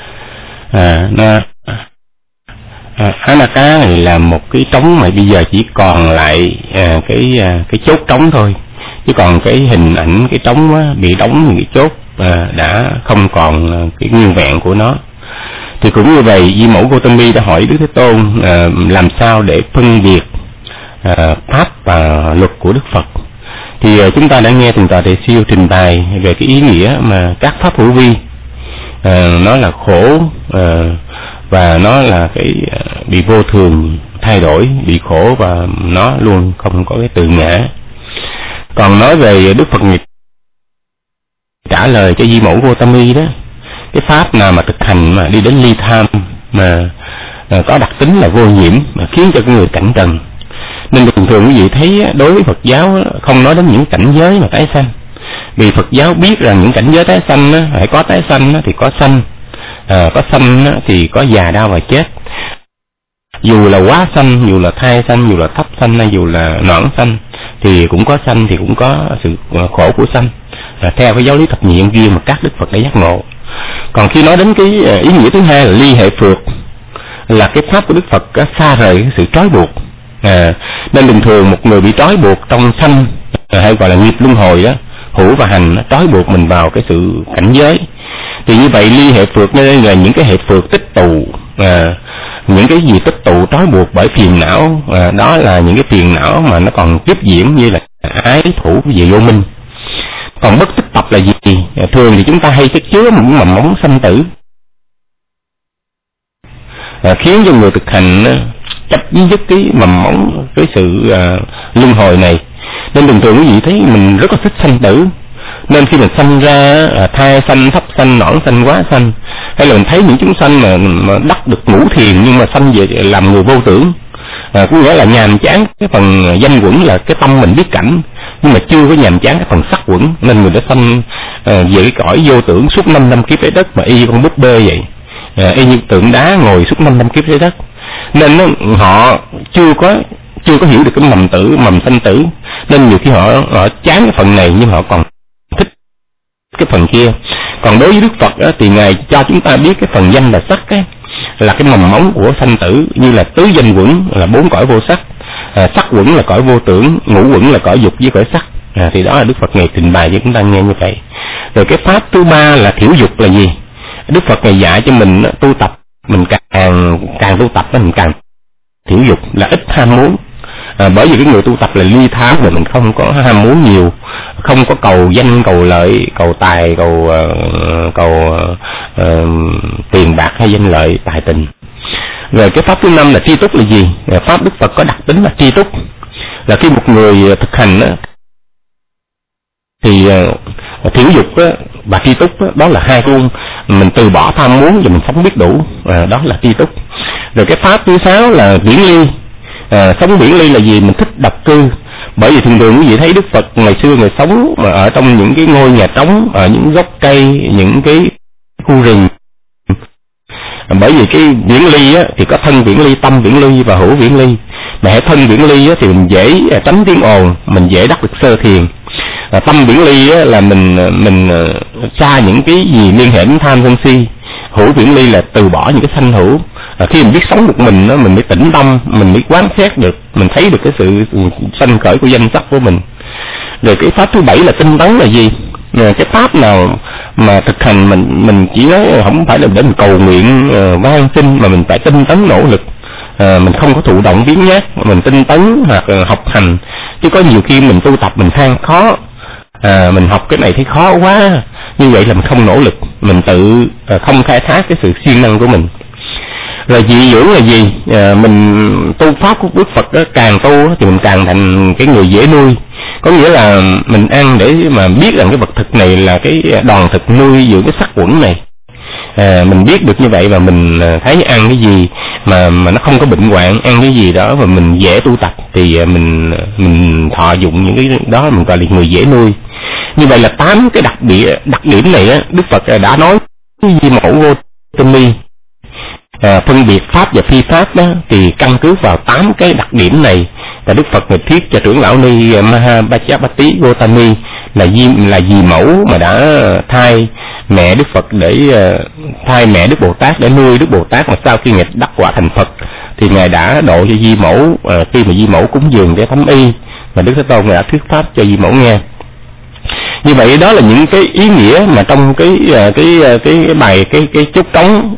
Anaka này là một cái trống mà bây giờ chỉ còn lại cái chốt trống thôi, chứ còn cái hình ảnh cái trống bị đóng những cái chốt đã không còn cái nguyên vẹn của nó. Thì cũng như vậy, Di Mẫu Gotami đã hỏi Đức Thế Tôn làm sao để phân biệt pháp và luật của Đức Phật. Thì chúng ta đã nghe Thượng tọa Tề Siêu trình bày về cái ý nghĩa mà các pháp hữu vi nó là khổ, và nó là cái bị vô thường thay đổi, bị khổ, và nó luôn không có cái tự ngã. Còn nói về Đức Phật trả lời cho Di Mẫu Gotami đó, cái pháp nào mà thực hành mà đi đến ly tham, mà có đặc tính là vô nhiễm, mà khiến cho cái người cảnh trần. Nên thường thường quý vị thấy đối với Phật giáo không nói đến những cảnh giới mà tái sanh, vì Phật giáo biết rằng những cảnh giới tái sanh phải có tái sanh thì có sanh, có sanh thì có già đau và chết. Dù là quá sanh, dù là thai sanh, dù là thấp sanh hay dù là nõn sanh thì cũng có sanh, thì cũng có sự khổ của sanh, theo cái giáo lý thập nhị nhân duyên mà các Đức Phật đã giác ngộ. Còn khi nói đến cái ý nghĩa thứ hai là ly hệ phược, là cái pháp của Đức Phật xa rời cái sự trói buộc. Nên bình thường một người bị trói buộc trong sanh hay gọi là nghiệp luân hồi đó, hữu và hành nó trói buộc mình vào cái sự cảnh giới. Thì như vậy ly hệ phược nên là những cái hệ phược tích tụ, những cái gì tích tụ trói buộc bởi phiền não, đó là những cái phiền não mà nó còn tiếp diễn, như là ái thủ về vô minh. Còn bất tích tập là gì? Thường thì chúng ta hay chất chứa những mầm móng sanh tử, khiến cho người thực hành chấp dứt cái mầm móng cái sự luân hồi này. Nên thường thường quý vị thấy mình rất là thích sanh tử, nên khi mình sanh ra thai sanh, thấp sanh, nõn sanh, quá sanh, hay là mình thấy những chúng sanh mà đắc được ngũ thiền nhưng mà sanh về làm người vô tưởng, có nghĩa là nhàm chán cái phần danh quẩn, là cái tâm mình biết cảnh nhưng mà chưa có nhàm chán cái phần sắc quẩn, nên người đã sanh về cái cõi vô tưởng suốt 5 năm kiếp trái đất, mà y con búp bê vậy, y như tượng đá ngồi suốt 5 năm kiếp trái đất. Nên họ chưa có hiểu được cái mầm sanh tử, nên nhiều khi họ chán cái phần này nhưng họ còn thích cái phần kia. Còn đối với Đức Phật thì Ngài cho chúng ta biết cái phần danh là sắc là cái mầm móng của sanh tử, như là tứ danh quẩn là 4 cõi vô sắc, sắc quẩn là cõi vô tưởng, ngũ quẩn là cõi dục với cõi sắc. Thì đó là Đức Phật Ngài trình bày cho chúng ta nghe như vậy. Rồi cái pháp thứ ba là thiểu dục là gì? Đức Phật Ngài dạy cho mình tu tập, mình càng tu tập mình càng thiểu dục, là ít ham muốn. Bởi vì cái người tu tập là ly tham, và mình không có ham muốn nhiều, không có cầu danh, cầu lợi, cầu tài, cầu tiền bạc hay danh lợi, tài tình. Rồi cái pháp thứ 5 là tri túc là gì? Pháp Đức Phật có đặc tính là tri túc, là khi một người thực hành thì thiểu dục và tri túc đó là hai luôn, mình từ bỏ tham muốn và mình sống biết đủ, đó là tri túc. Rồi cái pháp thứ 6 là viễn ly. Sống viễn ly là gì? Mình thích độc cư. Bởi vì thường thường quý vị thấy Đức Phật ngày xưa người sống mà ở trong những cái ngôi nhà trống, ở những gốc cây, những cái khu rừng. Bởi vì cái viễn ly thì có thân viễn ly, tâm viễn ly và hữu viễn ly. Mà hệ thân viễn ly thì mình dễ tránh tiếng ồn, mình dễ đắc được sơ thiền. Tâm viễn ly là mình xa những cái gì liên hệ đến tham sân si. Hữu viễn ly là từ bỏ những cái sanh hữu. Khi mình biết sống một mình mình mới tĩnh tâm, mình mới quán xét được, mình thấy được cái sự sanh khởi của danh sắc của mình. Rồi cái pháp thứ 7 là tinh tấn là gì? Cái pháp nào mà thực hành mình chỉ nói không phải là để mình cầu nguyện van xin, mà mình phải tinh tấn nỗ lực. Mình không có thụ động biến nhát, mình tinh tấn hoặc học hành. Chứ có nhiều khi mình tu tập mình than khó, mình học cái này thấy khó quá, như vậy là mình không nỗ lực, mình tự không khai thác cái sự siêng năng của mình. Rồi dị dưỡng là gì? Mình tu pháp của Đức Phật càng tu thì mình càng thành cái người dễ nuôi. Có nghĩa là mình ăn để mà biết rằng cái vật thực này là cái đòn thực nuôi dưỡng cái sắc quẩn này. Mình biết được như vậy và mình thấy ăn cái gì mà nó không có bệnh hoạn, ăn cái gì đó mà mình dễ tu tập thì mình thọ dụng những cái đó, mình gọi là người dễ nuôi. Như vậy là 8 cái đặc điểm này Đức Phật đã nói với Di Mẫu Gotami. Phân biệt pháp và phi pháp đó thì căn cứ vào 8 cái đặc điểm này, và Đức Phật người thuyết cho trưởng lão ni Mahapajapati Gotami là dì mẫu mà đã thay mẹ Đức Phật để thay mẹ Đức Bồ Tát để nuôi Đức Bồ Tát, mà sau khi ngài đắc quả thành Phật thì ngài đã độ cho di mẫu khi mà di mẫu cúng dường để thấm y, và Đức Thế Tôn ngài đã thuyết pháp cho di mẫu nghe. Như vậy đó là những cái ý nghĩa mà trong cái bài cái chốt trống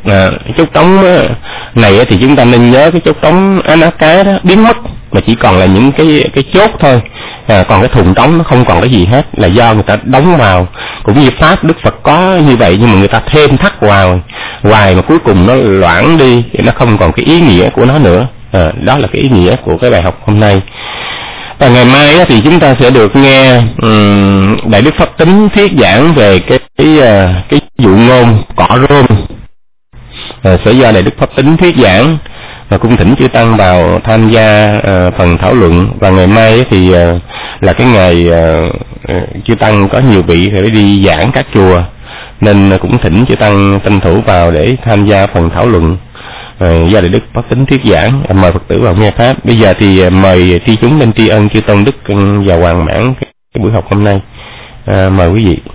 này thì chúng ta nên nhớ cái chốt trống Anaka đó biến mất, mà chỉ còn là những cái chốt thôi. Còn cái thùng trống nó không còn cái gì hết, là do người ta đóng vào. Cũng như pháp Đức Phật có như vậy, nhưng mà người ta thêm thắt vào hoài mà cuối cùng nó loãng đi, nó không còn cái ý nghĩa của nó nữa. Đó là cái ý nghĩa của cái bài học hôm nay. Và ngày mai thì chúng ta sẽ được nghe Đại Đức Pháp Tính thuyết giảng về cái dụ ngôn cỏ rôm, sẽ do Đại Đức Pháp Tính thuyết giảng, và cung thỉnh chư tăng vào tham gia phần thảo luận. Và ngày mai thì là cái ngày chư tăng có nhiều vị phải đi giảng các chùa, nên cũng thỉnh chư tăng tranh thủ vào để tham gia phần thảo luận do Đại Đức Pháp Tính thuyết giảng. Mời Phật tử vào nghe pháp. Bây giờ thì mời tri chúng nên tri ân chư Tôn Đức và hoàn mãn cái buổi học hôm nay. Mời quý vị.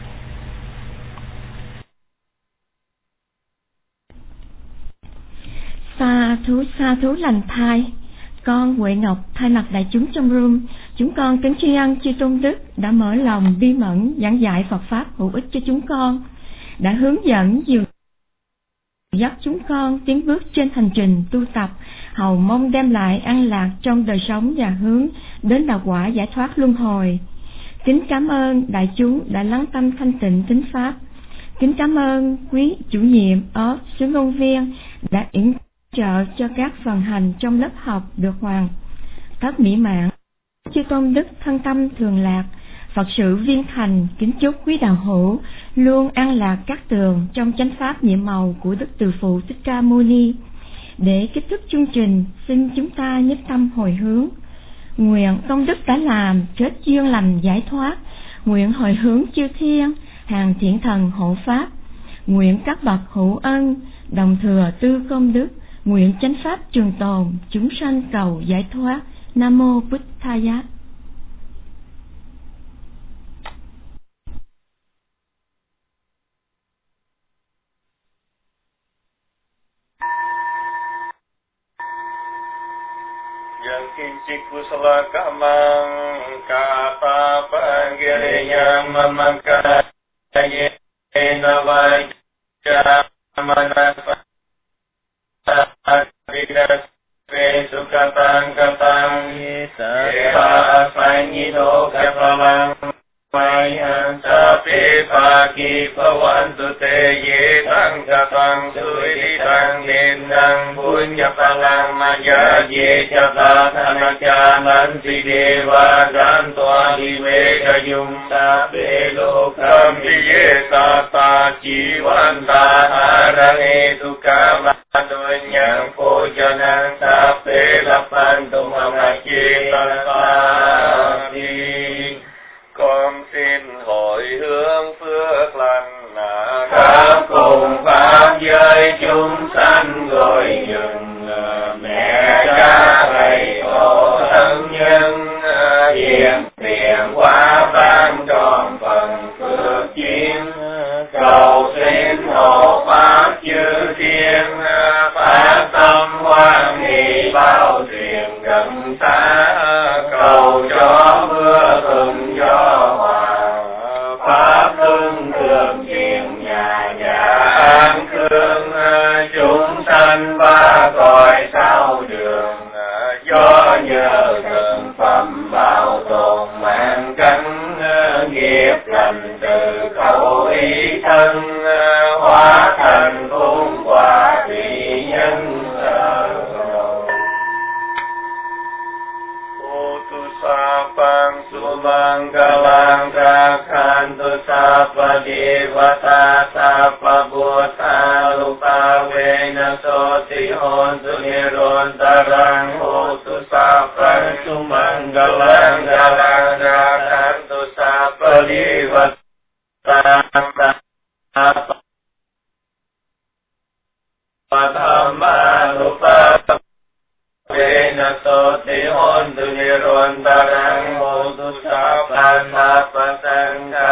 Sa thú lành thai. Con Huệ Ngọc thay mặt đại chúng trong room, chúng con kính tri ân chư Tôn Đức đã mở lòng bi mẫn giảng dạy Phật pháp hữu ích cho chúng con, đã hướng dẫn dìu dắt chúng con tiến bước trên hành trình tu tập, hầu mong đem lại an lạc trong đời sống và hướng đến đạo quả giải thoát luân hồi. Kính cảm ơn đại chúng đã lắng tâm thanh tịnh thính pháp. Kính cảm ơn quý chủ nhiệm ở xứ Ngôn Viên đã yểm trợ cho các phần hành trong lớp học được hoàn tất mỹ mãn. Chư Tôn Đức thân tâm thường lạc, Phật sự viên thành. Kính chúc quý đạo hữu luôn an lạc các tường trong chánh pháp nhiệm màu của Đức Từ Phụ Thích Ca Mâu Ni. Để kết thúc chương trình, xin chúng ta nhất tâm hồi hướng. Nguyện công đức đã làm kết duyên lành giải thoát, nguyện hồi hướng chư thiên hàng thiện thần hộ pháp, nguyện các bậc hữu ân đồng thừa tư công đức, nguyện chánh pháp trường tồn, chúng sanh cầu giải thoát. Nam mô Bụt Thaya. Kincik kusala kamang kata pagiriya mamaka yena vaja manasa về sukatang katang yeta sanyido kapalang mayan sapi pagi pawantu te yetang katang suitang nindang punya palang maya yeta tanajalan si dewa dan tua diwedayum sapi lokam yeta ta jiwanta harang itu kama yang pujanang sape lapan tumamachi tasani con xin hồi hướng phước lành khắp cùng pháp giới chúng sanh gọi dừng mẹ cha thầy tổ thân nhân hiện tiền hóa ban tròn phần phước chiến cầu xin hộ pháp chư thiên phát tâm hoan hỷ bao truyền gần xa cầu cho mưa thuận gió hòa pháp hưng thường truyền nhà nhà an khương chúng sanh ba cõi sao đường do nhờ thần phẩm bảo tồn mạng cánh nghiệp lành từ khẩu ý thân hóa thành phúc quả vị nhân Sapang sumang galang rakhan tu sapa devata sapa bhutta lupa vena soti hontu nirontarang hotu sapang sumang galang rakhan tu sapa devata sapa padhamma lupa Vena soti hontu nirontarang hotu sapang mapasangka